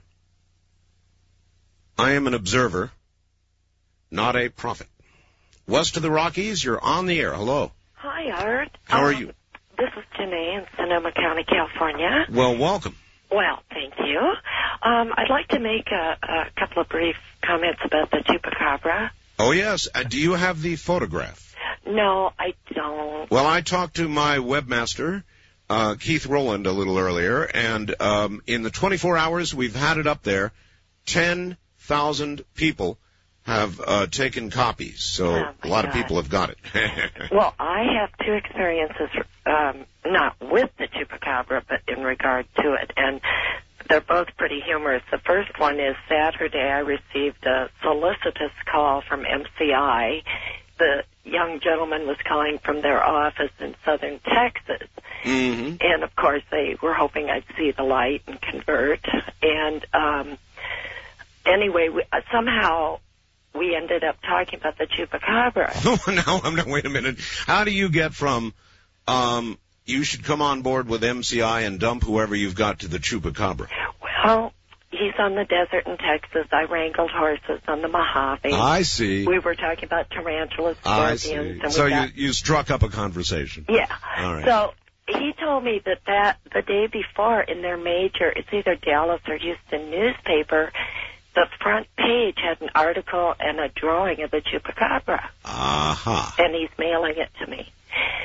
Speaker 2: I am an observer, not a prophet. West of the Rockies, you're on the air. Hello.
Speaker 3: Hi, Art.
Speaker 2: How are you?
Speaker 3: This is Janae in Sonoma County, California.
Speaker 2: Well, welcome.
Speaker 3: Well, thank you. I'd like to make a couple of brief comments about the chupacabra.
Speaker 2: Oh, yes. Do you have the photograph?
Speaker 3: No, I don't.
Speaker 2: Well, I talked to my webmaster, Keith Rowland, a little earlier, and in the 24 hours we've had it up there, 10,000 people have taken copies, so a lot of people have got it.
Speaker 3: Well, I have two experiences, not with the chupacabra, but in regard to it, and they're both pretty humorous. The first one is Saturday I received a solicitous call from MCI. The young gentleman was calling from their office in southern Texas.
Speaker 2: Mm-hmm.
Speaker 3: And, of course, they were hoping I'd see the light and convert. And anyway, somehow we ended up talking about the chupacabra.
Speaker 2: Oh, now, wait a minute. How do you get from you should come on board with MCI and dump whoever you've got to the chupacabra?
Speaker 3: Well, he's on the desert in Texas. I wrangled horses on the Mojave.
Speaker 2: I see.
Speaker 3: We were talking about tarantulas,
Speaker 2: I
Speaker 3: scorpions.
Speaker 2: see.
Speaker 3: And
Speaker 2: So you struck up a conversation.
Speaker 3: Yeah.
Speaker 2: All right.
Speaker 3: So he told me that the day before in their major, it's either Dallas or Houston newspaper, the front page had an article and a drawing of the chupacabra.
Speaker 2: Aha.
Speaker 3: And he's mailing it to me.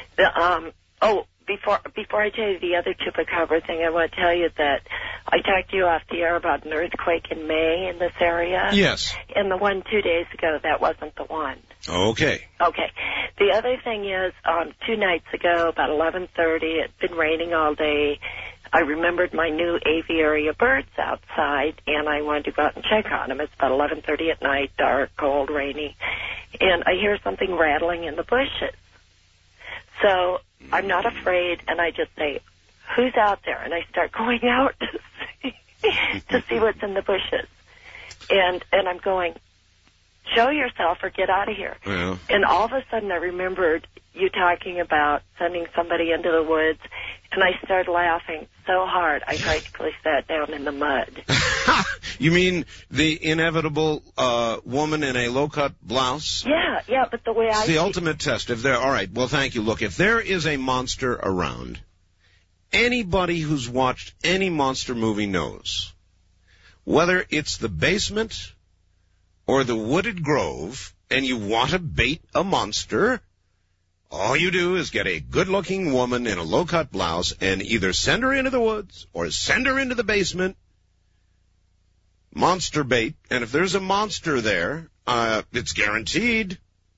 Speaker 3: Before I tell you the other chupacabra thing, I want to tell you that I talked to you off the air about an earthquake in May in this area.
Speaker 2: Yes.
Speaker 3: And the one 2 days ago, that wasn't the one.
Speaker 2: Okay.
Speaker 3: Okay. The other thing is, 2 nights ago, about 11:30, it had been raining all day. I remembered my new aviary of birds outside, and I wanted to go out and check on them. It's about 11:30 at night, dark, cold, rainy. And I hear something rattling in the bushes. So I'm not afraid, and I just say, who's out there? And I start going out to see what's in the bushes. And I'm going, show yourself or get out of here.
Speaker 2: Well.
Speaker 3: And all of a sudden I remembered you talking about sending somebody into the woods, and I started laughing so hard I practically sat down in the mud.
Speaker 2: You mean the inevitable woman in a low-cut blouse?
Speaker 3: Yeah, but the way
Speaker 2: It's the ultimate test. All right, well, thank you. Look, if there is a monster around, anybody who's watched any monster movie knows, whether it's the basement or the wooded grove, and you want to bait a monster, all you do is get a good-looking woman in a low-cut blouse and either send her into the woods or send her into the basement. Monster bait. And if there's a monster there, it's guaranteed.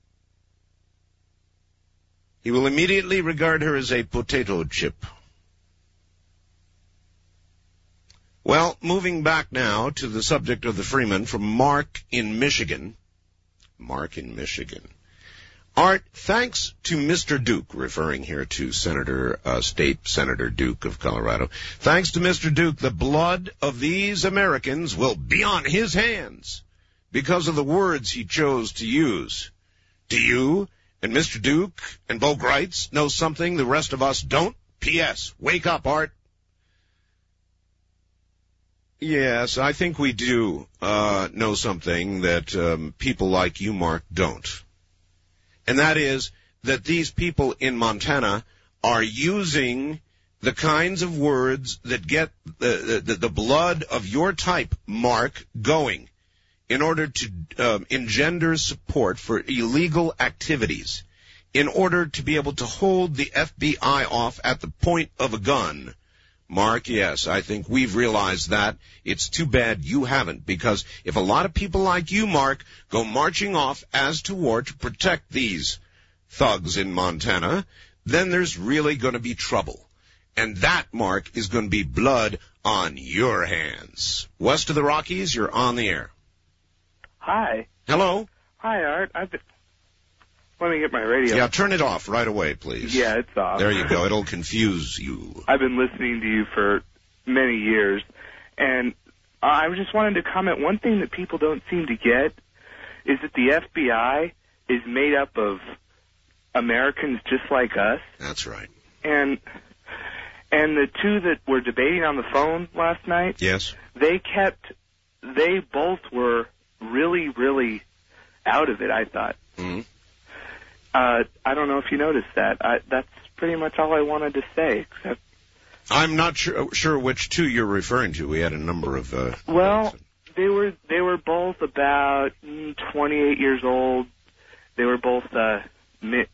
Speaker 2: He will immediately regard her as a potato chip. Well, moving back now to the subject of the Freeman from Mark in Michigan. Mark in Michigan. Art, thanks to Mr. Duke, referring here to State Senator Duke of Colorado, thanks to Mr. Duke, the blood of these Americans will be on his hands because of the words he chose to use. Do you and Mr. Duke and Bo Greitz know something the rest of us don't? P.S. Wake up, Art. Yes, I think we do know something that people like you, Mark, don't. And that is that these people in Montana are using the kinds of words that get the blood of your type, Mark, going in order to engender support for illegal activities, in order to be able to hold the FBI off at the point of a gun. Mark, yes, I think we've realized that. It's too bad you haven't, because if a lot of people like you, Mark, go marching off as to war to protect these thugs in Montana, then there's really going to be trouble. And that, Mark, is going to be blood on your hands. West of the Rockies, you're on the air.
Speaker 4: Hi.
Speaker 2: Hello.
Speaker 4: Hi, Art. Let me get my radio.
Speaker 2: Yeah, turn it off right away, please.
Speaker 4: Yeah, it's off.
Speaker 2: There you go. It'll confuse you.
Speaker 4: I've been listening to you for many years, and I just wanted to comment. One thing that people don't seem to get is that the FBI is made up of Americans just like us.
Speaker 2: That's right.
Speaker 4: And the two that were debating on the phone last night,
Speaker 2: yes,
Speaker 4: they both were really, really out of it, I thought.
Speaker 2: Mm-hmm.
Speaker 4: I don't know if you noticed that. That's pretty much all I wanted to say. Except
Speaker 2: I'm not sure which two you're referring to. We had a number of.
Speaker 4: Well, they were both about 28 years old. They were both. Let's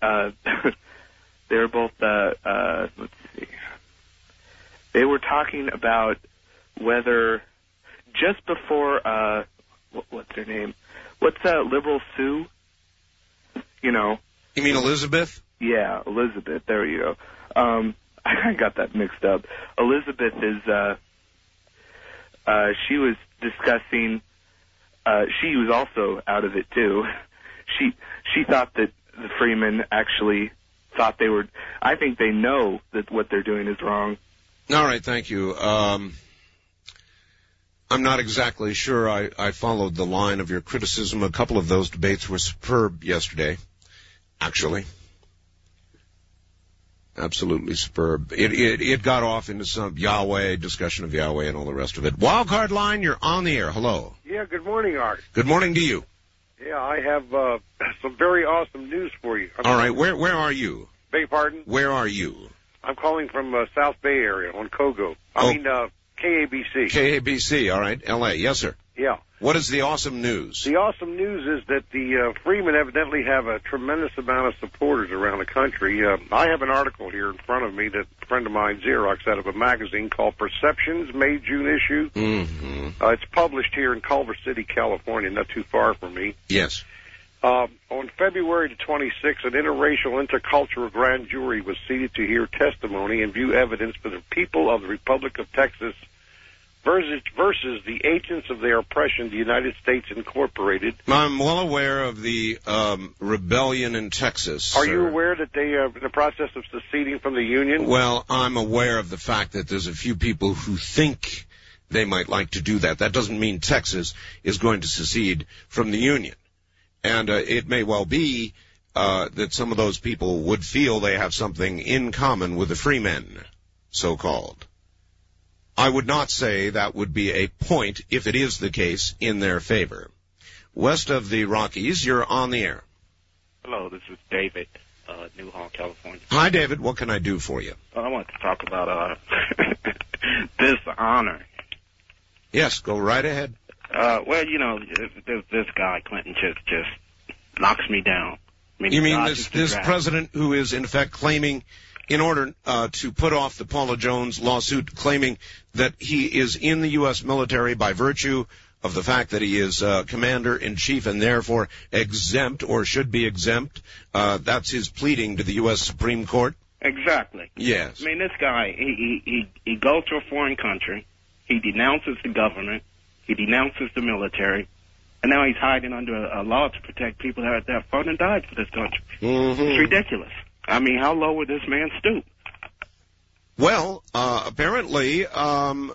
Speaker 4: see. They were talking about whether just before. What's her name? What's Liberal Sue? You know.
Speaker 2: You mean Elizabeth?
Speaker 4: Yeah, Elizabeth. There you go. I got that mixed up. Elizabeth is, she was discussing, she was also out of it too. She thought that the Freemen actually thought they were, I think they know that what they're doing is wrong.
Speaker 2: All right, thank you. I'm not exactly sure I followed the line of your criticism. A couple of those debates were superb yesterday. Actually, absolutely superb. It got off into some Yahweh, discussion of Yahweh and all the rest of it. Wildcard line, you're on the air. Hello.
Speaker 22: Yeah, good morning, Art.
Speaker 2: Good morning to you.
Speaker 22: Yeah, I have some very awesome news for you.
Speaker 2: All right, where are you?
Speaker 22: Beg your pardon?
Speaker 2: Where are you?
Speaker 22: I'm calling from South Bay area on Kogo. KABC.
Speaker 2: KABC, all right, L.A., yes, sir.
Speaker 22: Yeah.
Speaker 2: What is the awesome news?
Speaker 22: The awesome news is that the Freemen evidently have a tremendous amount of supporters around the country. I have an article here in front of me that a friend of mine Xerox out of a magazine called Perceptions, May, June issue.
Speaker 2: Mm-hmm.
Speaker 22: It's published here in Culver City, California, not too far from me.
Speaker 2: Yes.
Speaker 22: On February the 26th, an interracial, intercultural grand jury was seated to hear testimony and view evidence for the people of the Republic of Texas versus the agents of their oppression, the United States Incorporated.
Speaker 2: I'm well aware of the rebellion in Texas.
Speaker 22: Are you aware that they are in the process of seceding from the Union?
Speaker 2: Well, I'm aware of the fact that there's a few people who think they might like to do that. That doesn't mean Texas is going to secede from the Union. And it may well be that some of those people would feel they have something in common with the Freemen, so-called. I would not say that would be a point, if it is the case, in their favor. West of the Rockies, you're on the air.
Speaker 11: Hello, this is David, Newhall, California.
Speaker 2: Hi, David. What can I do for you?
Speaker 11: I want to talk about dishonor.
Speaker 2: Yes, go right ahead.
Speaker 11: Well, you know, this guy, Clinton, just knocks me down. I mean,
Speaker 2: you mean this president who is, in effect, claiming, in order to put off the Paula Jones lawsuit, claiming that he is in the U.S. military by virtue of the fact that he is commander-in-chief and therefore exempt or should be exempt? That's his pleading to the U.S. Supreme Court?
Speaker 11: Exactly.
Speaker 2: Yes.
Speaker 11: I mean, this guy, he goes to a foreign country, he denounces the government, he denounces the military, and now he's hiding under a law to protect people that fought and died for this country.
Speaker 2: Mm-hmm.
Speaker 11: It's ridiculous. I mean, how low would this man stoop?
Speaker 2: Well, apparently, in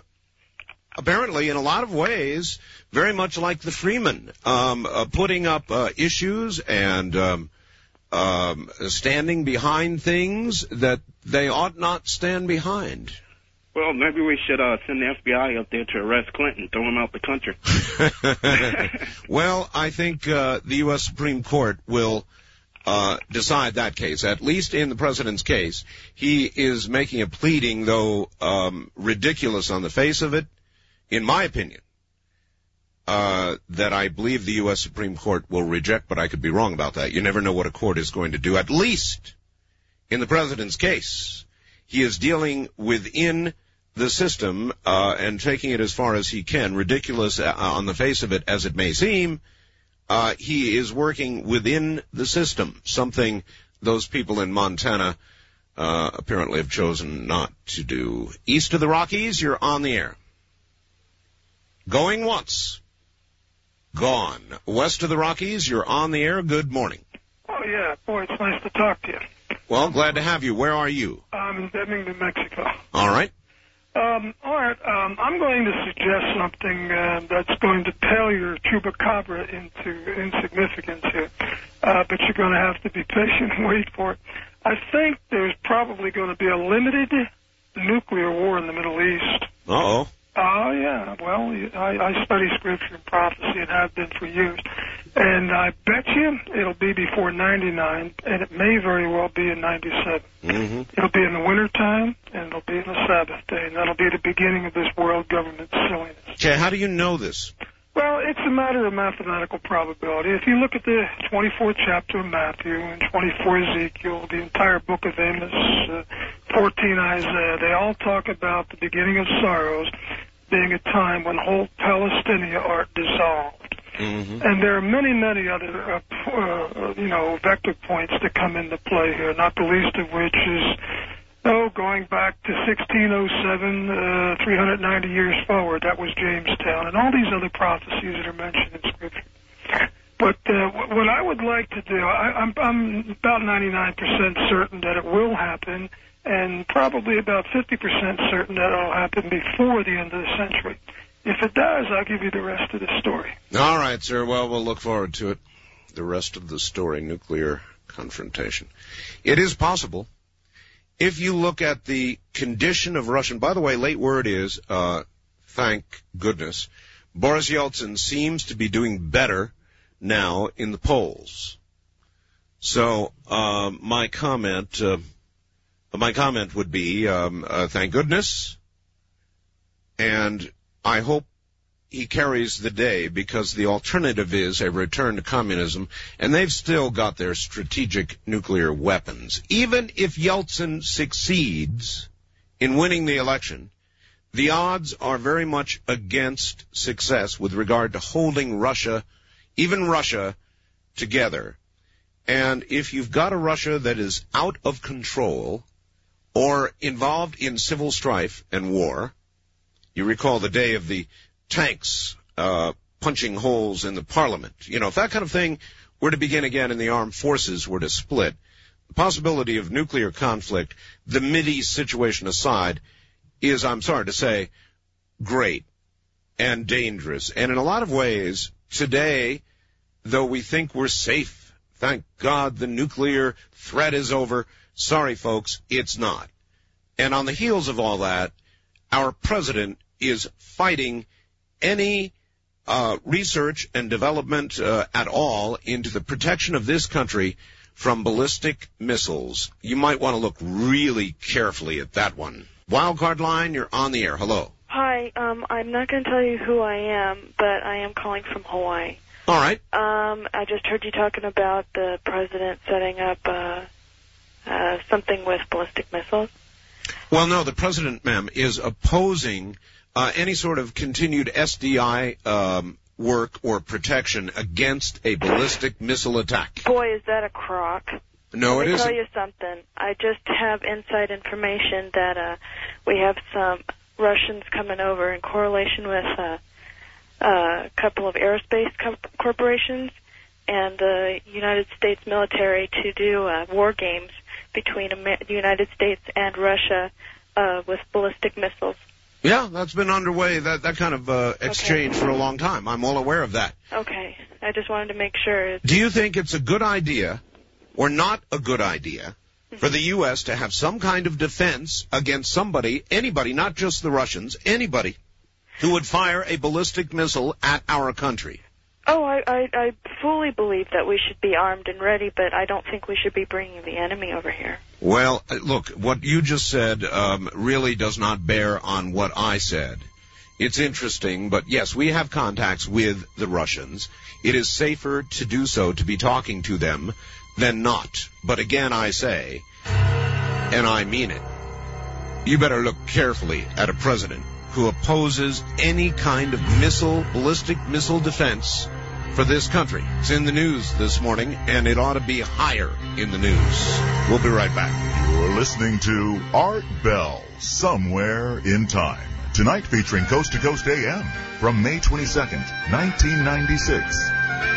Speaker 2: a lot of ways, very much like the Freemen, putting up issues and standing behind things that they ought not stand behind.
Speaker 11: Well, maybe we should send the FBI up there to arrest Clinton, throw him out the country.
Speaker 2: Well, I think the U.S. Supreme Court will decide that case. At least in the president's case, he is making a pleading, though ridiculous on the face of it, in my opinion, that I believe the U.S. Supreme Court will reject, but I could be wrong about that. You never know what a court is going to do. At least in the president's case, he is dealing within the system and taking it as far as he can, ridiculous on the face of it as it may seem. He is working within the system, something those people in Montana apparently have chosen not to do. East of the Rockies, you're on the air. Going once. Gone. West of the Rockies, you're on the air. Good morning.
Speaker 5: Oh, yeah. Boy, it's nice to talk to you.
Speaker 2: Well, glad to have you. Where are you?
Speaker 5: I'm in Deming, New Mexico.
Speaker 2: All right.
Speaker 5: All right. I'm going to suggest something that's going to pale your chupacabra into insignificance here. But you're going to have to be patient and wait for it. I think there's probably going to be a limited nuclear war in the Middle East.
Speaker 2: Uh-oh.
Speaker 5: Oh, yeah. Well, I study scripture and prophecy and have been for years. And I bet you it'll be before 99, and it may very well be in 97.
Speaker 2: Mm-hmm.
Speaker 5: It'll be in the wintertime, and it'll be in the Sabbath day, and that'll be the beginning of this world government silliness.
Speaker 2: Okay, how do you know this?
Speaker 5: Well, it's a matter of mathematical probability. If you look at the 24th chapter of Matthew and 24 Ezekiel, the entire book of Amos, 14 Isaiah, they all talk about the beginning of sorrows being a time when whole Palestinia are dissolved.
Speaker 2: Mm-hmm.
Speaker 5: And there are many, many other, vector points that come into play here, not the least of which is, going back to 1607, 390 years forward, that was Jamestown, and all these other prophecies that are mentioned in Scripture. But what I would like to do, I'm about 99% certain that it will happen, and probably about 50% certain that it'll happen before the end of the century. If it does, I'll give you the rest of the story.
Speaker 2: All right, sir. Well, we'll look forward to it. The rest of the story, nuclear confrontation. It is possible. If you look at the condition of Russia, and by the way, late word is, thank goodness, Boris Yeltsin seems to be doing better now in the polls. So, my comment would be, thank goodness, and I hope he carries the day, because the alternative is a return to communism, and they've still got their strategic nuclear weapons. Even if Yeltsin succeeds in winning the election, the odds are very much against success with regard to holding Russia, even Russia, together. And if you've got a Russia that is out of control or involved in civil strife and war, you recall the day of the tanks punching holes in the parliament. If that kind of thing were to begin again and the armed forces were to split, the possibility of nuclear conflict, the Mideast situation aside, is, I'm sorry to say, great and dangerous. And in a lot of ways, today, though we think we're safe, thank God the nuclear threat is over, sorry folks, it's not. And on the heels of all that, our president is fighting any research and development at all into the protection of this country from ballistic missiles. You might want to look really carefully at that one. Wildcard line, you're on the air. Hello.
Speaker 6: Hi, I'm not going to tell you who I am, but I am calling from Hawaii.
Speaker 2: All right.
Speaker 6: I just heard you talking about the president setting up something with ballistic missiles.
Speaker 2: Well, no, the president, ma'am, is opposing any sort of continued SDI work or protection against a ballistic missile attack.
Speaker 6: Boy, is that a crock.
Speaker 2: No, it isn't.
Speaker 6: Let me tell you something. I just have inside information that we have some Russians coming over in correlation with a couple of aerospace corporations and the United States military to do war games between the United States and Russia with ballistic missiles.
Speaker 2: Yeah, that's been underway, that kind of exchange for a long time. I'm all aware of that.
Speaker 6: Okay. I just wanted to make sure.
Speaker 2: Do you think it's a good idea or not a good idea for the U.S. to have some kind of defense against somebody, anybody, not just the Russians, anybody who would fire a ballistic missile at our country?
Speaker 6: Oh, I fully believe that we should be armed and ready, but I don't think we should be bringing the enemy over here.
Speaker 2: Well, look, what you just said really does not bear on what I said. It's interesting, but yes, we have contacts with the Russians. It is safer to do so, to be talking to them, than not. But again, I say, and I mean it, you better look carefully at a president who opposes any kind of ballistic missile defense for this country. It's in the news this morning, and it ought to be higher in the news. We'll be right back.
Speaker 1: You're listening to Art Bell, Somewhere in Time. Tonight featuring Coast to Coast AM from May 22nd, 1996.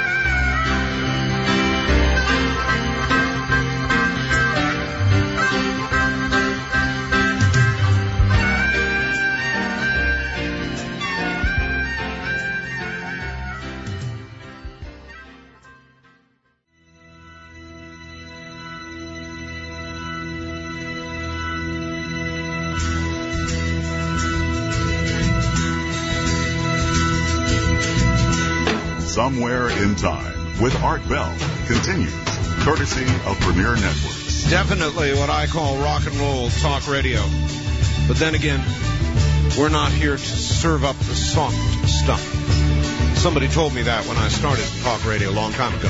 Speaker 1: Somewhere in Time with Art Bell continues, courtesy of Premier Networks.
Speaker 2: Definitely what I call rock and roll talk radio. But then again, we're not here to serve up the soft stuff. Somebody told me that when I started talk radio a long time ago.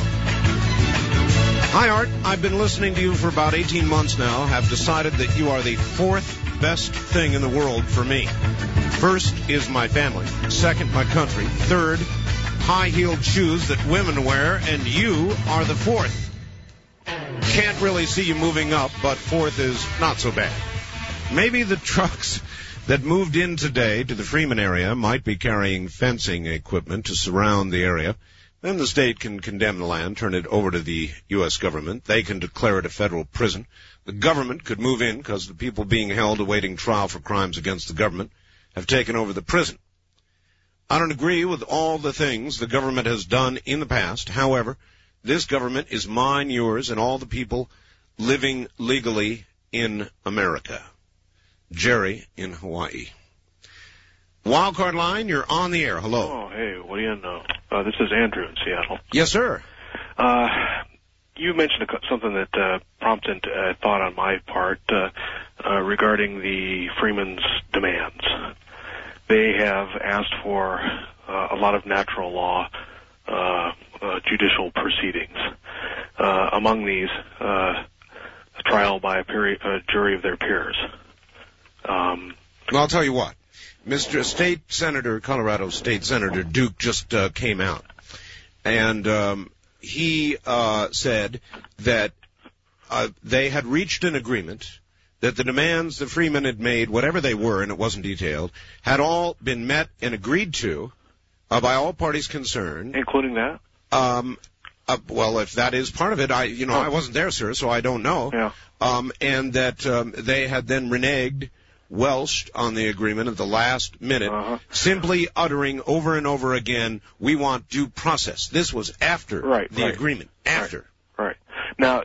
Speaker 2: Hi, Art. I've been listening to you for about 18 months now. Have decided that you are the fourth best thing in the world for me. First is my family. Second, my country. Third, high-heeled shoes that women wear, and you are the fourth. Can't really see you moving up, but fourth is not so bad. Maybe the trucks that moved in today to the Freeman area might be carrying fencing equipment to surround the area. Then the state can condemn the land, turn it over to the U.S. government. They can declare it a federal prison. The government could move in because the people being held awaiting trial for crimes against the government have taken over the prison. I don't agree with all the things the government has done in the past. However, this government is mine, yours, and all the people living legally in America. Jerry in Hawaii. Wildcard line, you're on the air. Hello.
Speaker 7: Oh, hey, what do you know? This is Andrew in Seattle.
Speaker 2: Yes, sir.
Speaker 7: You mentioned something that prompted a thought on my part regarding the Freeman's demands. They have asked for a lot of natural law judicial proceedings. Among these, a trial by a jury of their peers.
Speaker 2: Well, I'll tell you what. Mr. Colorado State Senator Duke just came out, and he said that they had reached an agreement that the demands the Freeman had made, whatever they were, and it wasn't detailed, had all been met and agreed to by all parties concerned.
Speaker 7: Including that?
Speaker 2: Well, if that is part of it, I wasn't there, sir, so I don't know.
Speaker 7: Yeah.
Speaker 2: And that they had then reneged, welched on the agreement at the last minute, simply uttering over and over again, we want due process. This was after the agreement. After.
Speaker 7: Right. Now,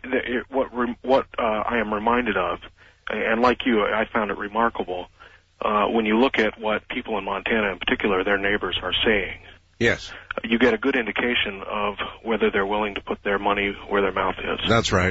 Speaker 7: what I am reminded of, and like you, I found it remarkable, when you look at what people in Montana in particular, their neighbors are saying.
Speaker 2: Yes.
Speaker 7: You get a good indication of whether they're willing to put their money where their mouth is.
Speaker 2: That's right.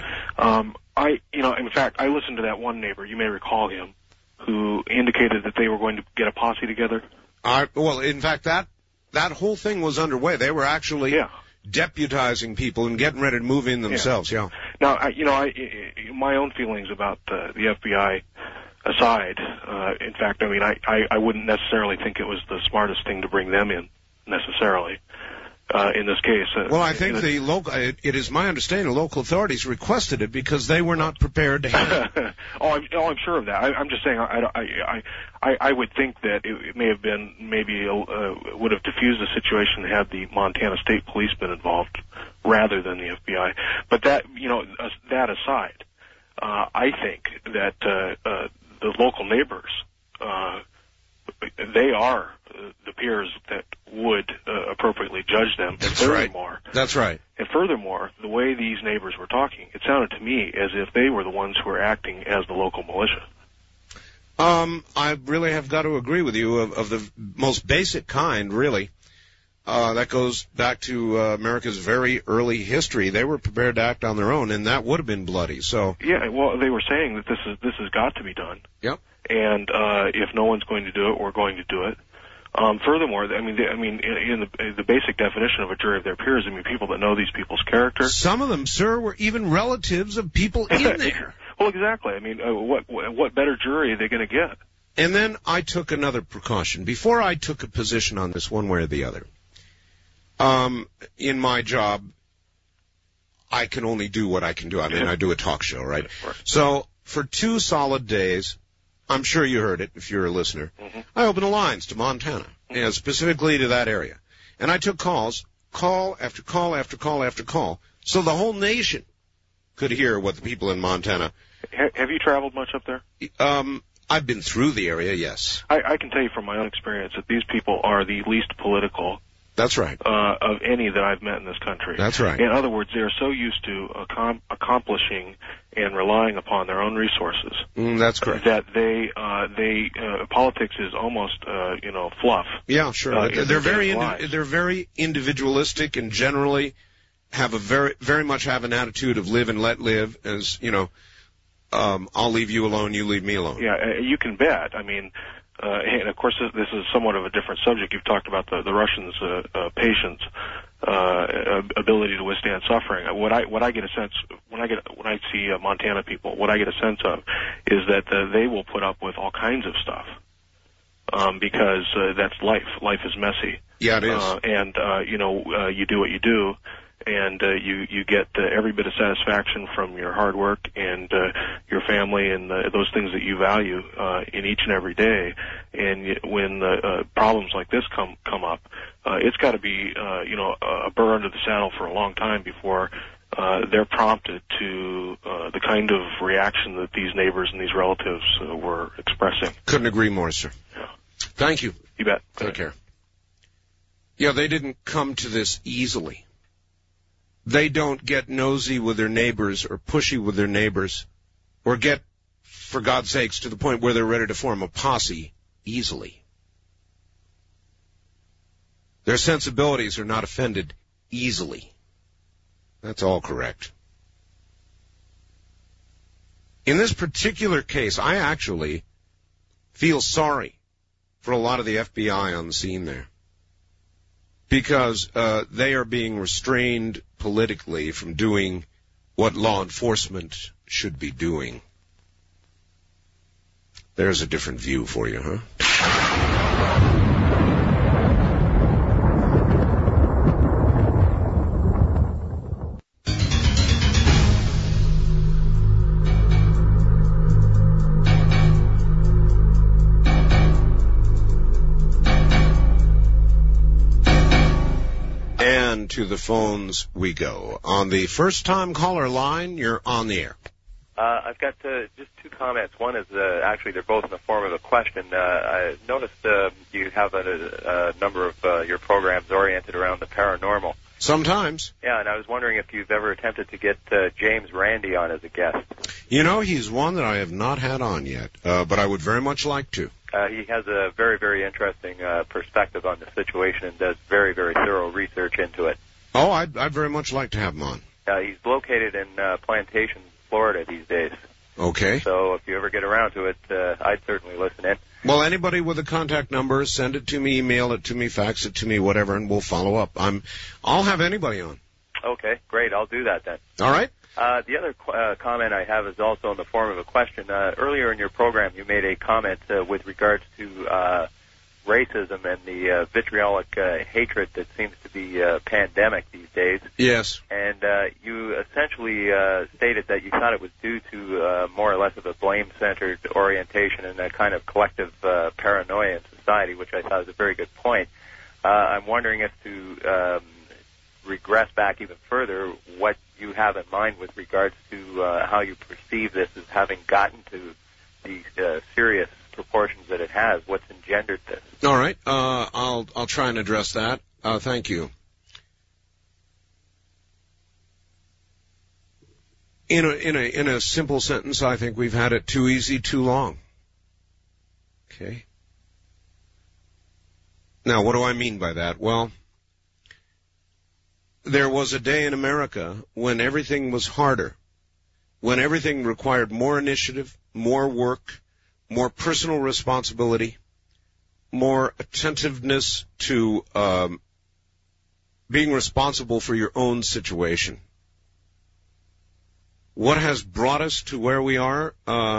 Speaker 7: In fact, I listened to that one neighbor, you may recall him, who indicated that they were going to get a posse together.
Speaker 2: Well, in fact, that whole thing was underway. They were actually deputizing people and getting ready to move in themselves. Yeah.
Speaker 7: Now, my own feelings about the FBI aside, in fact, I wouldn't necessarily think it was the smartest thing to bring them in necessarily. In this case.
Speaker 2: Well, I think it is my understanding the local authorities requested it because they were not prepared to handle it.
Speaker 7: I'm sure of that. I'm just saying I would think that it may have been would have diffused the situation had the Montana State Police been involved rather than the FBI. But that aside, I think that the local neighbors, they are the peers that would appropriately judge them.
Speaker 2: That's right.
Speaker 7: And furthermore, the way these neighbors were talking, it sounded to me as if they were the ones who were acting as the local militia.
Speaker 2: I really have got to agree with you of the most basic kind, really. that goes back to America's very early history. They were prepared to act on their own, and that would have been bloody. So
Speaker 7: yeah, well, they were saying that this has got to be done.
Speaker 2: Yep.
Speaker 7: And if no one's going to do it, we're going to do it. Furthermore, in the basic definition of a jury of their peers, people that know these people's character.
Speaker 2: Some of them, sir, were even relatives of people in there.
Speaker 7: Well, exactly. What better jury are they going to get?
Speaker 2: And then I took another precaution. Before I took a position on this one way or the other, in my job, I can only do what I can do. I do a talk show, right? So for 2 solid days, I'm sure you heard it if you're a listener, I opened the lines to Montana, specifically to that area. And I took calls, call after call after call after call, so the whole nation could hear what the people in Montana.
Speaker 7: Have you traveled much up there?
Speaker 2: I've been through the area, yes.
Speaker 7: I can tell you from my own experience that these people are the least political.
Speaker 2: That's right.
Speaker 7: Of any that I've met in this country.
Speaker 2: That's right.
Speaker 7: In other words, they are so used to accomplishing and relying upon their own resources.
Speaker 2: That's correct.
Speaker 7: That politics is almost, fluff.
Speaker 2: Yeah, sure. They're very individualistic and generally have a very much have an attitude of live and let live, as I'll leave you alone, you leave me alone.
Speaker 7: Yeah, you can bet. And of course, this is somewhat of a different subject. You've talked about the Russians' patience, ability to withstand suffering. What I get a sense when I see Montana people, what I get a sense of is that they will put up with all kinds of stuff because that's life. Life is messy.
Speaker 2: Yeah, it is.
Speaker 7: You do what you do. And you get every bit of satisfaction from your hard work and your family and those things that you value in each and every day. And when problems like this come up, it's got to be a burr under the saddle for a long time before they're prompted to the kind of reaction that these neighbors and these relatives were expressing.
Speaker 2: Couldn't agree more, sir.
Speaker 7: Yeah.
Speaker 2: Thank you.
Speaker 7: You bet.
Speaker 2: Take care. Yeah, they didn't come to this easily. They don't get nosy with their neighbors or pushy with their neighbors or get, for God's sakes, to the point where they're ready to form a posse easily. Their sensibilities are not offended easily. That's all correct. In this particular case, I actually feel sorry for a lot of the FBI on the scene there, because they are being restrained politically from doing what law enforcement should be doing. There's a different view for you, huh? To the phones we go. On the first-time caller line, you're on the air.
Speaker 8: I've got just 2 comments. One is actually they're both in the form of a question. I noticed you have a number of your programs oriented around the paranormal.
Speaker 2: Sometimes.
Speaker 8: Yeah, and I was wondering if you've ever attempted to get James Randi on as a guest.
Speaker 2: He's one that I have not had on yet, but I would very much like to.
Speaker 8: He has a very, very interesting perspective on the situation and does very, very thorough research into it.
Speaker 2: Oh, I'd very much like to have him on.
Speaker 8: He's located in Plantation, Florida these days.
Speaker 2: Okay.
Speaker 8: So if you ever get around to it, I'd certainly listen in.
Speaker 2: Well, anybody with a contact number, send it to me, email it to me, fax it to me, whatever, and we'll follow up. I'll have anybody on.
Speaker 8: Okay, great. I'll do that then.
Speaker 2: All right.
Speaker 8: The other comment I have is also in the form of a question. Earlier in your program, you made a comment with regards to racism and the vitriolic hatred that seems to be pandemic these days.
Speaker 2: Yes.
Speaker 8: And you essentially stated that you thought it was due to more or less of a blame-centered orientation and a kind of collective paranoia in society, which I thought was a very good point. I'm wondering if to regress back even further, what you have in mind with regards to how you perceive this as having gotten to the serious proportions that it has. What's engendered this?
Speaker 2: All right. I'll try and address that. Thank you. In a simple sentence, I think we've had it too easy, too long. Okay. Now, what do I mean by that? Well, there was a day in America when everything was harder, when everything required more initiative, more work, more personal responsibility, more attentiveness to being responsible for your own situation. What has brought us to where we are?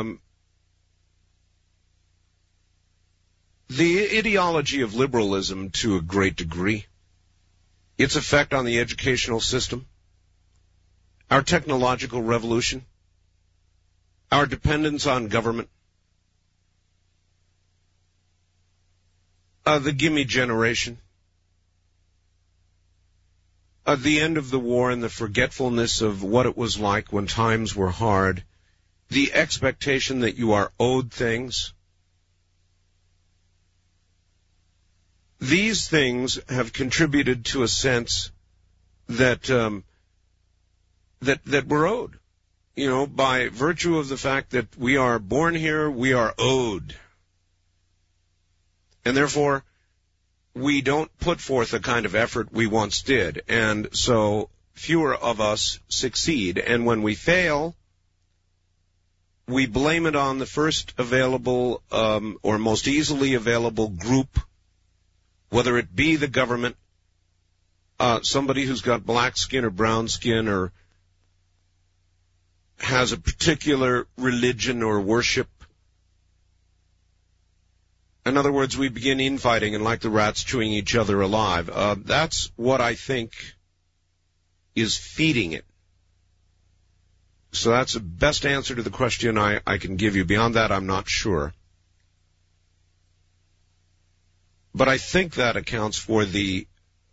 Speaker 2: The ideology of liberalism to a great degree, its effect on the educational system, our technological revolution, our dependence on government, the gimme generation, the end of the war and the forgetfulness of what it was like when times were hard, the expectation that you are owed things. These things have contributed to a sense that that we're owed, by virtue of the fact that we are born here, we are owed. And therefore, we don't put forth the kind of effort we once did, and so fewer of us succeed. And when we fail, we blame it on the first available or most easily available group, whether it be the government, somebody who's got black skin or brown skin, or has a particular religion or worship. In other words, we begin infighting and like the rats chewing each other alive. That's what I think is feeding it. So that's the best answer to the question I can give you. Beyond that, I'm not sure. But I think that accounts for the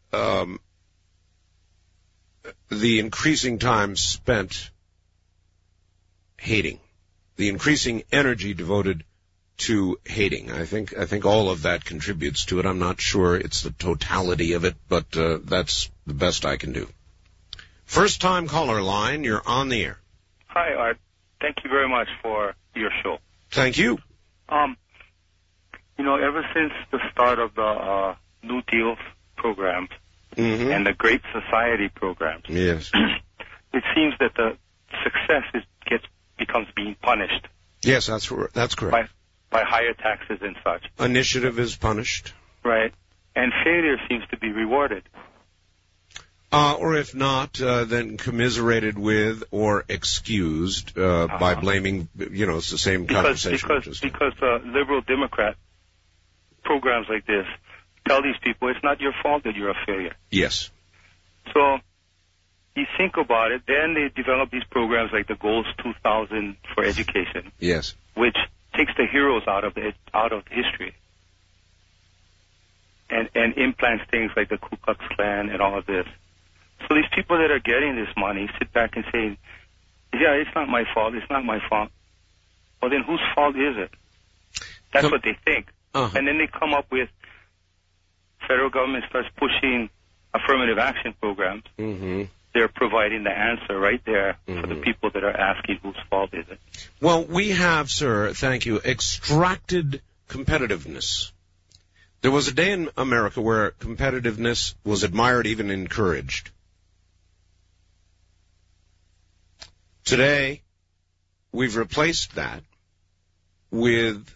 Speaker 2: increasing time spent hating, the increasing energy devoted to hating. I think all of that contributes to it. I'm not sure it's the totality of it, but that's the best I can do. First time caller line, you're on the air.
Speaker 9: Hi, Art. Thank you very much for your show.
Speaker 2: Thank you.
Speaker 9: Ever since the start of the New Deal programs and the Great Society programs,
Speaker 2: yes,
Speaker 9: it seems that the success becomes being punished.
Speaker 2: Yes, that's correct.
Speaker 9: By higher taxes and such.
Speaker 2: Initiative is punished.
Speaker 9: Right. And failure seems to be rewarded.
Speaker 2: Or if not, then commiserated with or excused by blaming, it's the same conversation.
Speaker 9: Because liberal Democrat programs like this tell these people it's not your fault that you're a failure.
Speaker 2: Yes.
Speaker 9: So you think about it, then they develop these programs like the Goals 2000 for education.
Speaker 2: Yes.
Speaker 9: Which takes the heroes out of history and implants things like the Ku Klux Klan and all of this. So these people that are getting this money sit back and say, yeah, it's not my fault, it's not my fault. Well, then whose fault is it? That's what they think. And then they come up with, federal government starts pushing affirmative action programs. They're providing the answer right there for the people that are asking whose fault is it.
Speaker 2: Well, we have, sir, thank you, extracted competitiveness. There was a day in America where competitiveness was admired, even encouraged. Today, we've replaced that with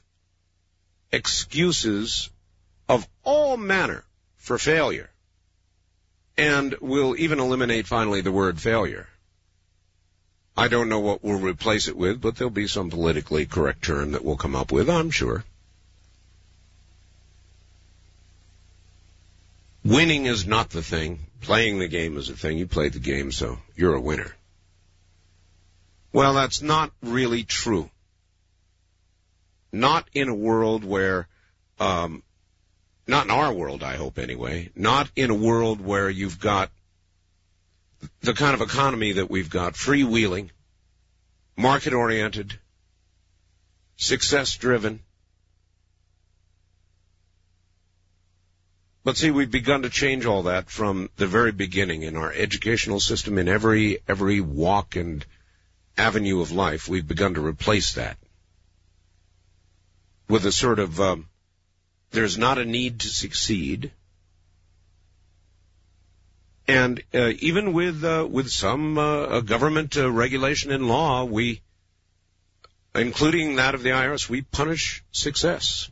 Speaker 2: excuses of all manner for failure. And we'll even eliminate finally the word failure. I don't know what we'll replace it with, but there'll be some politically correct term that we'll come up with, I'm sure. Winning is not the thing. Playing the game is the thing. You played the game, so you're a winner. Well, that's not really true. Not in a world where, not in our world, I hope anyway, not in a world where you've got the kind of economy that we've got, freewheeling, market-oriented, success-driven. But see, we've begun to change all that from the very beginning in our educational system, in every walk and avenue of life. We've begun to replace that with a sort of, there's not a need to succeed, And even with some government regulation and law, including that of the IRS, we punish success.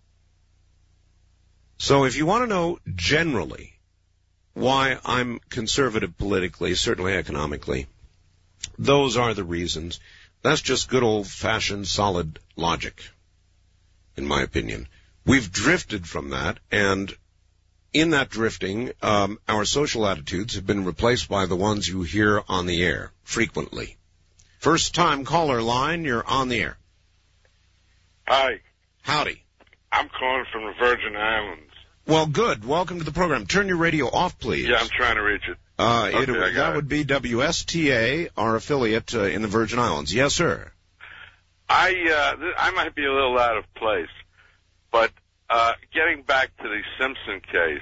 Speaker 2: So if you want to know generally why I'm conservative politically, certainly economically, those are the reasons. That's just good old-fashioned solid logic, in my opinion. We've drifted from that, and in that drifting, our social attitudes have been replaced by the ones you hear on the air frequently. First-time caller line, you're on the air.
Speaker 18: Hi.
Speaker 2: Howdy.
Speaker 18: I'm calling from the Virgin Islands.
Speaker 2: Well, good. Welcome to the program. Turn your radio off, please.
Speaker 18: Yeah, I'm trying to reach it.
Speaker 2: That would be WSTA, our affiliate in the Virgin Islands. Yes, sir.
Speaker 18: I might be a little out of place, but getting back to the Simpson case,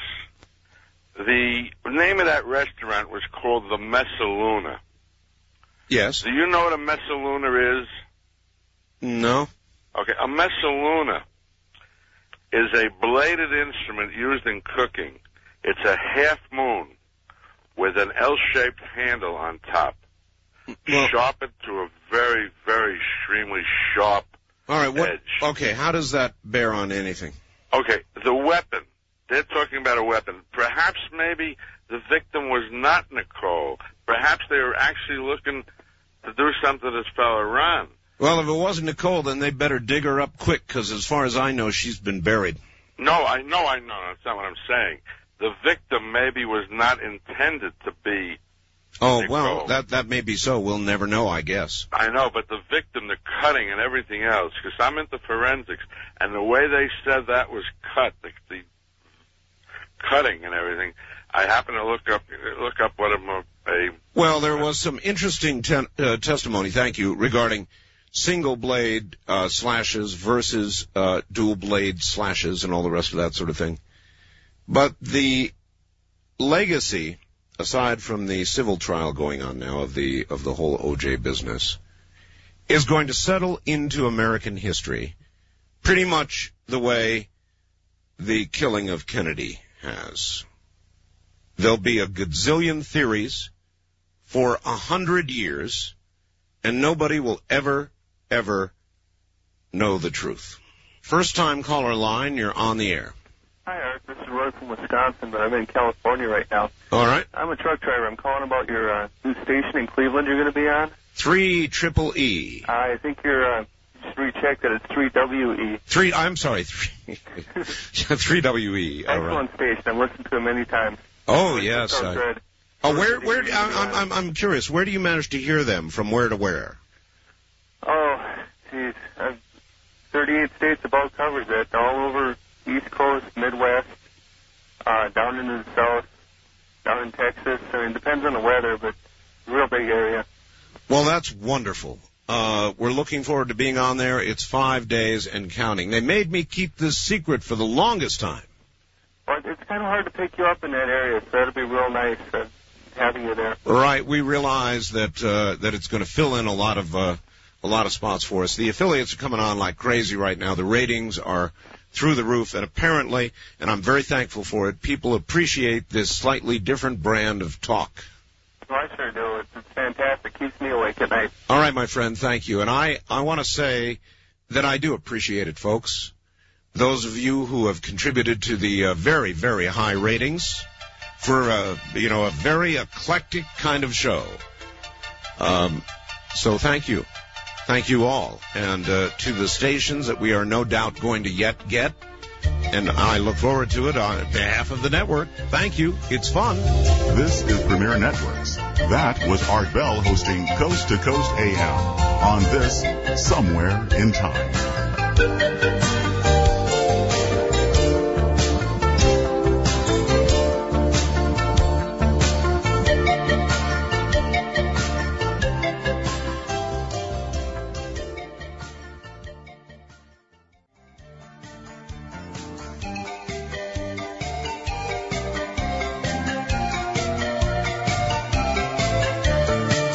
Speaker 18: the name of that restaurant was called the Messaluna.
Speaker 2: Yes.
Speaker 18: Do you know what a Messaluna is?
Speaker 2: No.
Speaker 18: Okay, a Messaluna is a bladed instrument used in cooking. It's a half moon with an L-shaped handle on top, sharpened to a very, very extremely sharp edge.
Speaker 2: Okay, how does that bear on anything?
Speaker 18: Okay, the weapon. They're talking about a weapon. Perhaps maybe the victim was not Nicole. Perhaps they were actually looking to do something to this fella Ron.
Speaker 2: Well, if it wasn't Nicole, then they better dig her up quick, because as far as I know, she's been buried.
Speaker 18: No, I know. That's not what I'm saying. The victim maybe was not intended to be Nicole.
Speaker 2: Well, that may be so. We'll never know, I guess.
Speaker 18: I know, but the victim, the cutting and everything else, because I'm into forensics, and the way they said that was cut, the cutting and everything, I happened to look up what a...
Speaker 2: Well, there was some interesting testimony, thank you, regarding single blade slashes versus dual blade slashes and all the rest of that sort of thing. But the legacy, aside from the civil trial going on now of the whole OJ business, is going to settle into American history pretty much the way the killing of Kennedy has. There'll be a gazillion theories for 100 years, and nobody will ever know the truth. First-time caller line, you're on the air.
Speaker 10: Hi, Art. This is Roy from Wisconsin, but I'm in California right now.
Speaker 2: All right.
Speaker 10: I'm a truck driver. I'm calling about your new station in Cleveland you're going to be on.
Speaker 2: 3EEE.
Speaker 10: I think you're just recheck that it's 3WE.
Speaker 2: I'm sorry, 3WE. All right.
Speaker 10: Excellent station. I've listened to it many times.
Speaker 2: Oh, yes. I'm curious. Where do you manage to hear them? From where to where?
Speaker 10: Oh, geez. 38 states about covers it. All over East Coast, Midwest, down into the South, down in Texas. I mean, it depends on the weather, but it's a real big area.
Speaker 2: Well, that's wonderful. We're looking forward to being on there. It's 5 days and counting. They made me keep this secret for the longest time.
Speaker 10: Well, it's kind of hard to pick you up in that area, so that'll be real nice having you there.
Speaker 2: Right. We realize that it's going to fill in a lot of spots for us. The affiliates are coming on like crazy right now. The ratings are through the roof, and apparently, and I'm very thankful for it, people appreciate this slightly different brand of talk.
Speaker 10: Well, I sure do. It's fantastic. Keeps me awake at night.
Speaker 2: All right, my friend, thank you. And I want to say that I do appreciate it, folks. Those of you who have contributed to the very, very high ratings for a very eclectic kind of show. So thank you. Thank you all. And to the stations that we are no doubt going to yet get. And I look forward to it on behalf of the network. Thank you. It's fun.
Speaker 1: This is Premier Networks. That was Art Bell hosting Coast to Coast AM on this Somewhere in Time.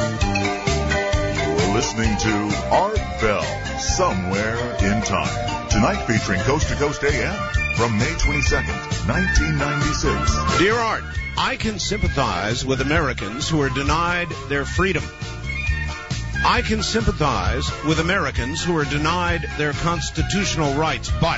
Speaker 1: Listening to Art Bell, Somewhere in Time. Tonight featuring Coast to Coast AM from May 22nd, 1996.
Speaker 2: Dear Art, I can sympathize with Americans who are denied their freedom. I can sympathize with Americans who are denied their constitutional rights, but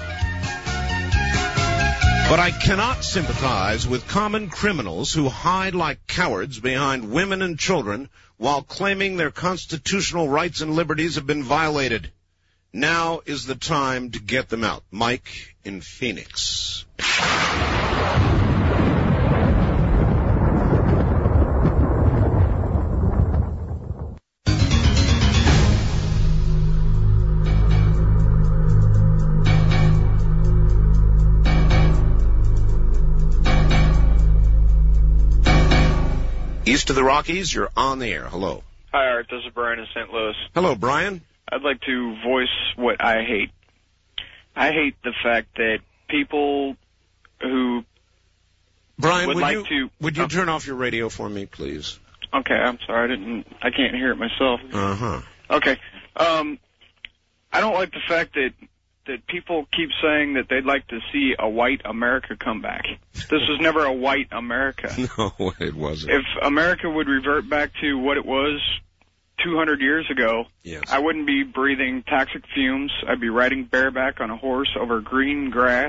Speaker 2: I cannot sympathize with common criminals who hide like cowards behind women and children while claiming their constitutional rights and liberties have been violated. Now is the time to get them out. Mike in Phoenix. East of the Rockies, you're on the air. Hello.
Speaker 12: Hi, Art. This is Brian in St. Louis.
Speaker 2: Hello, Brian.
Speaker 12: I'd like to voice what I hate. I hate the fact that people who
Speaker 2: Brian,
Speaker 12: would
Speaker 2: you turn off your radio for me, please?
Speaker 12: Okay, I'm sorry. I can't hear it myself.
Speaker 2: Uh-huh.
Speaker 12: Okay. I don't like the fact that people keep saying that they'd like to see a white America come back. This was never a white America.
Speaker 2: No, it wasn't.
Speaker 12: If America would revert back to what it was 200 years ago,
Speaker 2: yes,
Speaker 12: I wouldn't be breathing toxic fumes. I'd be riding bareback on a horse over green grass.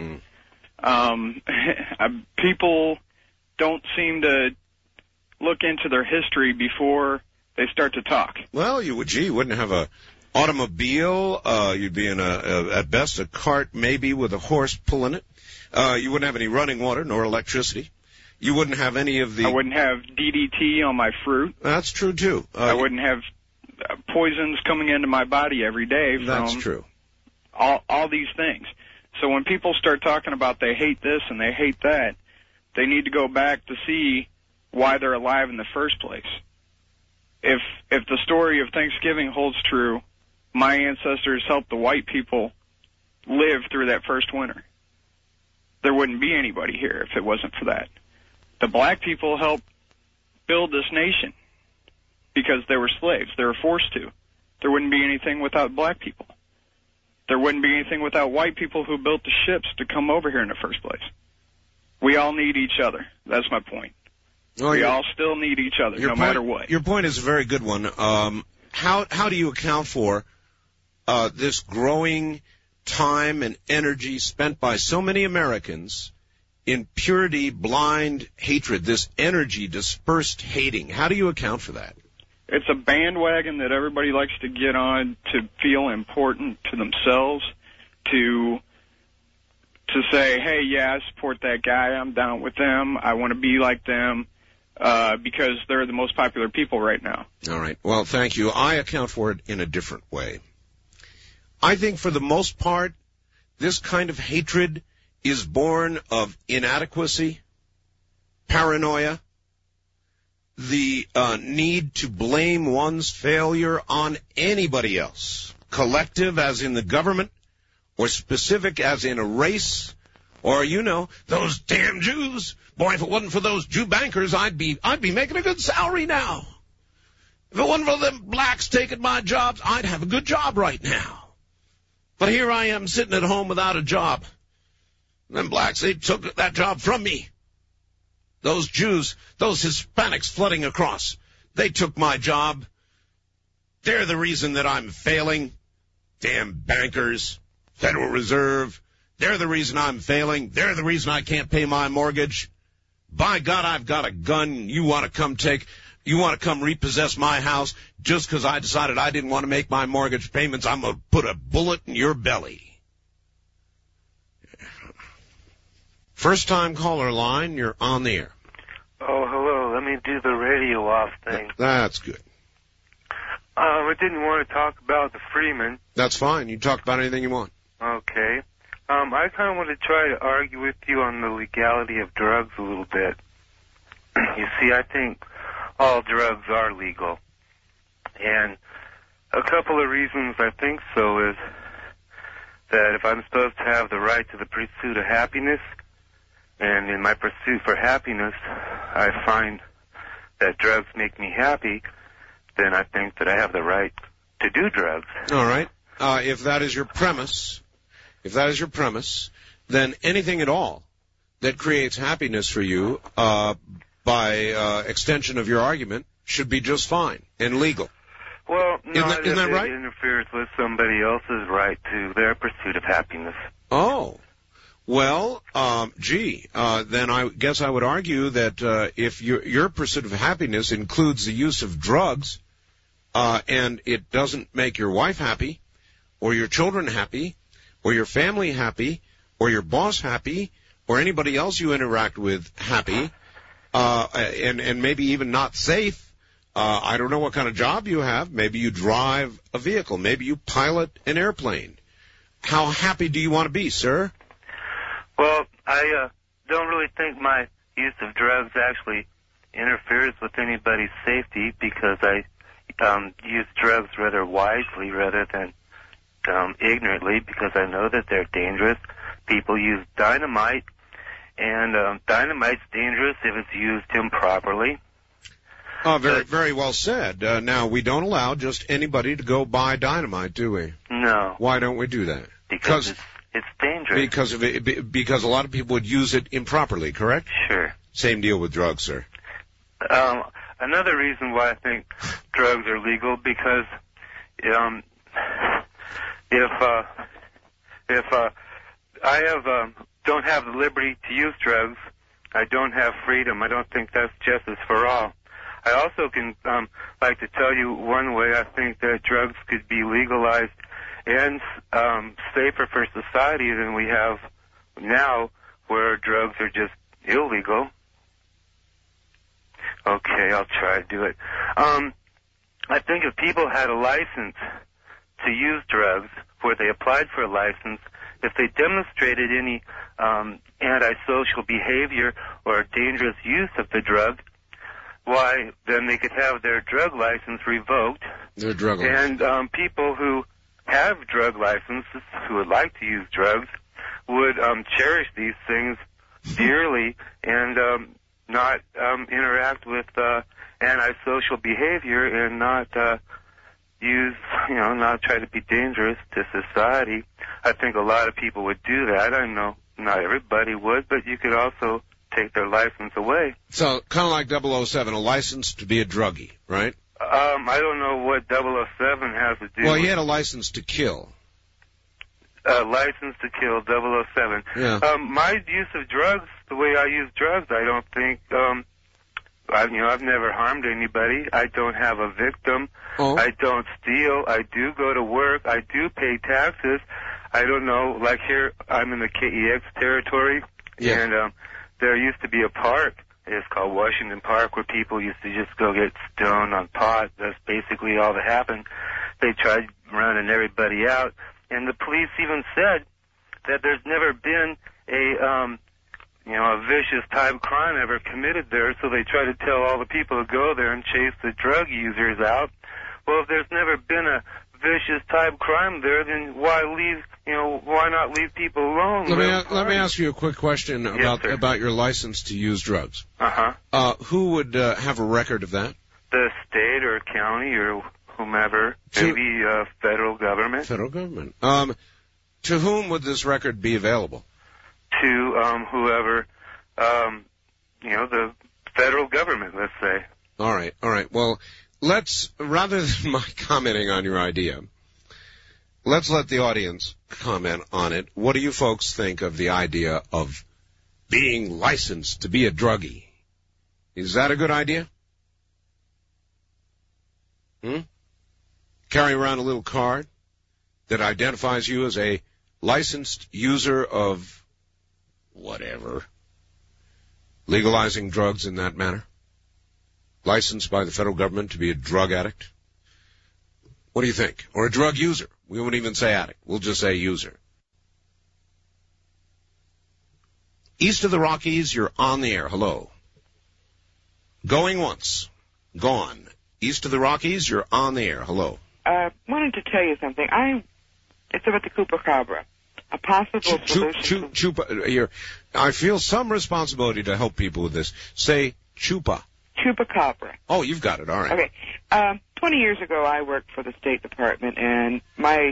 Speaker 12: People don't seem to look into their history before they start to talk.
Speaker 2: Well, you wouldn't have a automobile. You'd be in at best a cart, maybe with a horse pulling it. You wouldn't have any running water nor electricity. You wouldn't have any of the...
Speaker 12: I wouldn't have DDT on my fruit.
Speaker 2: That's true, too.
Speaker 12: I wouldn't have poisons coming into my body every day from...
Speaker 2: That's true.
Speaker 12: All these things. So when people start talking about they hate this and they hate that, they need to go back to see why they're alive in the first place. If the story of Thanksgiving holds true, my ancestors helped the white people live through that first winter. There wouldn't be anybody here if it wasn't for that. The black people helped build this nation because they were slaves. They were forced to. There wouldn't be anything without black people. There wouldn't be anything without white people who built the ships to come over here in the first place. We all need each other. That's my point.
Speaker 2: Well,
Speaker 12: we all still need each other, no matter what.
Speaker 2: Your point is a very good one. How do you account for this growing time and energy spent by so many Americans in purity, blind hatred, this energy dispersed hating? How do you account for that?
Speaker 12: It's a bandwagon that everybody likes to get on to feel important to themselves, to say, hey, yeah, I support that guy, I'm down with them, I want to be like them, because they're the most popular people right now.
Speaker 2: All right. Well, thank you. I account for it in a different way. I think for the most part, this kind of hatred is born of inadequacy, paranoia, the need to blame one's failure on anybody else, collective as in the government, or specific as in a race, or, those damn Jews. Boy, if it wasn't for those Jew bankers, I'd be making a good salary now. If it wasn't for them blacks taking my jobs, I'd have a good job right now. But here I am sitting at home without a job. Them blacks, they took that job from me. Those Jews, those Hispanics flooding across, they took my job. They're the reason that I'm failing. Damn bankers, Federal Reserve. They're the reason I'm failing. They're the reason I can't pay my mortgage. By God, I've got a gun. You want to come repossess my house just because I decided I didn't want to make my mortgage payments. I'm going to put a bullet in your belly. First time caller line, you're on the air.
Speaker 10: Oh, hello. Let me do the radio off thing.
Speaker 2: That's good.
Speaker 10: I didn't want to talk about the Freeman.
Speaker 2: That's fine. You talk about anything you want.
Speaker 10: Okay. I kind of want to try to argue with you on the legality of drugs a little bit. You see, I think all drugs are legal. And a couple of reasons I think so is that if I'm supposed to have the right to the pursuit of happiness, and in my pursuit for happiness, I find that drugs make me happy, then I think that I have the right to do drugs.
Speaker 2: All right. if that is your premise, then anything at all that creates happiness for you, by extension of your argument, should be just fine and legal.
Speaker 13: Well, not
Speaker 2: isn't that
Speaker 13: if
Speaker 2: right?
Speaker 13: it interferes with somebody else's right to their pursuit of happiness.
Speaker 2: Oh. Well, then I guess I would argue that if your pursuit of happiness includes the use of drugs, and it doesn't make your wife happy, or your children happy, or your family happy, or your boss happy, or anybody else you interact with happy, and maybe even not safe, I don't know what kind of job you have. Maybe you drive a vehicle. Maybe you pilot an airplane. How happy do you want to be, sir?
Speaker 13: Well, I don't really think my use of drugs actually interferes with anybody's safety because I use drugs rather wisely rather than ignorantly because I know that they're dangerous. People use dynamite, and dynamite's dangerous if it's used improperly.
Speaker 2: Oh, very well said. Now, we don't allow just anybody to go buy dynamite, do we?
Speaker 13: No.
Speaker 2: Why don't we do that?
Speaker 13: Because it's dangerous.
Speaker 2: Because a lot of people would use it improperly, correct?
Speaker 13: Sure.
Speaker 2: Same deal with drugs, sir.
Speaker 13: Another reason why I think drugs are legal because if I don't have the liberty to use drugs, I don't have freedom. I don't think that's justice for all. I also can like to tell you one way I think that drugs could be legalized and safer for society than we have now, where drugs are just illegal. Okay, I'll try to do it. I think if people had a license to use drugs, where they applied for a license, if they demonstrated any antisocial behavior or dangerous use of the drug, why, then they could have their drug license revoked.
Speaker 2: Their drug license.
Speaker 13: And people who have drug licenses, who would like to use drugs, would cherish these things dearly and not interact with antisocial behavior and not not try to be dangerous to society. I think a lot of people would do that. I know not everybody would, but you could also take their license away.
Speaker 2: So, kind of like 007, a license to be a druggie, right?
Speaker 13: I don't know what 007 has to do
Speaker 2: Well,
Speaker 13: with
Speaker 2: he had a license to kill.
Speaker 13: License to kill 007.
Speaker 2: Yeah.
Speaker 13: My use of drugs, the way I use drugs, I don't think, I've never harmed anybody. I don't have a victim.
Speaker 2: Oh.
Speaker 13: I don't steal. I do go to work. I do pay taxes. I don't know, like here, I'm in the KEX territory, and there used to be a park. It's called Washington Park, where people used to just go get stoned on pot. That's basically all that happened. They tried running everybody out, and the police even said that there's never been a vicious type crime ever committed there, so they try to tell all the people to go there and chase the drug users out. Well, if there's never been a vicious type crime there, then why not leave people alone?
Speaker 2: Let me ask you a quick question about your license to use drugs.
Speaker 13: Uh-huh.
Speaker 2: Who would have a record of that?
Speaker 13: The state or county or whomever, maybe federal government.
Speaker 2: Federal government. To whom would this record be available?
Speaker 13: To whoever, the federal government, let's say.
Speaker 2: All right. Well, rather than my commenting on your idea, let's let the audience comment on it. What do you folks think of the idea of being licensed to be a druggie? Is that a good idea? Carry around a little card that identifies you as a licensed user of whatever. Legalizing drugs in that manner. Licensed by the federal government to be a drug addict. What do you think? Or a drug user. We won't even say addict. We'll just say user. East of the Rockies, you're on the air. Hello. Going once. Gone. East of the Rockies, you're on the air. Hello.
Speaker 14: Wanted to tell you something. It's about the chupacabra. A possible solution.
Speaker 2: I feel some responsibility to help people with this. Say chupa.
Speaker 14: Chupacabra.
Speaker 2: Oh, you've got it. All right.
Speaker 14: Okay. 20 years ago, I worked for the State Department, and my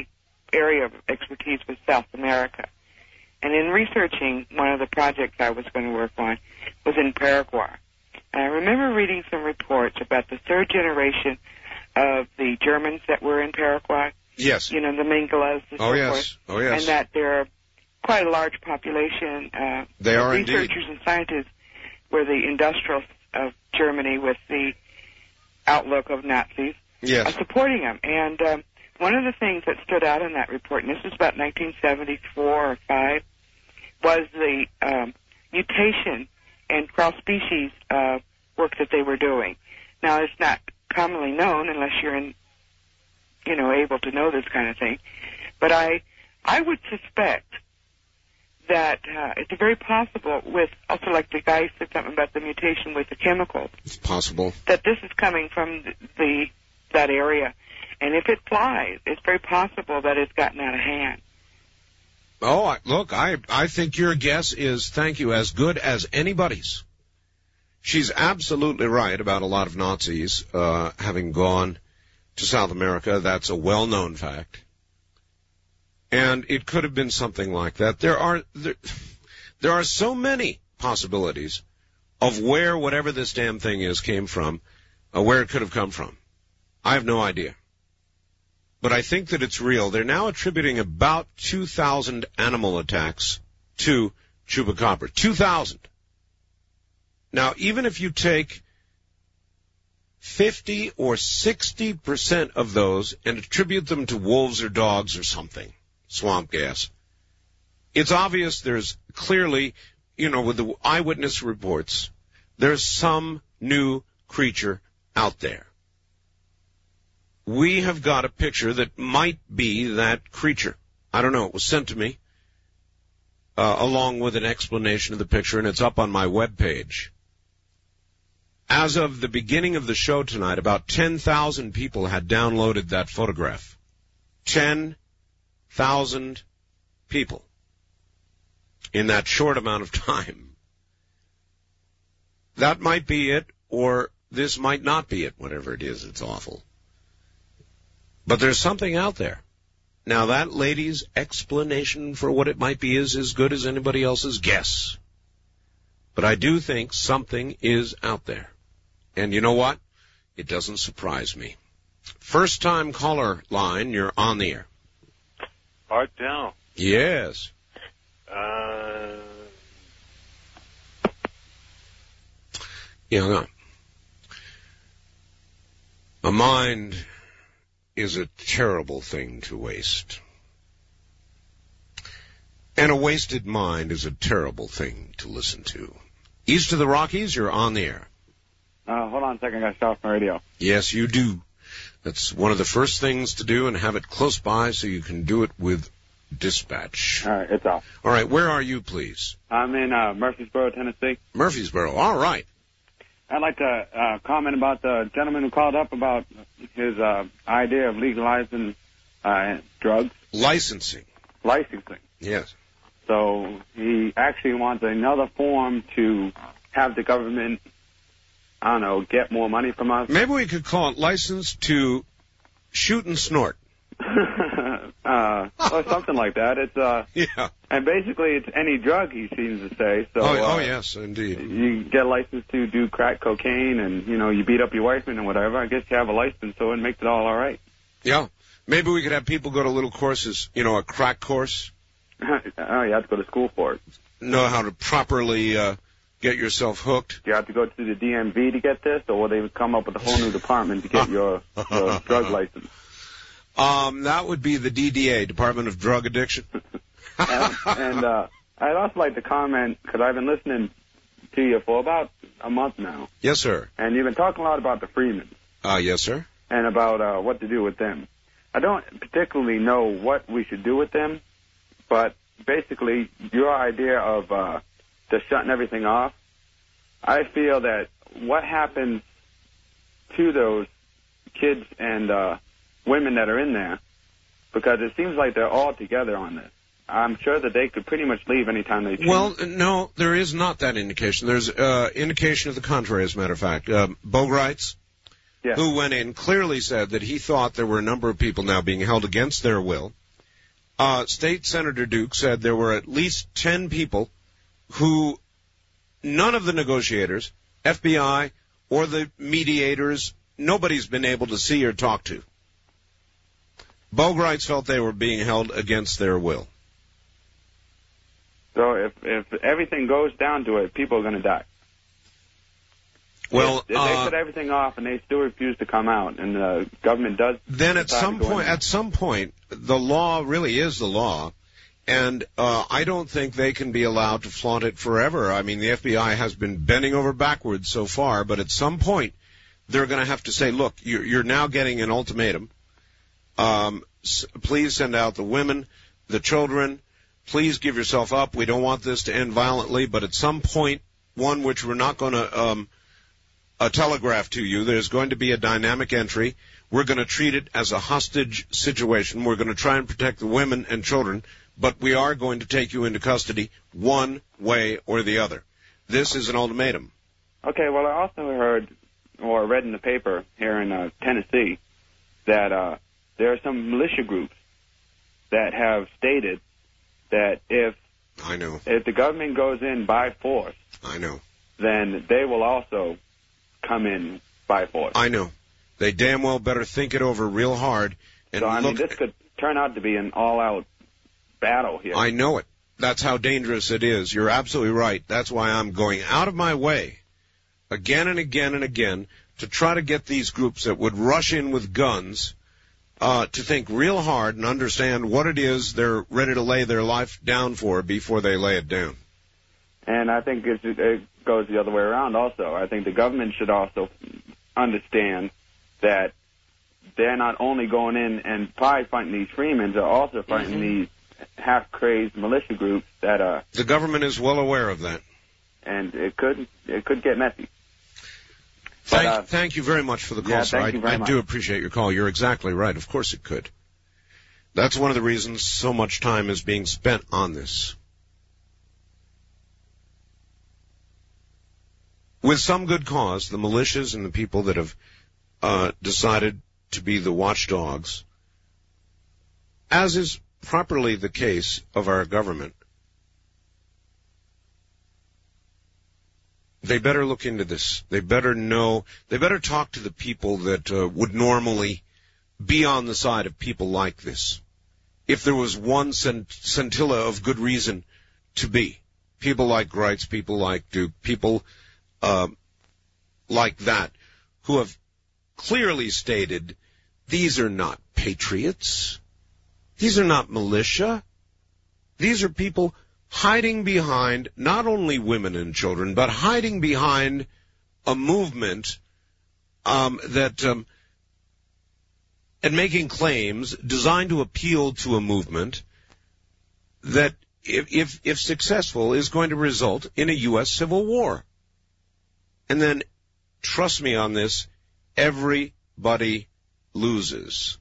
Speaker 14: area of expertise was South America. And in researching, one of the projects I was going to work on was in Paraguay. And I remember reading some reports about the third generation of the Germans that were in Paraguay.
Speaker 2: Yes.
Speaker 14: You know, the Mingalas and so forth.
Speaker 2: Oh, yes.
Speaker 14: And that there are quite a large population
Speaker 2: they are
Speaker 14: researchers and scientists were the industrialists of Germany with the outlook of Nazis supporting them. And one of the things that stood out in that report, and this was about 1974 or 5, was the mutation and cross-species work that they were doing. Now, it's not commonly known unless you're able to know this kind of thing. But I would suspect that it's very possible with, also like the guy said something about the mutation with the chemicals.
Speaker 2: It's possible.
Speaker 14: That this is coming from that area. And if it flies, it's very possible that it's gotten out of hand.
Speaker 2: Oh, look, I think your guess is, thank you, as good as anybody's. She's absolutely right about a lot of Nazis having gone to South America. That's a well-known fact. And it could have been something like that. There are so many possibilities of where whatever this damn thing is came from, where it could have come from. I have no idea. But I think that it's real. They're now attributing about 2,000 animal attacks to chupacabra. 2,000. Now, even if you take 50 or 60% of those and attribute them to wolves or dogs or something, swamp gas, it's obvious there's clearly, with the eyewitness reports, there's some new creature out there. We have got a picture that might be that creature. I don't know. It was sent to me along with an explanation of the picture, and it's up on my webpage. As of the beginning of the show tonight, about 10,000 people had downloaded that photograph. 10,000 people in that short amount of time. That might be it, or this might not be it. Whatever it is, it's awful. But there's something out there. Now, that lady's explanation for what it might be is as good as anybody else's guess. But I do think something is out there. And you know what? It doesn't surprise me. First-time caller line, you're on the air.
Speaker 15: Art Bell.
Speaker 2: Yes. No. A mind is a terrible thing to waste. And a wasted mind is a terrible thing to listen to. East of the Rockies, you're on the air.
Speaker 16: Hold on a second, I gotta start off my radio.
Speaker 2: Yes, you do. That's one of the first things to do, and have it close by so you can do it with dispatch.
Speaker 16: All right, it's off.
Speaker 2: All right, where are you, please?
Speaker 16: I'm in Murfreesboro, Tennessee.
Speaker 2: Murfreesboro, all right.
Speaker 16: I'd like to comment about the gentleman who called up about his idea of legalizing drugs.
Speaker 2: Licensing.
Speaker 16: Yes. So he actually wants another form to have the government, I don't know, get more money from us.
Speaker 2: Maybe we could call it license to shoot and snort.
Speaker 16: Or something like that. It's
Speaker 2: yeah.
Speaker 16: And basically it's any drug, he seems to say. So
Speaker 2: yes, indeed.
Speaker 16: You get a license to do crack cocaine, and you beat up your wife and whatever. I guess you have a license, so it makes it all right.
Speaker 2: Yeah. Maybe we could have people go to little courses, a crack course.
Speaker 16: Oh, you have to go to school for it.
Speaker 2: Know how to properly get yourself hooked.
Speaker 16: You have to go to the DMV to get this, or they would come up with a whole new department to get your drug license.
Speaker 2: That would be the DDA, Department of Drug Addiction.
Speaker 16: and I'd also like to comment, because I've been listening to you for about a month now.
Speaker 2: Yes, sir.
Speaker 16: And you've been talking a lot about the Freemans.
Speaker 2: Yes, sir.
Speaker 16: And about what to do with them. I don't particularly know what we should do with them, but basically your idea of just shutting everything off, I feel that what happens to those kids and women that are in there, because it seems like they're all together on this. I'm sure that they could pretty much leave anytime they choose.
Speaker 2: Well, no, there is not that indication. There's indication of the contrary, as a matter of fact. Bogarts, who went in, clearly said that he thought there were a number of people now being held against their will State Senator Duke said there were at least 10 people who none of the negotiators, FBI, or the mediators, nobody's been able to see or talk to. Boegreitz felt they were being held against their will.
Speaker 16: So if everything goes down to it, people are going to die.
Speaker 2: Well,
Speaker 16: if they put everything off and they still refuse to come out, and the government does.
Speaker 2: Then at some point, the law really is the law, and I don't think they can be allowed to flaunt it forever. I mean, the FBI has been bending over backwards so far, but at some point, they're going to have to say, look, you're now getting an ultimatum. Please send out the women, the children. Please give yourself up. We don't want this to end violently, but at some point, one which we're not going to telegraph to you, there's going to be a dynamic entry. We're going to treat it as a hostage situation. We're going to try and protect the women and children, but we are going to take you into custody one way or the other. This is an ultimatum.
Speaker 16: Okay, well, I also heard or read in the paper here in Tennessee that there are some militia groups that have stated that if the government goes in by force, then they will also come in by force.
Speaker 2: I know. They damn well better think it over real hard. And
Speaker 16: so, I mean, this could turn out to be an all-out battle here.
Speaker 2: I know it. That's how dangerous it is. You're absolutely right. That's why I'm going out of my way again and again and again to try to get these groups that would rush in with guns to think real hard and understand what it is they're ready to lay their life down for before they lay it down.
Speaker 16: And I think it goes the other way around also. I think the government should also understand that they're not only going in and probably fighting these Freemans, they're also fighting these half-crazed militia groups that
Speaker 2: the government is well aware of that.
Speaker 16: And it could get messy.
Speaker 2: Thank you very much for the call, sir. I do appreciate your call. You're exactly right. Of course it could. That's one of the reasons so much time is being spent on this. With some good cause, the militias and the people that have decided to be the watchdogs, as is properly the case of our government, they better look into this. They better know. They better talk to the people that would normally be on the side of people like this. If there was one scintilla of good reason to be. People like Greitz, people like Duke, people like that, who have clearly stated these are not patriots. These are not militia. These are people hiding behind not only women and children, but hiding behind a movement and making claims designed to appeal to a movement that, if successful, is going to result in a U.S. Civil War. And then, trust me on this, everybody loses.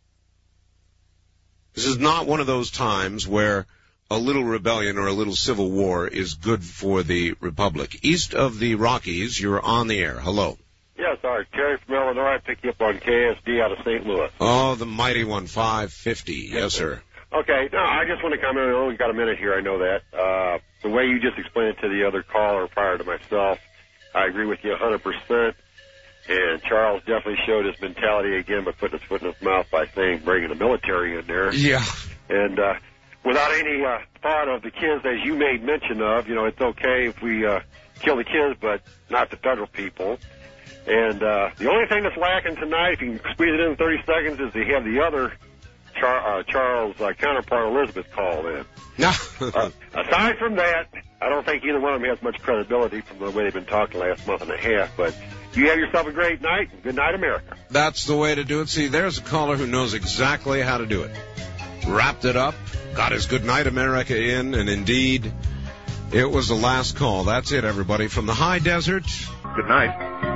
Speaker 2: This is not one of those times where a little rebellion or a little civil war is good for the Republic. East of the Rockies, you're on the air. Hello.
Speaker 22: Yes, sorry. Terry from Illinois. I pick you up on KSD out of St. Louis.
Speaker 2: Oh, the mighty one, 550. Yes, sir.
Speaker 22: Okay. No, I just want to comment. I only got a minute here. I know that. The way you just explained it to the other caller prior to myself, I agree with you 100%. And Charles definitely showed his mentality again by putting his foot in his mouth by saying bringing the military in there.
Speaker 2: Yeah.
Speaker 22: And without any thought of the kids, as you made mention of, it's okay if we kill the kids, but not the federal people. And the only thing that's lacking tonight, if you can squeeze it in 30 seconds, is to have the other Charles counterpart Elizabeth call in. Aside from that, I don't think either one of them has much credibility from the way they've been talking the last month and a half. But you have yourself a great night, and good night, America.
Speaker 2: That's the way to do it. See, there's a caller who knows exactly how to do it. Wrapped it up, got his good night, America in, and indeed, it was the last call. That's it, everybody. From the high desert,
Speaker 22: good night.